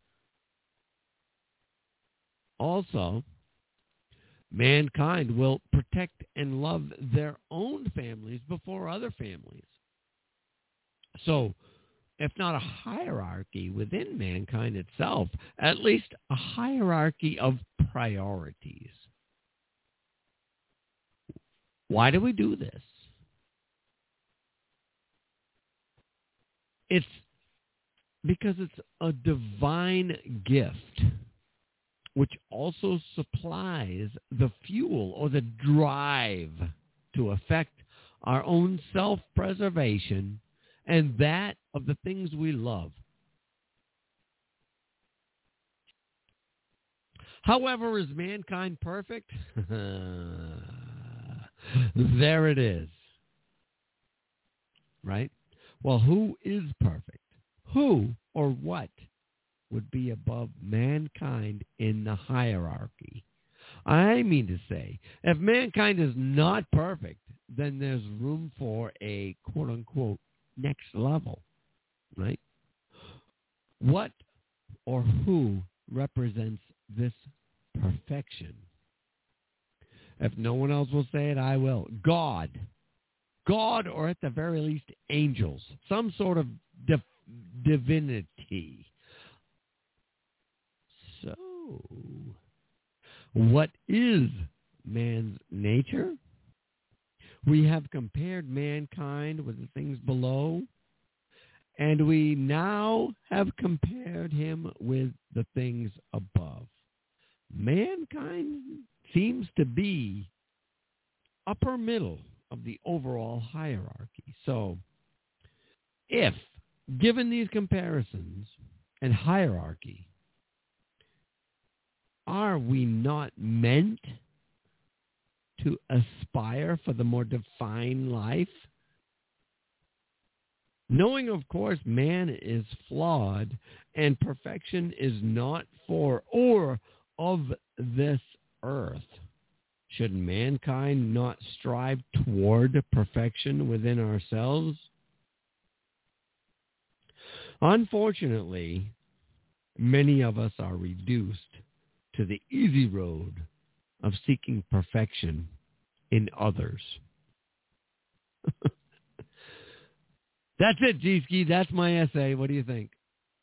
Also, mankind will protect and love their own families before other families. So, if not a hierarchy within mankind itself, at least a hierarchy of priorities. Why do we do this? It's because it's a divine gift, which also supplies the fuel or the drive to affect our own self-preservation and that of the things we love. However, is mankind perfect? There it is. Right? Well, who is perfect? Who or what would be above mankind in the hierarchy? I mean to say, if mankind is not perfect, then there's room for a quote-unquote next level, right? What or who represents this perfection? If no one else will say it, I will. God. God, or at the very least, angels. Some sort of div- divinity. So, what is man's nature? We have compared mankind with the things below, and we now have compared him with the things above. Mankind seems to be upper middle of the overall hierarchy. So, if, given these comparisons and hierarchy, are we not meant to aspire for the more defined life? Knowing, of course, man is flawed and perfection is not for or of this earth, should mankind not strive toward perfection within ourselves? Unfortunately, many of us are reduced to the easy road of seeking perfection in others. That's it, G-Ski. That's my essay. What do you think?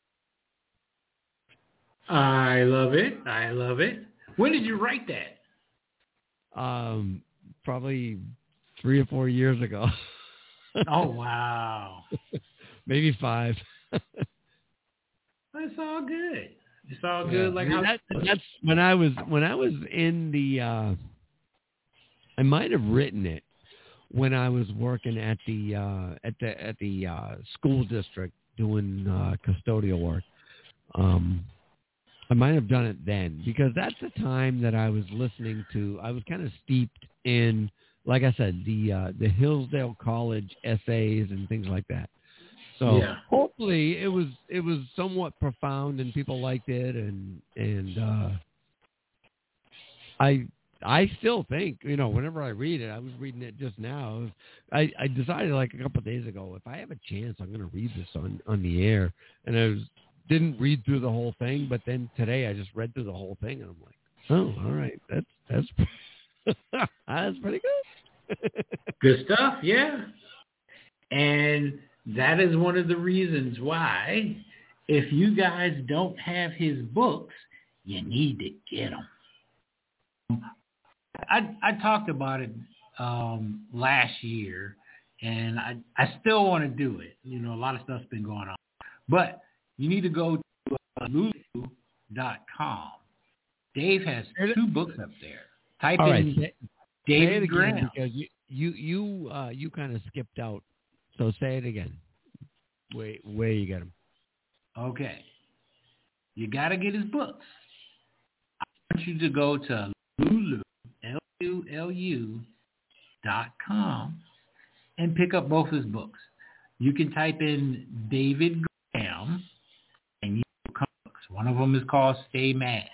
I love it. I love it. When did you write that? Um, probably three or four years ago. Oh, wow. Maybe five. That's all good. It's all good. Yeah. Like I mean, how, that, that's when I was when I was in the. Uh, I might have written it when I was working at the uh, at the at the uh, school district doing uh, custodial work. Um, I might have done it then because that's the time that I was listening to. I was kind of steeped in, like I said, the uh, the Hillsdale College essays and things like that. So yeah. hopefully it was it was somewhat profound and people liked it, and and uh, I I still think, you know, whenever I read it, I was reading it just now. I, I decided like a couple of days ago, if I have a chance, I'm going to read this on, on the air. And I was, didn't read through the whole thing, but then today I just read through the whole thing, and I'm like, oh, all right, that's that's that's pretty good. Good stuff, yeah. And that is one of the reasons why, if you guys don't have his books, you need to get them. I I talked about it um, last year, and I I still want to do it. You know, a lot of stuff's been going on, but you need to go to uh, lulu dot com. Dave has two books up there. Type All in right, David say Graham. Because you you you uh, you kind of skipped out, so say it again. Where where you get them? Okay, you got to get his books. I want you to go to Lulu. L U L U dot com and pick up both his books. You can type in David Graham and you come books. One of them is called Stay Mad.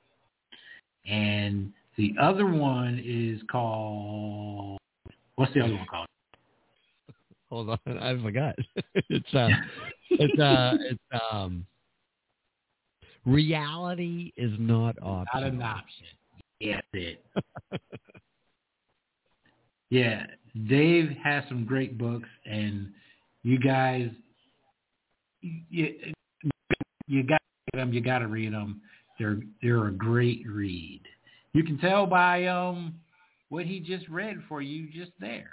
And the other one is called, what's the other one called? Hold on, I forgot. it's uh it's uh it's um reality is not optional. Not an option. Yeah, that's it. Yeah, Dave has some great books, and you guys, you, you got them. You got to read them. They're they're a great read. You can tell by um what he just read for you just there.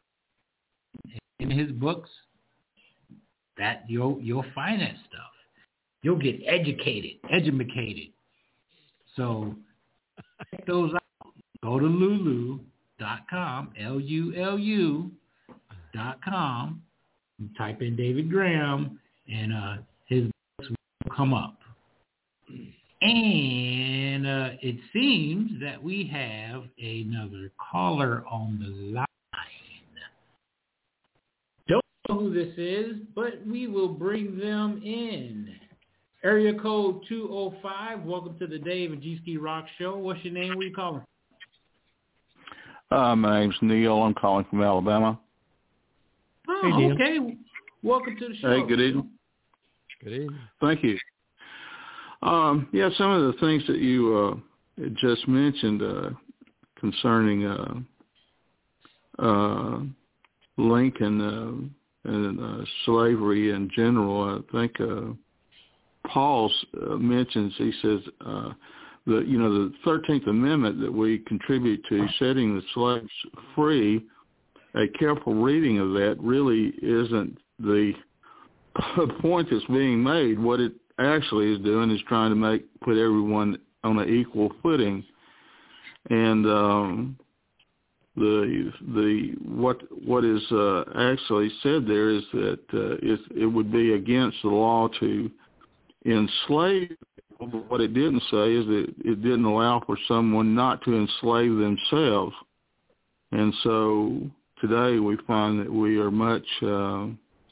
In his books, that you'll you'll find that stuff. You'll get educated, educated. So check those out. Go to lulu dot com, L U L U dot com, and type in David Graham, and uh, his books will come up. And uh, it seems that we have another caller on the line. Don't know who this is, but we will bring them in. Area code two oh five. Welcome to the Dave and G-Ski Rock Show. What's your name? Where are you calling? Uh, my name's Neil. I'm calling from Alabama. Oh, Hey, Neil. okay. Welcome to the show. Hey, good evening. Good evening. Thank you. Um, yeah, some of the things that you uh, just mentioned uh, concerning uh, uh, Lincoln uh, and uh, slavery in general, I think uh, Paul uh, mentions, he says, uh, the you know the thirteenth Amendment that we contribute to setting the slaves free. A careful reading of that really isn't the point that's being made. What it actually is doing is trying to make put everyone on an equal footing, and um, the the what what is uh, actually said there is that uh, it, it would be against the law to enslave people. But what it didn't say is that it didn't allow for someone not to enslave themselves, and so today we find that we are much uh,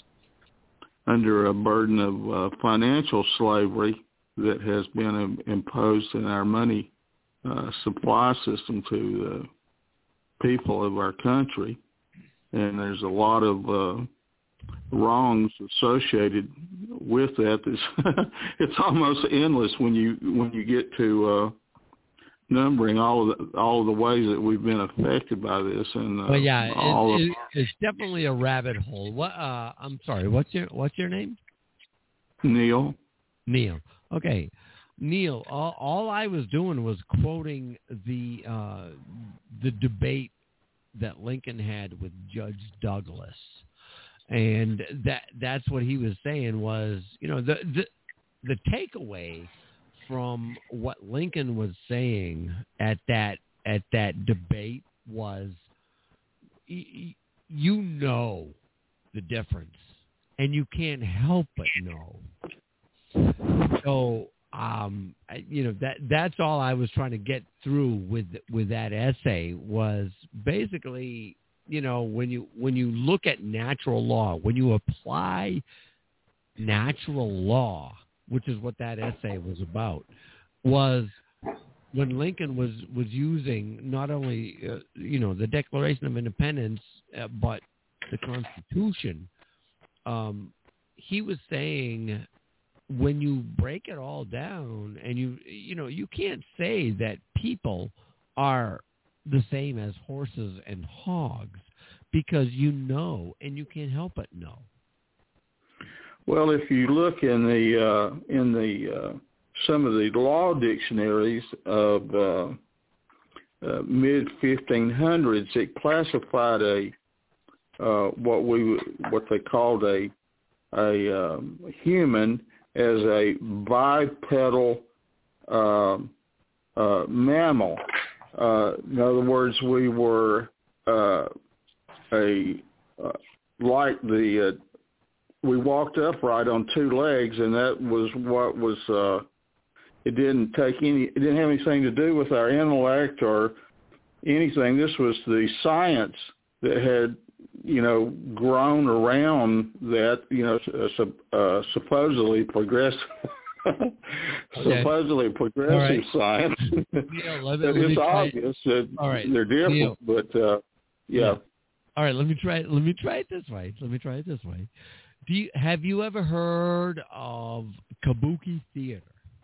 under a burden of uh, financial slavery that has been um, imposed in our money uh, supply system to the people of our country. And there's a lot of uh, wrongs associated with that. It's, it's almost endless when you when you get to uh, numbering all of the all of the ways that we've been affected by this. And uh, well, yeah, all it, of, it, it's definitely a rabbit hole. What? Uh, I'm sorry. What's your What's your name? Neil. Neil. Okay, Neil. All, all I was doing was quoting the uh, the debate that Lincoln had with Judge Douglas, and that that's what he was saying was, you know, the the, the takeaway from what Lincoln was saying at that at that debate was, y- you know the difference, and you can't help but know. So, um, I, you know that that's all I was trying to get through with with that essay was basically, you know, when you when you look at natural law, when you apply natural law, which is what that essay was about, was when Lincoln was was using not only uh, you know the Declaration of Independence uh, but the Constitution, um, he was saying when you break it all down, and you you know you can't say that people are the same as horses and hogs, because you know, and you can't help but know. Well, if you look in the uh, in the uh, some of the law dictionaries of uh, uh, mid fifteen hundreds, it classified a uh, what we what they called a a um, human as a bipedal uh, uh, mammal. Uh, in other words, we were uh, a uh, like the uh, we walked upright on two legs, and that was what was. Uh, it didn't take any. It didn't have anything to do with our intellect or anything. This was the science that had, you know, grown around that. You know, uh, uh, supposedly progressive. Okay. Supposedly progressive right. Science. Neil, let me, let it's me obvious that All right. they're different, Neil. but uh, yeah. yeah. All right, let me try it. Let me try it this way. Let me try it this way. Do you have you ever heard of kabuki theater?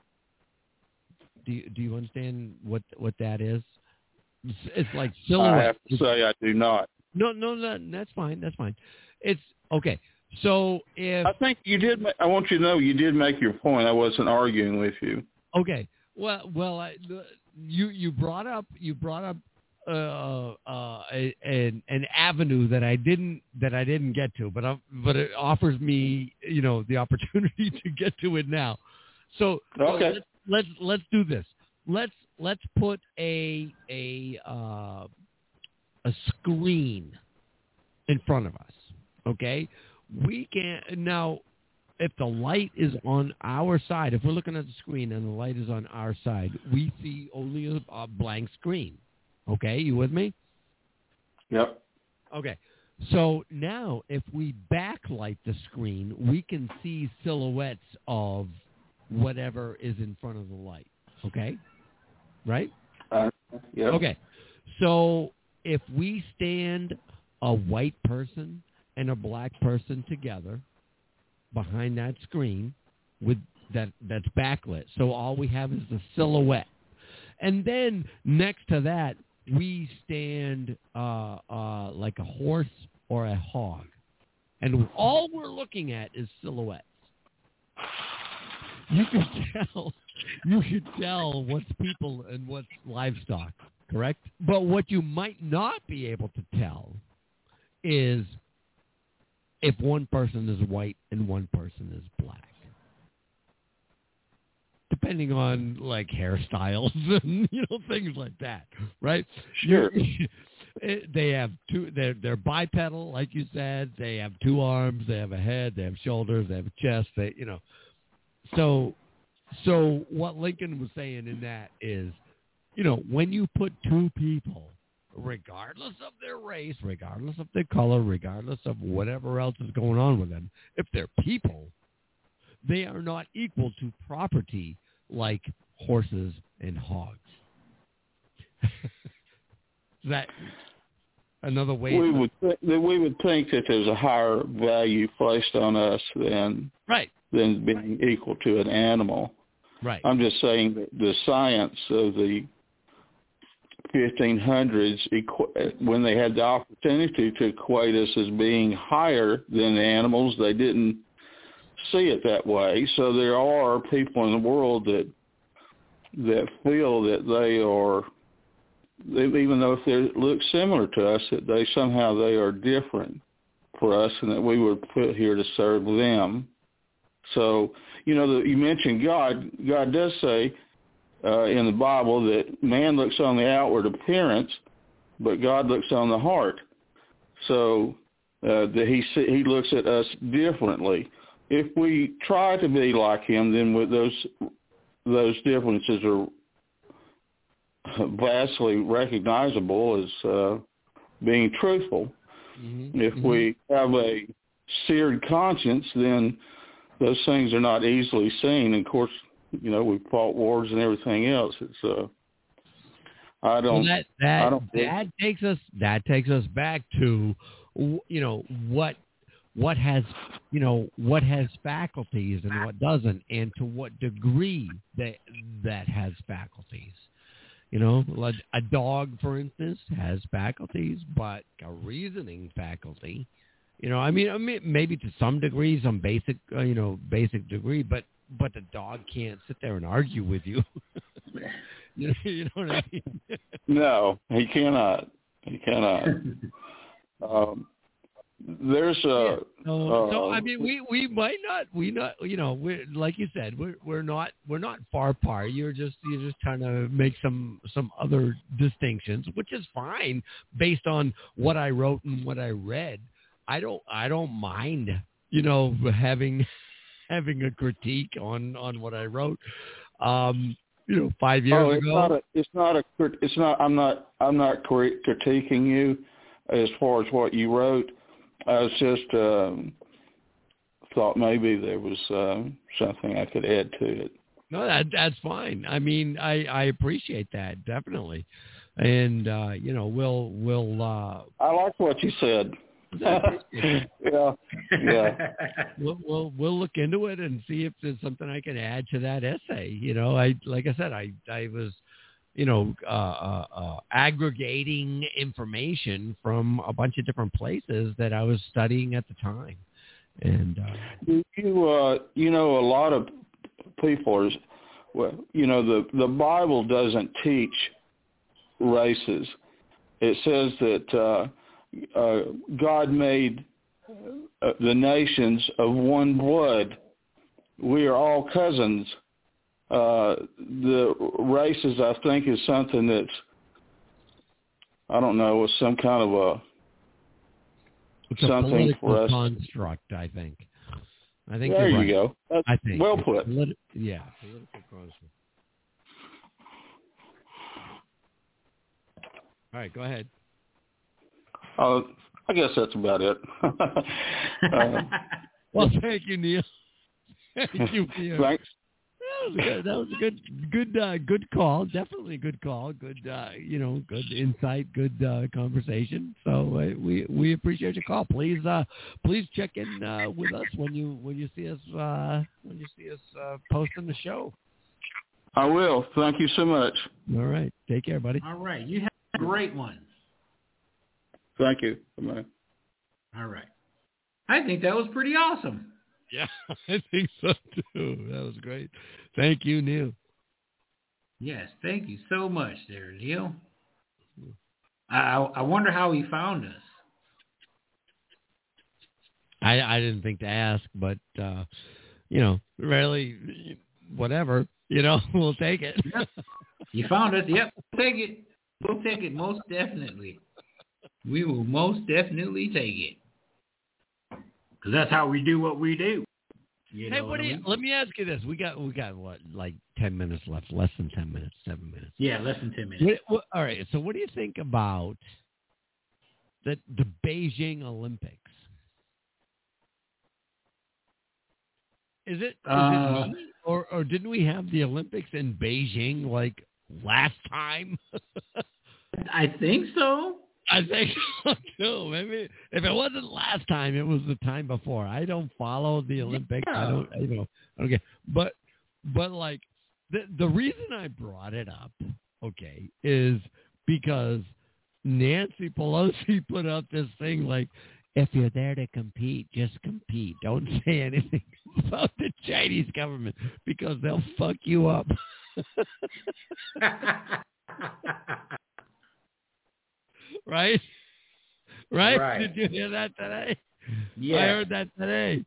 Do you, do you understand what what that is? It's, it's like silhouette. I have to say I do not. No, no, no, that's fine. That's fine. It's okay. So if I think you did, I want you to know you did make your point. I wasn't arguing with you. Okay. Well, well, I, you you brought up you brought up uh, uh, a, an an avenue that I didn't that I didn't get to, but I, but it offers me, you know, the opportunity to get to it now. So, okay. so let's, let's let's do this. Let's let's put a a uh, a screen in front of us. Okay. We can now, if the light is on our side, if we're looking at the screen and the light is on our side, we see only a, a blank screen. Okay, you with me? Yep. Okay. So now, if we backlight the screen, we can see silhouettes of whatever is in front of the light. Okay? Right? Uh, yeah. Okay. So if we stand a white person and a black person together behind that screen with that that's backlit. So all we have is the silhouette. And then next to that, we stand uh, uh, like a horse or a hog. And all we're looking at is silhouettes. You can tell, you can tell what's people and what's livestock, correct? But what you might not be able to tell is if one person is white and one person is black, depending on like hairstyles and, you know, things like that, right? Sure. They have two. They're they're bipedal, like you said. They have two arms. They have a head. They have shoulders. They have a chest. They, you know. So, so what Lincoln was saying in that is, you know, when you put two people, regardless of their race, regardless of their color, regardless of whatever else is going on with them, if they're people, they are not equal to property like horses and hogs. Is that another way? We to... would th- we would think that there's a higher value placed on us than right than being equal to an animal. Right. I'm just saying that the science of the fifteen hundreds, when they had the opportunity to equate us as being higher than the animals, they didn't see it that way. So there are people in the world that that feel that they are, they, even though if they look similar to us, that they somehow they are different for us, and that we were put here to serve them. So, you know, the, you mentioned God. God does say uh, in the Bible that man looks on the outward appearance, but God looks on the heart. So uh, that he he looks at us differently. If we try to be like him, then with those those differences are vastly recognizable as uh, being truthful. Mm-hmm. If mm-hmm. we have a seared conscience, then those things are not easily seen. And of course, you know, we've fought wars and everything else. It's uh, I don't. So that that I don't that takes us that takes us back to, you know, what what has you know what has faculties and what doesn't, and to what degree that that has faculties. You know, like a dog, for instance, has faculties, but a reasoning faculty. You know, I mean, I mean, maybe to some degree, some basic, uh, you know, basic degree, but but the dog can't sit there and argue with you. you, know, you know what I mean? No, he cannot. He cannot. um, there's a. Yeah. So, uh, so I mean, we, we might not, we not, you know, we're like you said, we're we're not we're not far apart. You're just you're just trying to make some some other distinctions, which is fine based on what I wrote and what I read. I don't I don't mind, you know, having having a critique on, on what I wrote. Um, you know, five years oh, it's ago. Not a, it's not a. It's not. I'm not. I'm not critiquing you as far as what you wrote. I was just um, thought maybe there was uh, something I could add to it. No, that that's fine. I mean, I, I appreciate that definitely, and uh, you know, we'll we'll. Uh, I like what you said. yeah, yeah. We'll, we'll we'll look into it and see if there's something I can add to that essay. You know, I like I said, I I was, you know, uh, uh, uh, aggregating information from a bunch of different places that I was studying at the time, and uh, you you, uh, you know, a lot of people are, well, you know, the the Bible doesn't teach races. It says that. Uh, Uh, God made uh, the nations of one blood. We are all cousins. Uh, the races, I think, is something that's, I don't know, some kind of a it's something a for us. construct, I think. I think there you're you right. go. That's I think well put. Politi- yeah, political construct. All right, go ahead. Uh, I guess that's about it. uh, well, thank you, Neil. Thank you. Neil. Thanks. That was good. That was a good, good, uh, good call. Definitely a good call. Good, uh, you know, good insight. Good uh, conversation. So uh, we we appreciate your call. Please, uh, please check in uh, with us when you when you see us uh, when you see us uh, posting the show. I will. Thank you so much. All right. Take care, buddy. All right. You have a great one. Thank you. Bye. All right. I think that was pretty awesome. Yeah, I think so too. That was great. Thank you, Neil. Yes, thank you so much there, Neil. I I wonder how he found us. I I didn't think to ask, but uh, you know, really, whatever. You know, we'll take it. Yep. You found us. Yep, we'll take it. We'll take it most definitely. We will most definitely take it. Because that's how we do what we do. You hey, know what what do I you, mean? let me ask you this. We got, we got what, like ten minutes left, less than ten minutes, seven minutes. Yeah, less than ten minutes. What, what, all right, so what do you think about the, the Beijing Olympics? Is it, is Uh, it me? Or, or didn't we have the Olympics in Beijing like last time? I think so. I think so too. Maybe if it wasn't last time, it was the time before. I don't follow the Olympics. Yeah. I don't, you know, okay. But, but like the the reason I brought it up, okay, is because Nancy Pelosi put up this thing like, if you're there to compete, just compete. Don't say anything about the Chinese government because they'll fuck you up. Right? Right? Right. Did you hear that today? Yeah. I heard that today.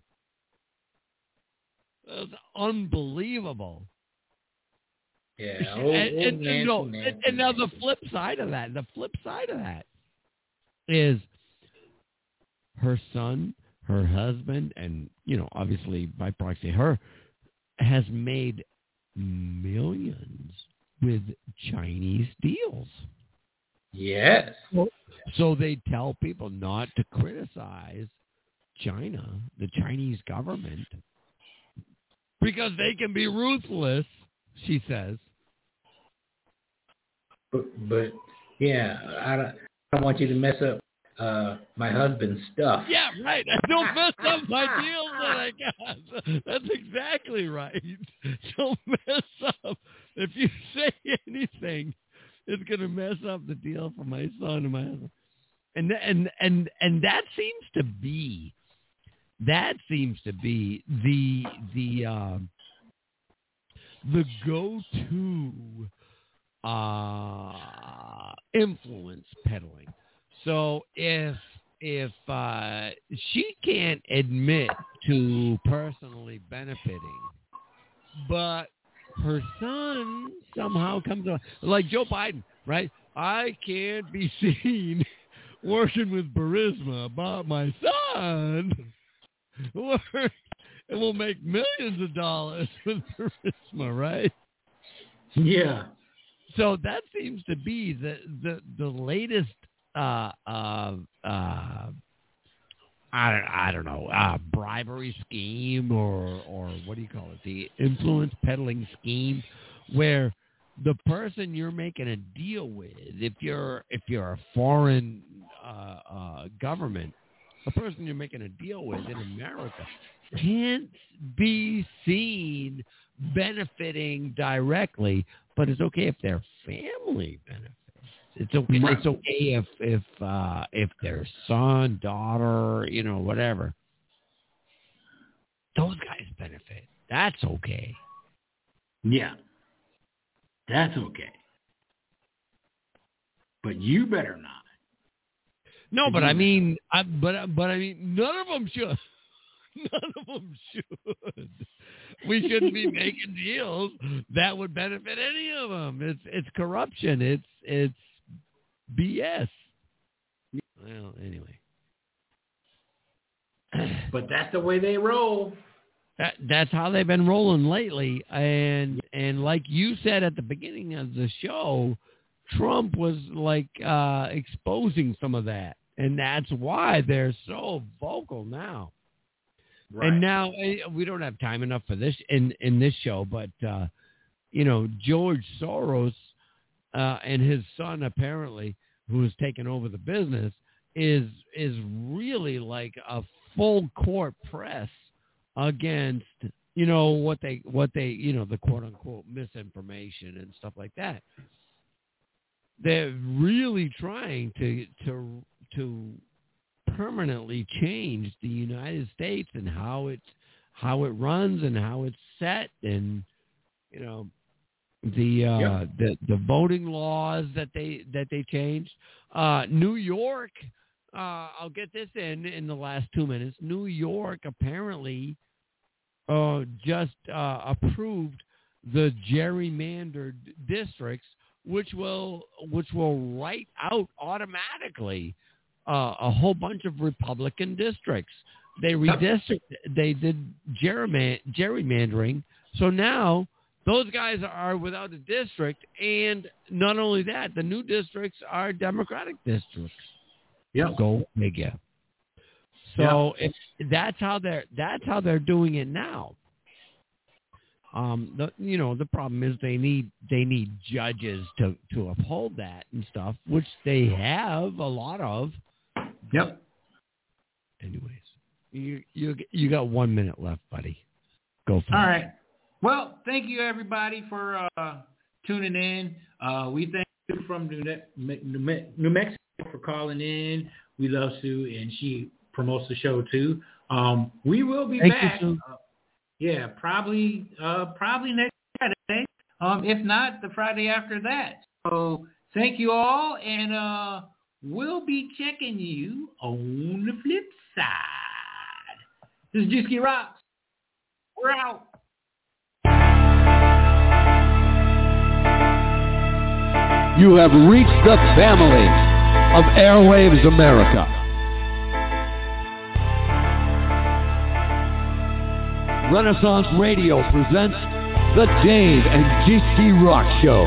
That was unbelievable. Yeah. and, Old, and, old and, Nancy, no, Nancy, and, and now the Nancy. flip side of that, the flip side of that is her son, her husband, and, you know, obviously by proxy her, has made millions with Chinese deals. Yes. So, so they tell people not to criticize China, the Chinese government, because they can be ruthless, she says. but but yeah, I don't, I don't want you to mess up uh, my husband's stuff. Yeah, right. Don't mess up my deals that I got. That's exactly right. Don't mess up. If you say anything, it's going to mess up the deal for my son and my husband. And and and and that seems to be that seems to be the the uh, the go-to uh, influence peddling. So if if uh, she can't admit to personally benefiting, but her son somehow comes on, like Joe Biden, right? I can't be seen working with Burisma, but my son works and will make millions of dollars with Burisma, right? Yeah. So that seems to be the the, the latest uh, uh, uh, I don't I don't know uh, bribery scheme or or what do you call it? The influence peddling scheme, where the person you're making a deal with, if you're if you're a foreign uh, uh, government, the person you're making a deal with in America can't be seen benefiting directly, but it's okay if their family benefits. It's okay. Right. It's okay if if uh, if their son, daughter, you know, whatever, those guys benefit. That's okay. Yeah. That's okay. But you better not. No, but I mean, I, but but I mean, none of them should. None of them should. We shouldn't be making deals that would benefit any of them. It's it's corruption. It's it's B S. Well, anyway. But that's the way they roll. That, that's how they've been rolling lately. And and like you said at the beginning of the show, Trump was like uh, exposing some of that. And that's why they're so vocal now. Right. And now we don't have time enough for this in, in this show, but, uh, you know, George Soros uh, and his son, apparently, who has taken over the business, is is really like a full court press against, you know, what they, what they, you know, the quote unquote misinformation and stuff like that. They're really trying to, to, to permanently change the United States and how it, how it runs and how it's set, and, you know, the, uh, yep. the, the voting laws that they, that they changed. Uh, New York, uh, I'll get this in, in the last two minutes. New York apparently, Uh, just uh, approved the gerrymandered districts, which will which will write out automatically uh, a whole bunch of Republican districts. They redistrict, they did gerryman- gerrymandering, so now those guys are without a district, and not only that, the new districts are Democratic districts. Yeah, go figure. So yeah. if that's how they're that's how they're doing it now. Um, the, you know, the problem is they need they need judges to, to uphold that and stuff, which they have a lot of. Yep. Anyways, you you you got one minute left, buddy. Go for All it. All right. Well, thank you everybody for uh, tuning in. Uh, we thank you from New, New, New Mexico for calling in. We love Sue, and she promotes the show too. Um, we will be Thank back. You, uh, yeah, probably, uh, probably next Friday. Um, if not, the Friday after that. So thank you all, and uh, we'll be checking you on the flip side. This is Juicy Rocks. We're out. You have reached the family of Airwaves America. Renaissance Radio presents The Dave and G C Rock Show.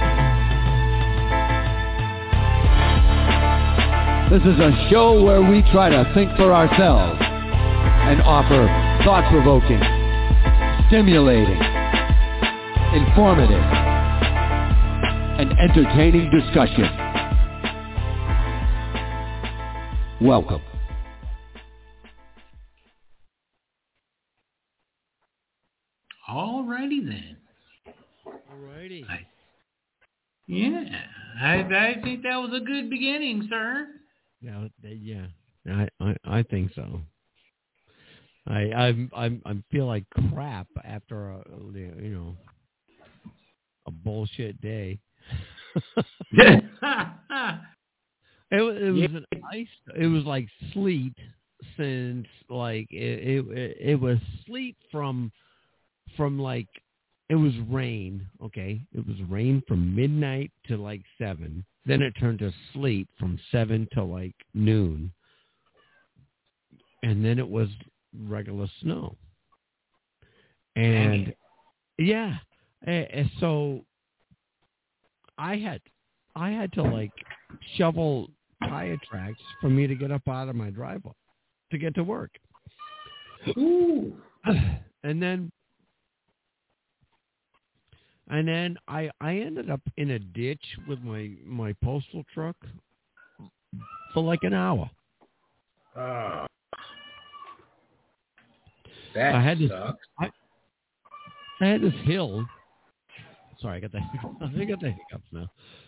This is a show where we try to think for ourselves and offer thought-provoking, stimulating, informative, and entertaining discussion. Welcome. All righty then. All righty. I, yeah, I, I think that was a good beginning, sir. Yeah, yeah, I, I, I think so. I, I, I, I feel like crap after a, you know, a bullshit day. it, was, it was an ice. It was like sleet since like it, it, it was sleet from, from like. It was rain, okay? It was rain from midnight to like seven. Then it turned to sleet from seven to like noon. And then it was regular snow. And yeah, and so I had I had to like shovel tire tracks for me to get up out of my driveway to get to work. Ooh. And then And then I, I ended up in a ditch with my, my postal truck for like an hour. Oh, that I had sucks. This, I, I had this hill. Sorry, I got the I got the hiccups now.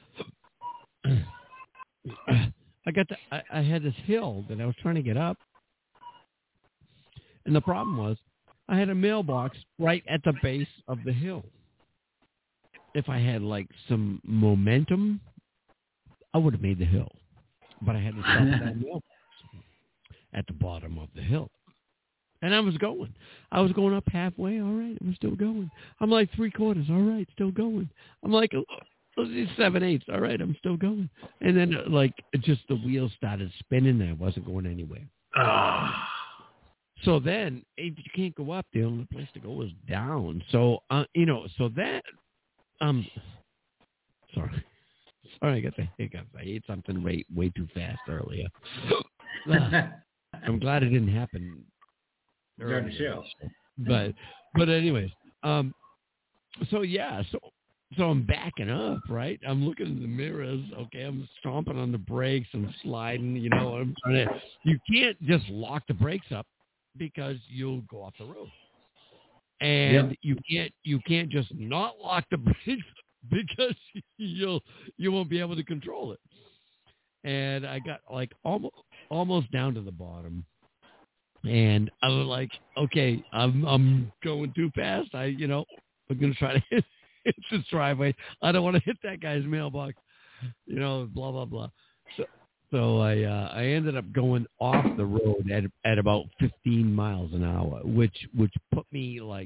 I got the I, I had this hill that I was trying to get up, and the problem was I had a mailbox right at the base of the hill. If I had like some momentum, I would have made the hill. But I had to stop at that mailbox at the bottom of the hill. And I was going. I was going up halfway. All right, I'm still going. I'm like three quarters. All right, still going. I'm like seven eighths. All right, I'm still going. And then like just the wheels started spinning there. I wasn't going anywhere. Oh. So then if you can't go up, the only place to go is down. So, uh, you know, so that... Um, sorry, sorry, I got the hiccups. I ate something way way too fast earlier. uh, I'm glad it didn't happen during the show. But but anyways, um, so yeah, so so I'm backing up, right? I'm looking in the mirrors. Okay, I'm stomping on the brakes. I'm sliding. You know, I'm trying to. You can't just lock the brakes up because you'll go off the road. And yep. you can't you can't just not lock the brakes because you'll you won't be able to control it. And I got like almost almost down to the bottom, and I was like, okay, I'm I'm going too fast. I you know I'm gonna try to hit, hit this driveway. I don't want to hit that guy's mailbox. You know, blah blah blah. So so I uh, I ended up going off the road at at about fifteen miles an hour, which which put me like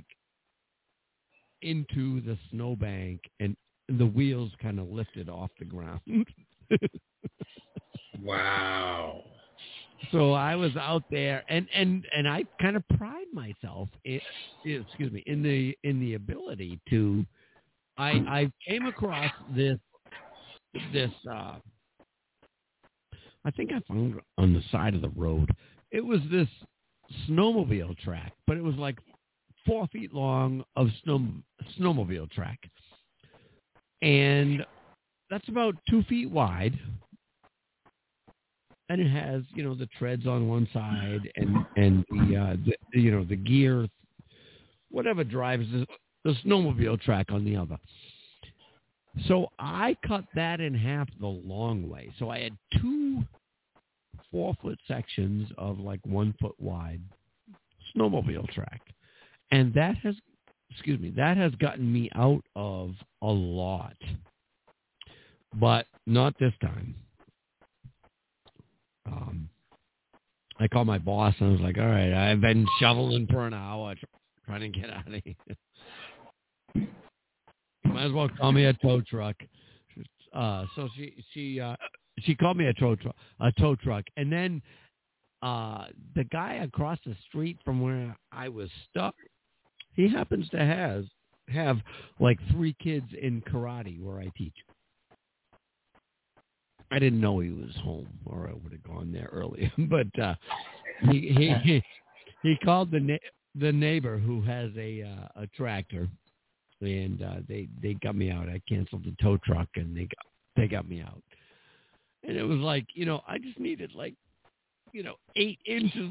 into the snowbank, and the wheels kind of lifted off the ground. Wow. So I was out there, and, and, and I kind of pride myself in, excuse me, in the in the ability to. I I came across this this. Uh, I think I found it on the side of the road. It was this snowmobile track, but it was like four feet long of snow snowmobile track, and that's about two feet wide. And it has, you know, the treads on one side and and the, uh, the you know the gear, whatever drives the, the snowmobile track on the other. So I cut that in half the long way. So I had two four-foot sections of like one foot wide snowmobile track, and that has, excuse me, that has gotten me out of a lot, but not this time. Um, I called my boss and I was like, all right, I've been shoveling for an hour trying to get out of here. You might as well call me a tow truck. Uh, so she she uh, she called me a tow truck, a tow truck, and then uh, the guy across the street from where I was stuck, he happens to have have like three kids in karate where I teach. I didn't know he was home, or I would have gone there earlier. But uh, he, he he he called the na- the neighbor who has a uh, a tractor, and uh, they they got me out. I canceled the tow truck, and they got they got me out. And it was like, you know, I just needed like, you know, eight inches.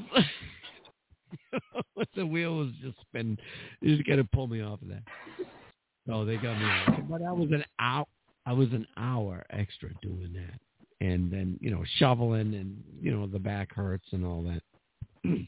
The wheel was just spinning. You just got to pull me off of that. So they got me out. But I was an hour. I was an hour extra doing that, and then you know shoveling, and you know the back hurts and all that.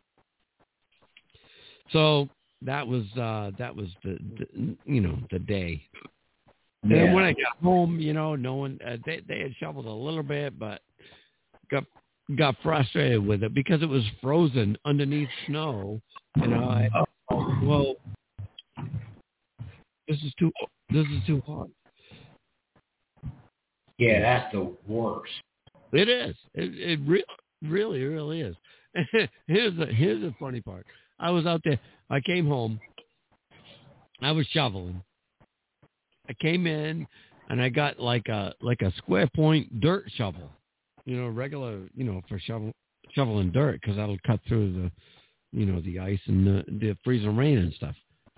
So that was uh, that was the, the you know the day. Yeah. And when I got home, you know, no one uh, they they had shoveled a little bit, but got got frustrated with it because it was frozen underneath snow. You know, I, well, this is too this is too hard. Yeah, that's the worst. It is. It it re- really really is. here's the here's the funny part. I was out there. I came home. I was shoveling. I came in and I got like a like a square point dirt shovel, you know, regular, you know, for shovel shoveling dirt because that'll cut through the, you know, the ice and the, the freezing rain and stuff.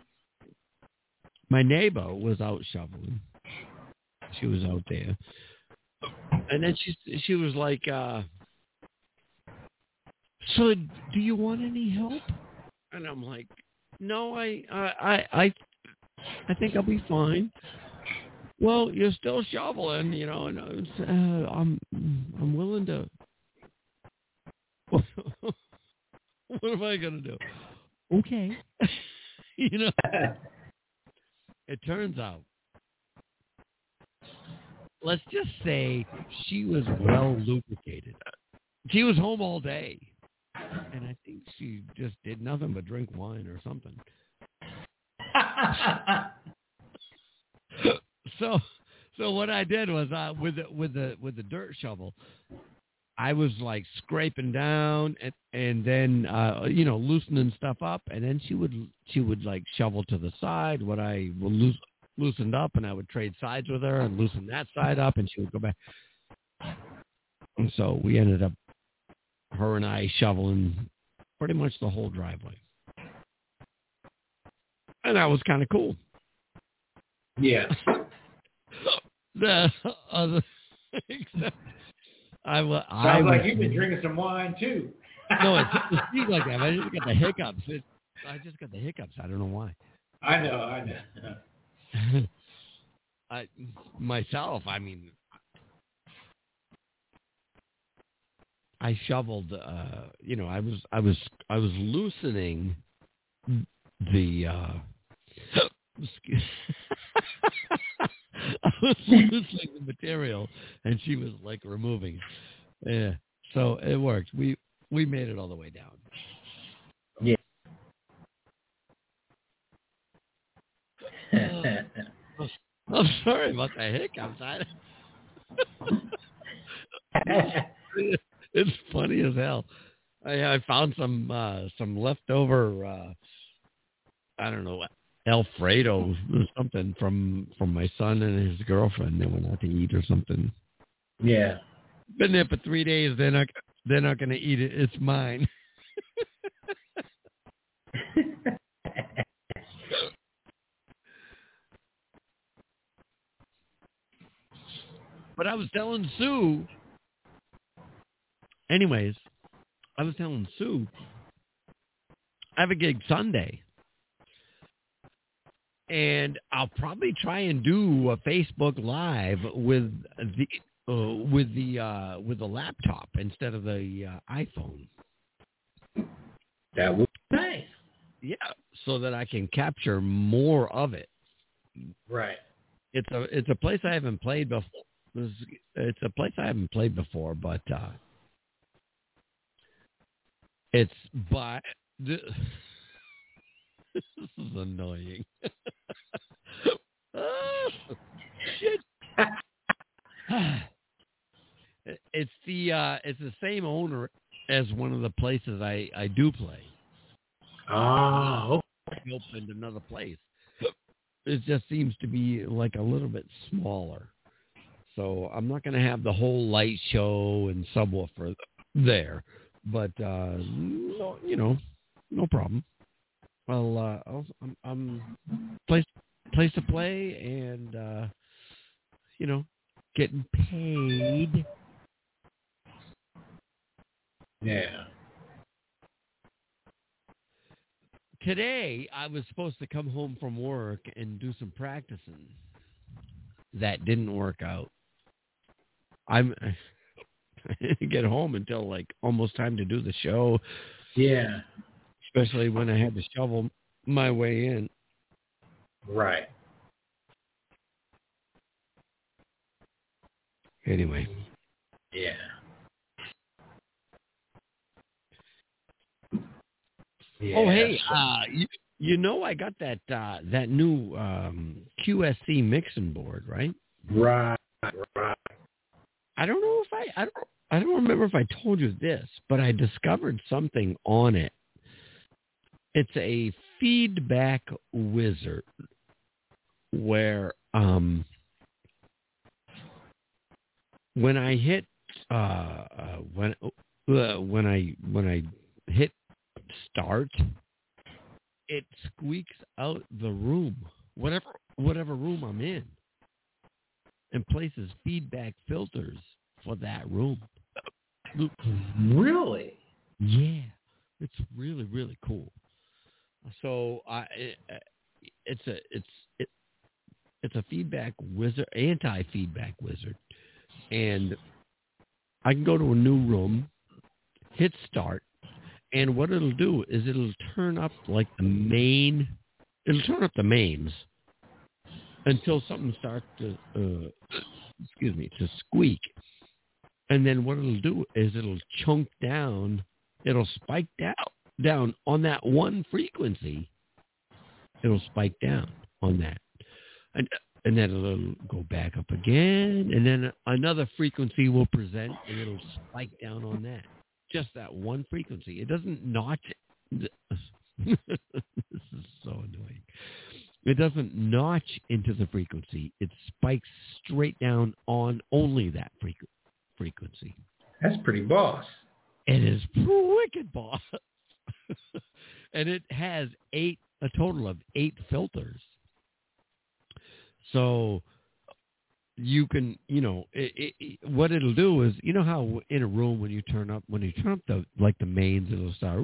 My neighbor was out shoveling. She was out there, and then she she was like, uh, "So, do you want any help?" And I'm like, "No, I I I I think I'll be fine." Well, you're still shoveling, you know, and uh, I'm I'm willing to. What am I gonna do? Okay, you know. It turns out, let's just say she was well lubricated. She was home all day, and I think she just did nothing but drink wine or something. So, so what I did was uh, with the with the with the dirt shovel, I was like scraping down and and then uh, you know loosening stuff up, and then she would she would like shovel to the side. What I would loose, loosened up, and I would trade sides with her and loosen that side up, and she would go back. And so we ended up, her and I shoveling pretty much the whole driveway, and that was kind of cool. Yeah. The other, except I was. Sounds I like was, you've been drinking some wine too. No, it doesn't speak like that. I just got the hiccups. It, I just got the hiccups. I don't know why. I know. I know. I myself. I mean, I shoveled. Uh, you know, I was. I was. I was loosening the. Uh, I was loosening the material, and she was like removing it. Yeah, so it worked. We we made it all the way down. Yeah. uh, I'm sorry about the hiccups. I, it's funny as hell. I, I found some uh, some leftover. Uh, I don't know what. Alfredo or something from from my son and his girlfriend. They went out to eat or something. Yeah. Been there for three days. They're not they're not going to eat it. It's mine. But I was telling Sue. Anyways, I was telling Sue. I have a gig Sunday. And I'll probably try and do a Facebook Live with the uh, with the uh, with the laptop instead of the uh, iPhone. That would be nice. Yeah, so that I can capture more of it. Right. It's a it's a place I haven't played before. It's, it's a place I haven't played before, but uh, it's by. The, this is annoying. Oh, shit. It's the uh, it's the same owner as one of the places I, I do play. Oh, I opened another place. It just seems to be like a little bit smaller. So I'm not going to have the whole light show and subwoofer there, but uh, no, you know, no problem. Well, uh, I'll, I'm, I'm place place to play and, uh, you know, getting paid. Yeah. Today, I was supposed to come home from work and do some practicing. That didn't work out. I'm, I didn't get home until like almost time to do the show. Yeah. Especially when I had to shovel my way in. Right. Anyway. Yeah. Yeah. Oh, hey, uh, you, you know I got that uh, that new um, Q S C mixing board, right? Right, right. I don't know if I I don't I don't remember if I told you this, but I discovered something on it. It's a feedback wizard where um, when I hit uh, uh, when uh, when I when I hit start, it squeaks out the room, whatever whatever room I'm in, and places feedback filters for that room. Really? Yeah, it's really really cool. So I, it, it's a it's it, it's a feedback wizard, anti-feedback wizard, and I can go to a new room, hit start. And what it'll do is it'll turn up like the main, it'll turn up the mains until something starts to, uh, excuse me, to squeak. And then what it'll do is it'll chunk down, it'll spike down, down on that one frequency. It'll spike down on that. And, and then it'll go back up again. And then another frequency will present and it'll spike down on that. Just that one frequency. It doesn't notch. This is so annoying. It doesn't notch into the frequency. It spikes straight down on only that frequ- frequency. That's pretty boss. It is wicked boss. And it has eight, a total of eight filters. So you can, you know, it, it, what it'll do is, you know how in a room when you turn up, when you turn up the, like the mains, it'll start.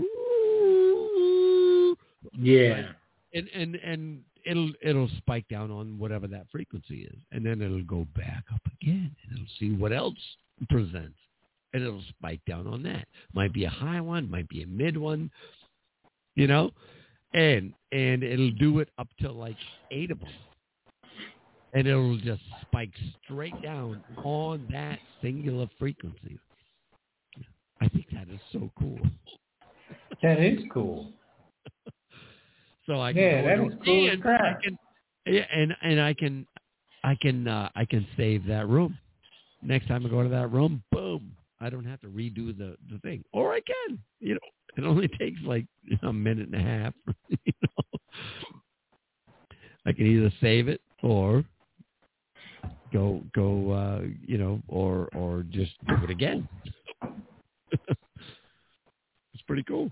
Yeah. Right? And, and, and it'll, it'll spike down on whatever that frequency is. And then it'll go back up again and it'll see what else presents. And it'll spike down on that. Might be a high one, might be a mid one, you know, and, and it'll do it up to like eight of them. And it'll just spike straight down on that singular frequency. I think that is so cool. That is cool. So I can yeah, go that and is cool as crap. I can, yeah, and and I can, I can, uh, I can save that room. Next time I go to that room, boom! I don't have to redo the, the thing, or I can. You know, it only takes like a minute and a half. You know? I can either save it or go go uh, you know, or or just do it again. It's pretty cool.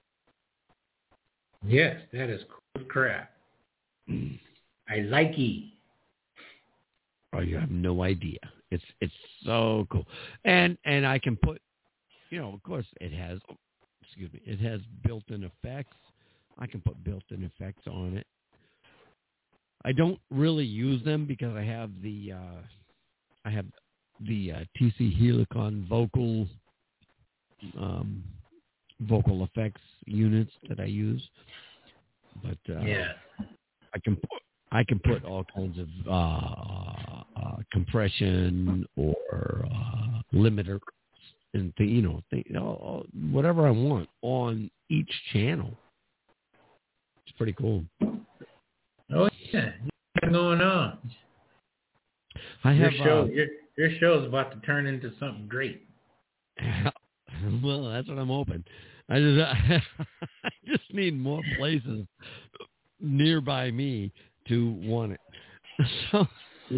Yes, that is cool as crap. I like it. Oh, you have no idea. It's it's so cool. And and I can put, you know, of course it has, excuse me, it has built-in effects. I can put built-in effects on it. I don't really use them because I have the uh, I have the uh, T C Helicon vocal um, vocal effects units that I use. But uh, yeah, I can put I can put all kinds of uh, uh, compression or uh, limiter and th- you know th- all, whatever I want on each channel. It's pretty cool. Oh yeah, what's going on? I have your show. Uh, your your show's about to turn into something great. Well, that's what I'm hoping. I just I just need more places nearby me to want it. So,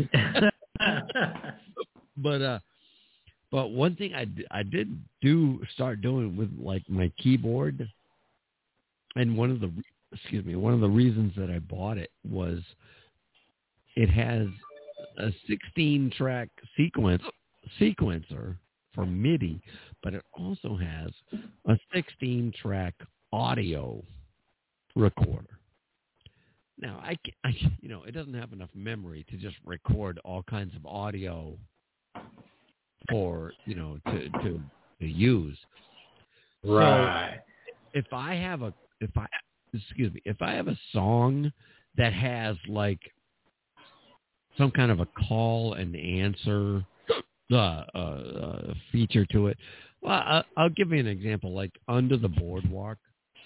but uh, but one thing I, I did do start doing with like my keyboard, and one of the excuse me one of the reasons that I bought it was it has a sixteen track sequence sequencer for MIDI, but it also has a sixteen track audio recorder. Now, I, I, you know, it doesn't have enough memory to just record all kinds of audio for, you know, to to, to use. Right. So if I have a, if I, excuse me, if I have a song that has like some kind of a call and answer uh, uh, uh, feature to it, well, I, I'll give you an example. Like Under the Boardwalk,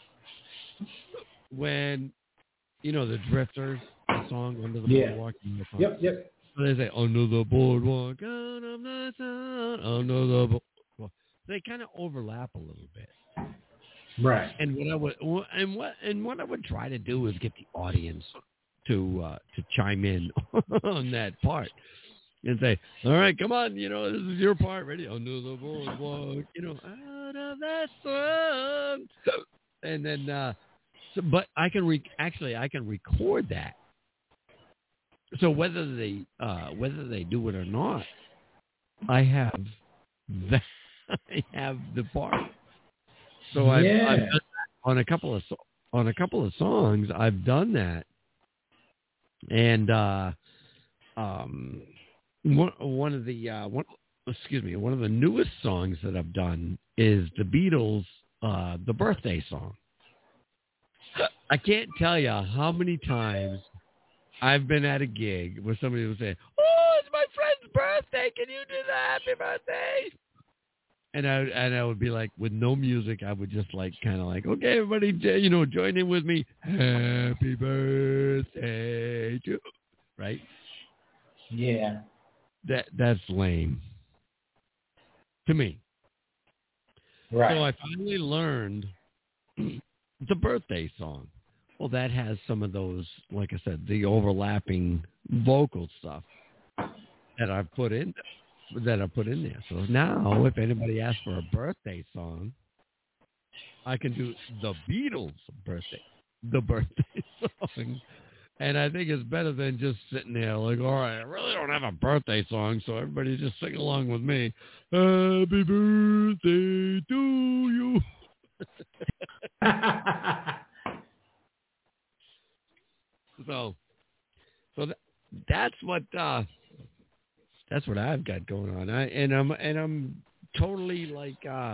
when you know the Drifters, the song Under the Yeah. Boardwalk. Yep, yep. So they say Under the Boardwalk, out of the sun, under the boardwalk. They kind of overlap a little bit. Right. And what I would and what and what I would try to do is get the audience to uh, to chime in on that part and say, "All right, come on, you know, this is your part. Ready? Under the boardwalk, you know, out of that sun." And then, uh, so, but I can re- actually I can record that. So whether they uh, whether they do it or not, I have that. I have the part. So I've, Yeah. I've done that on a couple of on a couple of songs. I've done that, and uh, um, one one of the uh, one excuse me one of the newest songs that I've done is the Beatles' uh, "The Birthday Song." I can't tell you how many times I've been at a gig where somebody will say, "Oh, it's my friend's birthday. Can you do the happy birthday?" And I and I would be like, with no music, I would just like kind of like, okay, everybody, you know, join in with me. Happy birthday to, right? Yeah. That that's lame to me. Right. So I finally learned the birthday song. Well, that has some of those, like I said, the overlapping vocal stuff that I've put in. that I put in there. So now if anybody asks for a birthday song, I can do the Beatles' birthday, the birthday song. And I think it's better than just sitting there like, all right, I really don't have a birthday song, so everybody just sing along with me. Happy birthday to you. so, so that, that's what, uh, That's what I've got going on. I and I'm and I'm totally like uh,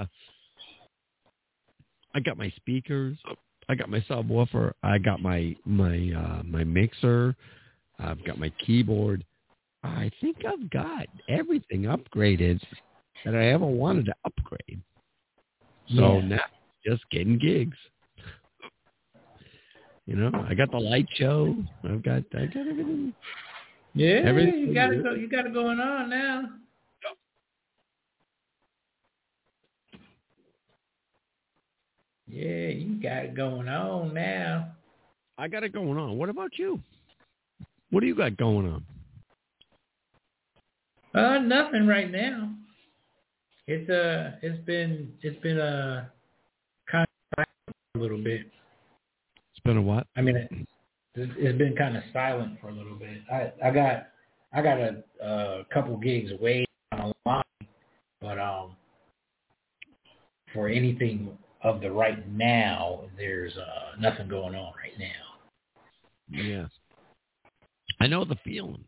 I got my speakers, I got my subwoofer, I got my my uh, my mixer, I've got my keyboard. I think I've got everything upgraded that I ever wanted to upgrade. So Yeah. now just getting gigs. You know, I got the light show. I've got I got everything. Yeah, Everything you got it. Go, you got it going on now. Yeah, you got it going on now. I got it going on. What about you? What do you got going on? Uh, nothing right now. It's uh, it's been it's been a uh, kind of a little bit. It's been a what? I mean, it, it's been kind of silent for a little bit. I I got I got a, a couple gigs away on the line, but um, for anything of the right now, there's uh, nothing going on right now. Yeah, I know the feeling.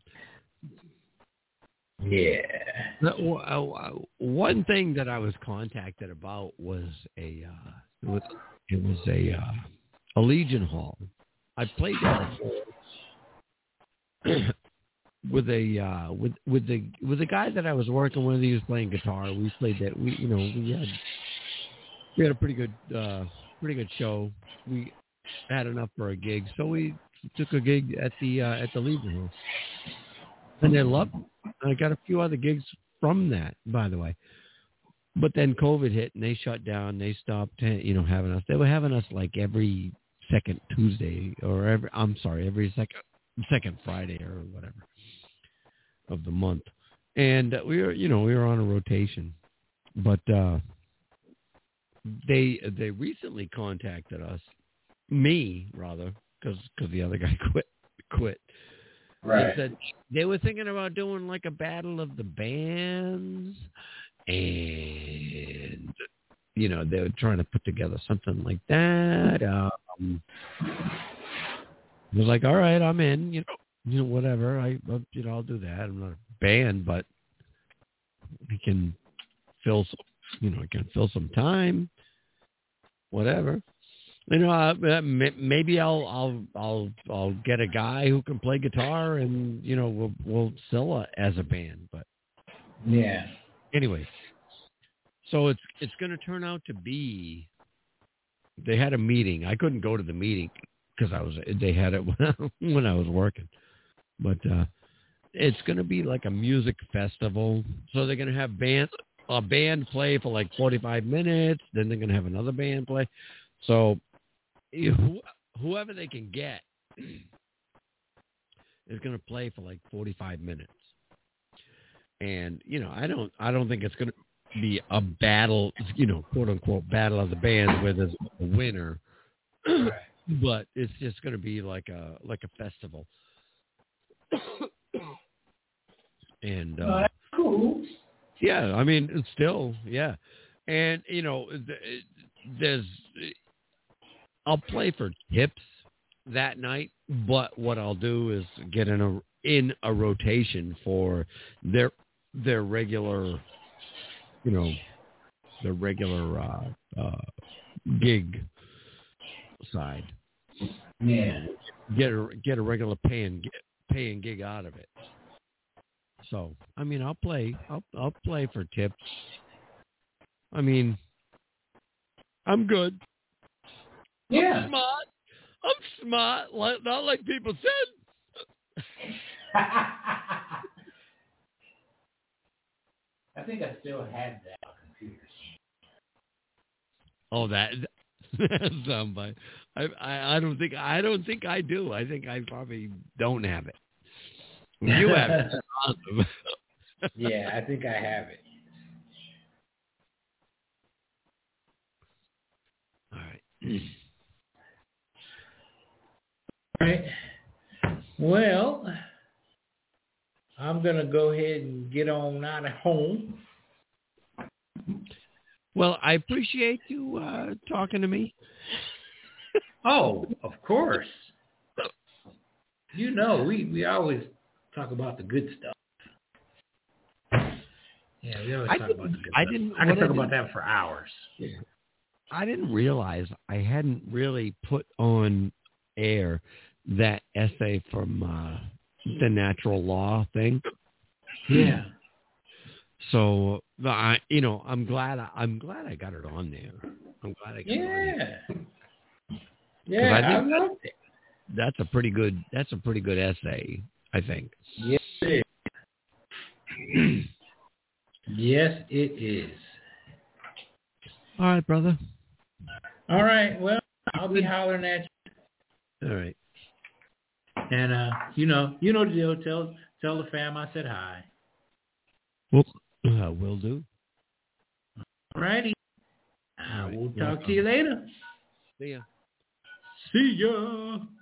Yeah. The, uh, one thing that I was contacted about was a uh, it was, it was a uh, a Legion Hall. I played there before with a uh, with with the with the guy that I was working with. He was playing guitar. We played that. We you know we had we had a pretty good uh, pretty good show. We had enough for a gig, so we took a gig at the uh, at the Legion Hall, and they loved it. I got a few other gigs from that, by the way. But then COVID hit, and they shut down. They stopped, you know, having us. They were having us like every second Tuesday, or every I'm sorry, every second second Friday or whatever of the month. And uh, we were, you know, we were on a rotation. But uh, they they recently contacted us, me rather, because because the other guy quit quit. Right. They said they were thinking about doing like a battle of the bands, and you know they were trying to put together something like that. Um, I was like, all right, I'm in. You know, you know, whatever. I, you know, I'll do that. I'm not a band, but we can fill some, you know, we can fill some time. Whatever. You know, uh, maybe I'll I'll I'll I'll get a guy who can play guitar, and you know, we'll we'll sell it as a band. But yeah. Anyway, so it's it's going to turn out to be. They had a meeting. I couldn't go to the meeting because I was. They had it when I was working, but uh, it's going to be like a music festival. So they're going to have band a band play for like forty-five minutes. Then they're going to have another band play. So. You, whoever they can get is going to play for like forty-five minutes, and you know I don't I don't think it's going to be a battle, you know, quote unquote battle of the bands where there's a winner, Right. but it's just going to be like a like a festival, and uh, Oh, that's cool. Yeah, I mean it's still yeah, and you know there's. I'll play for tips that night, but what I'll do is get in a in a rotation for their their regular, you know, their regular uh, uh, gig side. Yeah. Get a get a regular paying paying gig out of it. So I mean, I'll play I'll I'll play for tips. I mean, I'm good. Yeah. I'm smart. I'm smart. Like, not like people said. I think I still had that on computers. Oh, that that's somebody. I, I I don't think I don't think I do. I think I probably don't have it. You have it. Awesome. Yeah, I think I have it. All right. All right. Well, I'm going to go ahead and get on out of home. Well, I appreciate you uh, talking to me. Oh, of course. You know, we, we always talk about the good stuff. Yeah, we always I talk about the good I stuff. didn't, I can I talk about that for hours. I didn't realize I hadn't really put on air that essay from uh, the natural law thing. Yeah. So I, you know, I'm glad I, I'm glad I got it on there. I'm glad I got yeah. it on there. Yeah, I, think I loved it. That's a pretty good. That's a pretty good essay, I think. Yes, it is. Yes, it is. All right, brother. All right. Well, I'll be hollering at you. All right. And uh, you know, you know the deal. Tell tell the fam I said hi. Well, uh, will do. All righty. All right. We'll talk to you later. See ya. See ya.